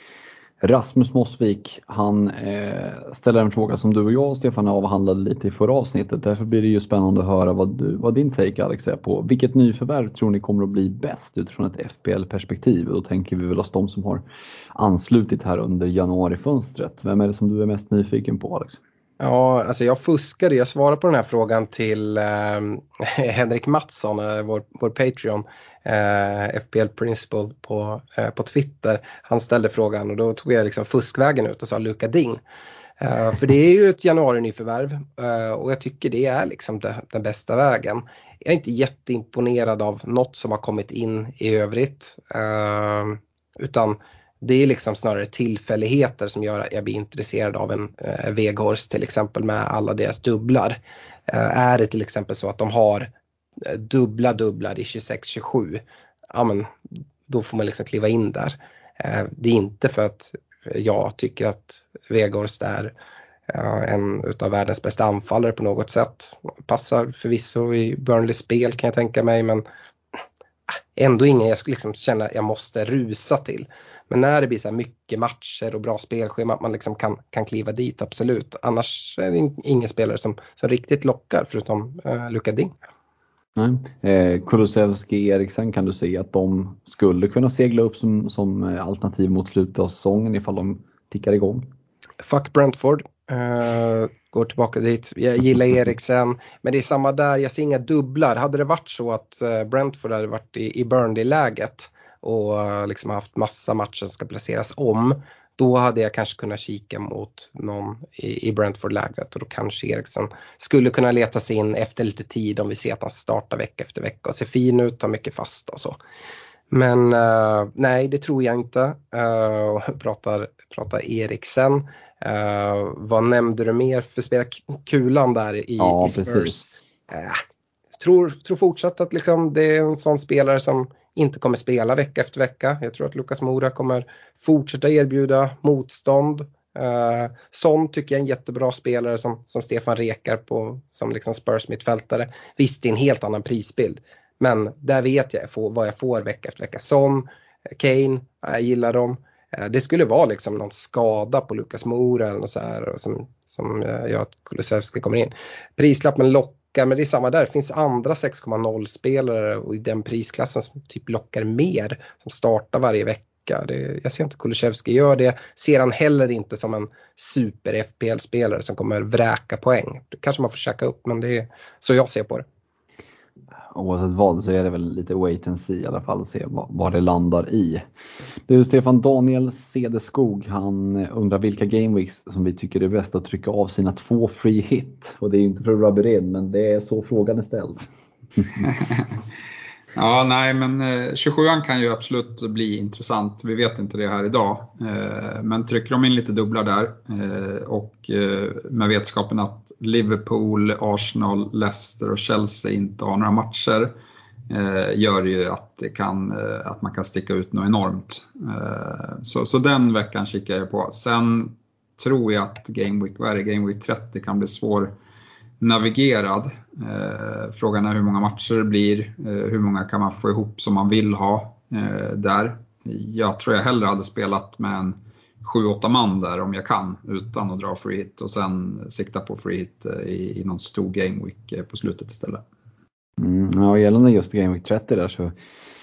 S2: Rasmus Mossvik, han eh, ställer en fråga som du och jag, Stefan, avhandlade lite i förra avsnittet. Därför blir det ju spännande att höra vad, du, vad din take, Alex, är på. Vilket nyförvärv tror ni kommer att bli bäst utifrån ett F P L-perspektiv? Då tänker vi väl oss de som har anslutit här under januarifönstret. Vem är det som du är mest nyfiken på, Alex?
S3: Ja, alltså jag fuskade. Jag svarade på den här frågan till eh, Henrik Mattsson, eh, vår, vår Patreon, eh, F P L Principal på, eh, på Twitter. Han ställde frågan och då tog jag liksom fuskvägen ut och sa Luka Ding. Eh, för det är ju ett januari-nyförvärv eh, och jag tycker det är liksom det, den bästa vägen. Jag är inte jätteimponerad av något som har kommit in i övrigt, eh, utan det är liksom snarare tillfälligheter som gör att jag blir intresserad av en eh, Weghorst till exempel med alla deras dubblar. Eh, är det till exempel så att de har eh, dubbla dubblar i tjugosex tjugosju, ja men då får man liksom kliva in där. Eh, det är inte för att jag tycker att Weghorst är eh, en utav världens bästa anfallare på något sätt. Passar förvisso i Burnley spel kan jag tänka mig, men ändå ingen jag skulle liksom känna att jag måste rusa till. Men när det blir så här mycket matcher och bra spelschema, att man liksom kan, kan kliva dit, absolut. Annars är det ingen spelare som, som riktigt lockar förutom uh, Luka Ding.
S2: Nej. Eh, Kulusevski, Eriksen, kan du se att de skulle kunna segla upp som, som alternativ mot slutet av säsongen ifall de tickar igång?
S3: Fuck Brentford. Uh, går tillbaka dit. Jag gillar Eriksen, men det är samma där, jag ser inga dubblar. Hade det varit så att uh, Brentford hade varit i, i Burnley-läget och uh, liksom haft massa matcher som ska placeras om, då hade jag kanske kunnat kika mot någon i, i Brentford-läget, och då kanske Eriksen skulle kunna leta sig in efter lite tid om vi ser att han startar vecka efter vecka och ser fin ut, har mycket fasta och så. Men uh, nej, det tror jag inte. Uh, pratar, pratar Eriksen. Uh, vad nämnde du mer för spela kulan där i,
S2: ja,
S3: i Spurs?
S2: Precis.
S3: Uh, tror, tror fortsatt att liksom det är en sån spelare som inte kommer spela vecka efter vecka. Jag tror att Lucas Moura kommer fortsätta erbjuda motstånd. Uh, Son tycker jag är en jättebra spelare som, som Stefan rekar på som liksom Spurs mittfältare. Visst, det är en helt annan prisbild. Men där vet jag får, vad jag får vecka efter vecka. Som Kane, jag gillar dem. Det skulle vara liksom någon skada på Lucas Moura eller något så här, som, som gör att Kulusevski kommer in. Prislappen lockar, men det är samma där. Det finns andra sex komma noll spelare och i den prisklassen som typ lockar mer, som startar varje vecka. Det, jag ser inte Kulusevski gör det. Ser han heller inte som en super F P L-spelare som kommer vräka poäng. Det kanske man får checka upp, men det är så jag ser på det.
S2: Oavsett vad så är det väl lite wait and see i alla fall, se vad, vad det landar i. Det är Stefan Daniel Cederskog, han undrar vilka gameweeks som vi tycker är bäst att trycka av sina två free hit. Och det är ju inte för att rubba in, men det är så frågan är ställd.
S4: Ja, nej, men tjugosjuan kan ju absolut bli intressant. Vi vet inte det här idag. Men trycker de in lite dubblar där och med vetskapen att Liverpool, Arsenal, Leicester och Chelsea inte har några matcher, gör ju att, det kan, att man kan sticka ut något enormt. Så, så den veckan kikar jag på. Sen tror jag att Game Week, vad är det, Game Week trettio kan bli svår navigerad. Eh, frågan är hur många matcher det blir, eh, hur många kan man få ihop som man vill ha eh, där. Jag tror jag hellre hade spelat med en sju åtta man där om jag kan, utan att dra free hit och sen sikta på free hit eh, i, i någon stor game week eh, på slutet istället.
S2: Mm, ja, gällande just Game Week trettio där så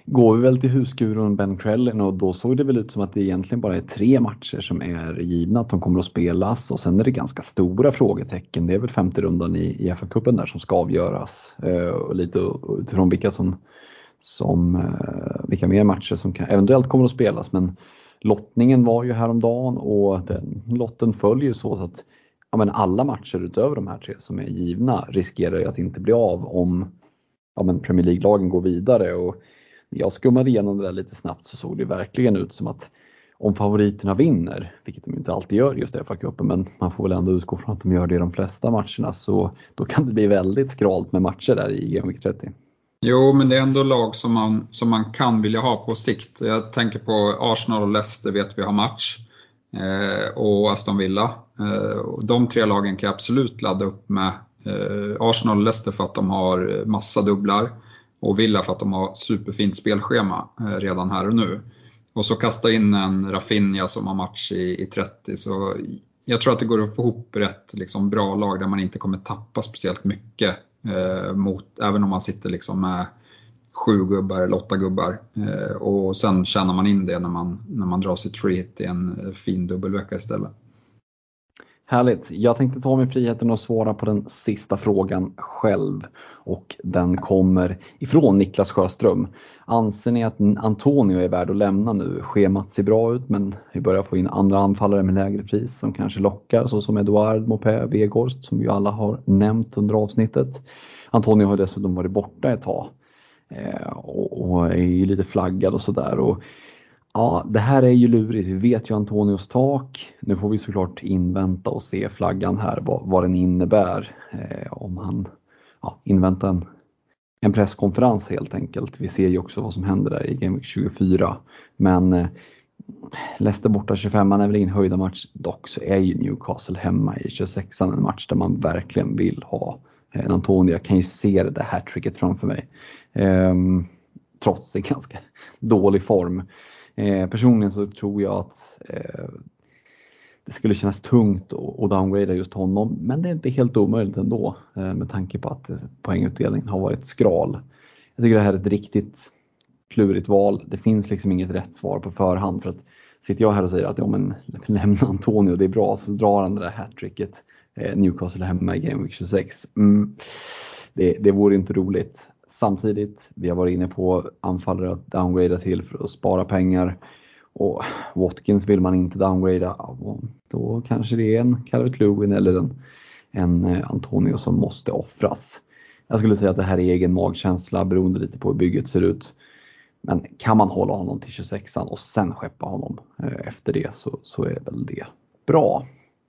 S2: går vi väl till huskuren Ben Crellin och då såg det väl ut som att det egentligen bara är tre matcher som är givna att de kommer att spelas och sen är det ganska stora frågetecken. Det är väl femte rundan i, i F A-cupen där som ska avgöras eh, och lite utifrån vilka som, som eh, vilka mer matcher som kan, eventuellt kommer att spelas, men lottningen var ju häromdagen och den lotten följer så att ja, men alla matcher utöver de här tre som är givna riskerar ju att inte bli av om ja, men Premier League-lagen går vidare. Och jag skummade igenom det där lite snabbt så såg det verkligen ut som att om favoriterna vinner, vilket de inte alltid gör just i F A-cupen, men man får väl ändå utgå från att de gör det i de flesta matcherna, så då kan det bli väldigt skralt med matcher där i Game Week trettio.
S4: Jo, men det är ändå lag som man, som man kan vilja ha på sikt. Jag tänker på Arsenal och Leicester vet vi har match. Eh, och Aston Villa. Eh, och de tre lagen kan absolut ladda upp med eh, Arsenal och Leicester för att de har massa dubblar. Och Villa för att de har superfint spelschema eh, redan här och nu. Och så kasta in en Rafinha som har match i, i trettio. Så jag tror att det går att få ihop rätt liksom, bra lag där man inte kommer tappa speciellt mycket. Eh, mot, även om man sitter liksom med sju gubbar eller åtta gubbar eh, och sen tjänar man in det när man, när man drar sitt free hit i en fin dubbelvecka istället.
S2: Härligt. Jag tänkte ta mig friheten och svara på den sista frågan själv och den kommer ifrån Niklas Sjöström. Anser ni att Antonio är värd att lämna nu? Schemat ser bra ut men vi börjar få in andra anfallare med lägre pris som kanske lockar, så som Eduard, Mopé, Weghorst som vi alla har nämnt under avsnittet. Antonio har dessutom varit borta ett tag eh, och, och är ju lite flaggad och sådär. Och ja, det här är ju lurigt. Vi vet ju Antonios tak. Nu får vi såklart invänta och se flaggan här, vad, vad den innebär. Eh, om han ja, inväntar en, en presskonferens helt enkelt. Vi ser ju också vad som händer där i Game Week tjugofyra. Men eh, Leicester borta tjugofem, man är väl ingen höjda match. Dock så är ju Newcastle hemma i tjugosexan en match där man verkligen vill ha en Antonio. Jag kan ju se det här tricket framför mig. Eh, trots en ganska dålig form. Eh, personligen så tror jag att eh, det skulle kännas tungt att downgrada just honom, men det är inte helt omöjligt ändå eh, med tanke på att eh, poängutdelningen har varit skral. Jag tycker det här är ett riktigt klurigt val. Det finns liksom inget rätt svar på förhand, för att sitter jag här och säger att ja, men lämna Antonio, det är bra, så drar han det där hattricket eh, Newcastle hemma i Game Week tjugosex. Mm, det, det vore inte roligt. Samtidigt, vi har varit inne på anfallare att downgrada till för att spara pengar. Och Watkins vill man inte downgrada. Då kanske det är en Calvert-Lewin eller en, en Antonio som måste offras. Jag skulle säga att det här är egen magkänsla beroende lite på hur bygget ser ut. Men kan man hålla honom till tjugosexan och sen skeppa honom efter det, så, så är väl det bra.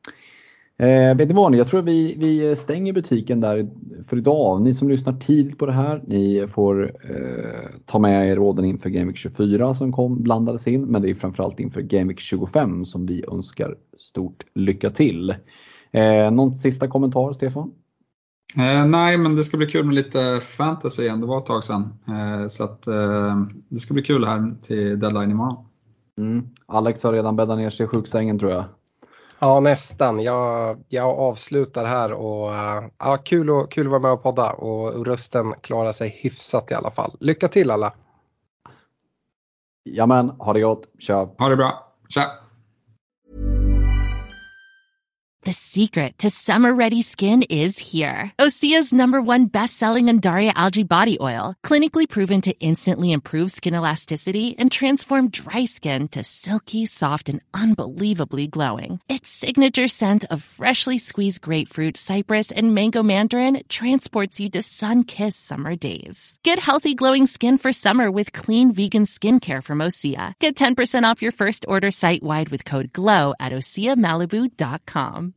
S2: Eh, vet ni vad, jag tror vi, vi stänger butiken där för idag. Ni som lyssnar tidigt på det här, ni får eh, ta med er råden inför Game Week tjugofyra som kom, blandades in. Men det är framförallt inför Game Week tjugofem som vi önskar stort lycka till. Eh, någon sista kommentar, Stefan?
S4: Eh, nej, men det ska bli kul med lite fantasy igen. Det var ett tag sedan. Eh, så att eh, det ska bli kul här till deadline imorgon.
S2: Mm. Alex har redan bäddat ner sig i sjuksängen, tror jag.
S3: Ja, nästan. Jag, jag avslutar här och ja, kul, och, kul att vara med och podda, och rösten klarar sig hyfsat i alla fall. Lycka till alla!
S2: Ja, men ha det gott. Kör!
S4: Ha det bra! Tja!
S8: The secret to summer-ready skin is here. Osea's number one best-selling Undaria Algae Body Oil, clinically proven to instantly improve skin elasticity and transform dry skin to silky, soft, and unbelievably glowing. Its signature scent of freshly squeezed grapefruit, cypress, and mango mandarin transports you to sun-kissed summer days. Get healthy, glowing skin for summer with clean vegan skincare from Osea. Get ten percent off your first order site-wide with code GLOW at osea malibu dot com.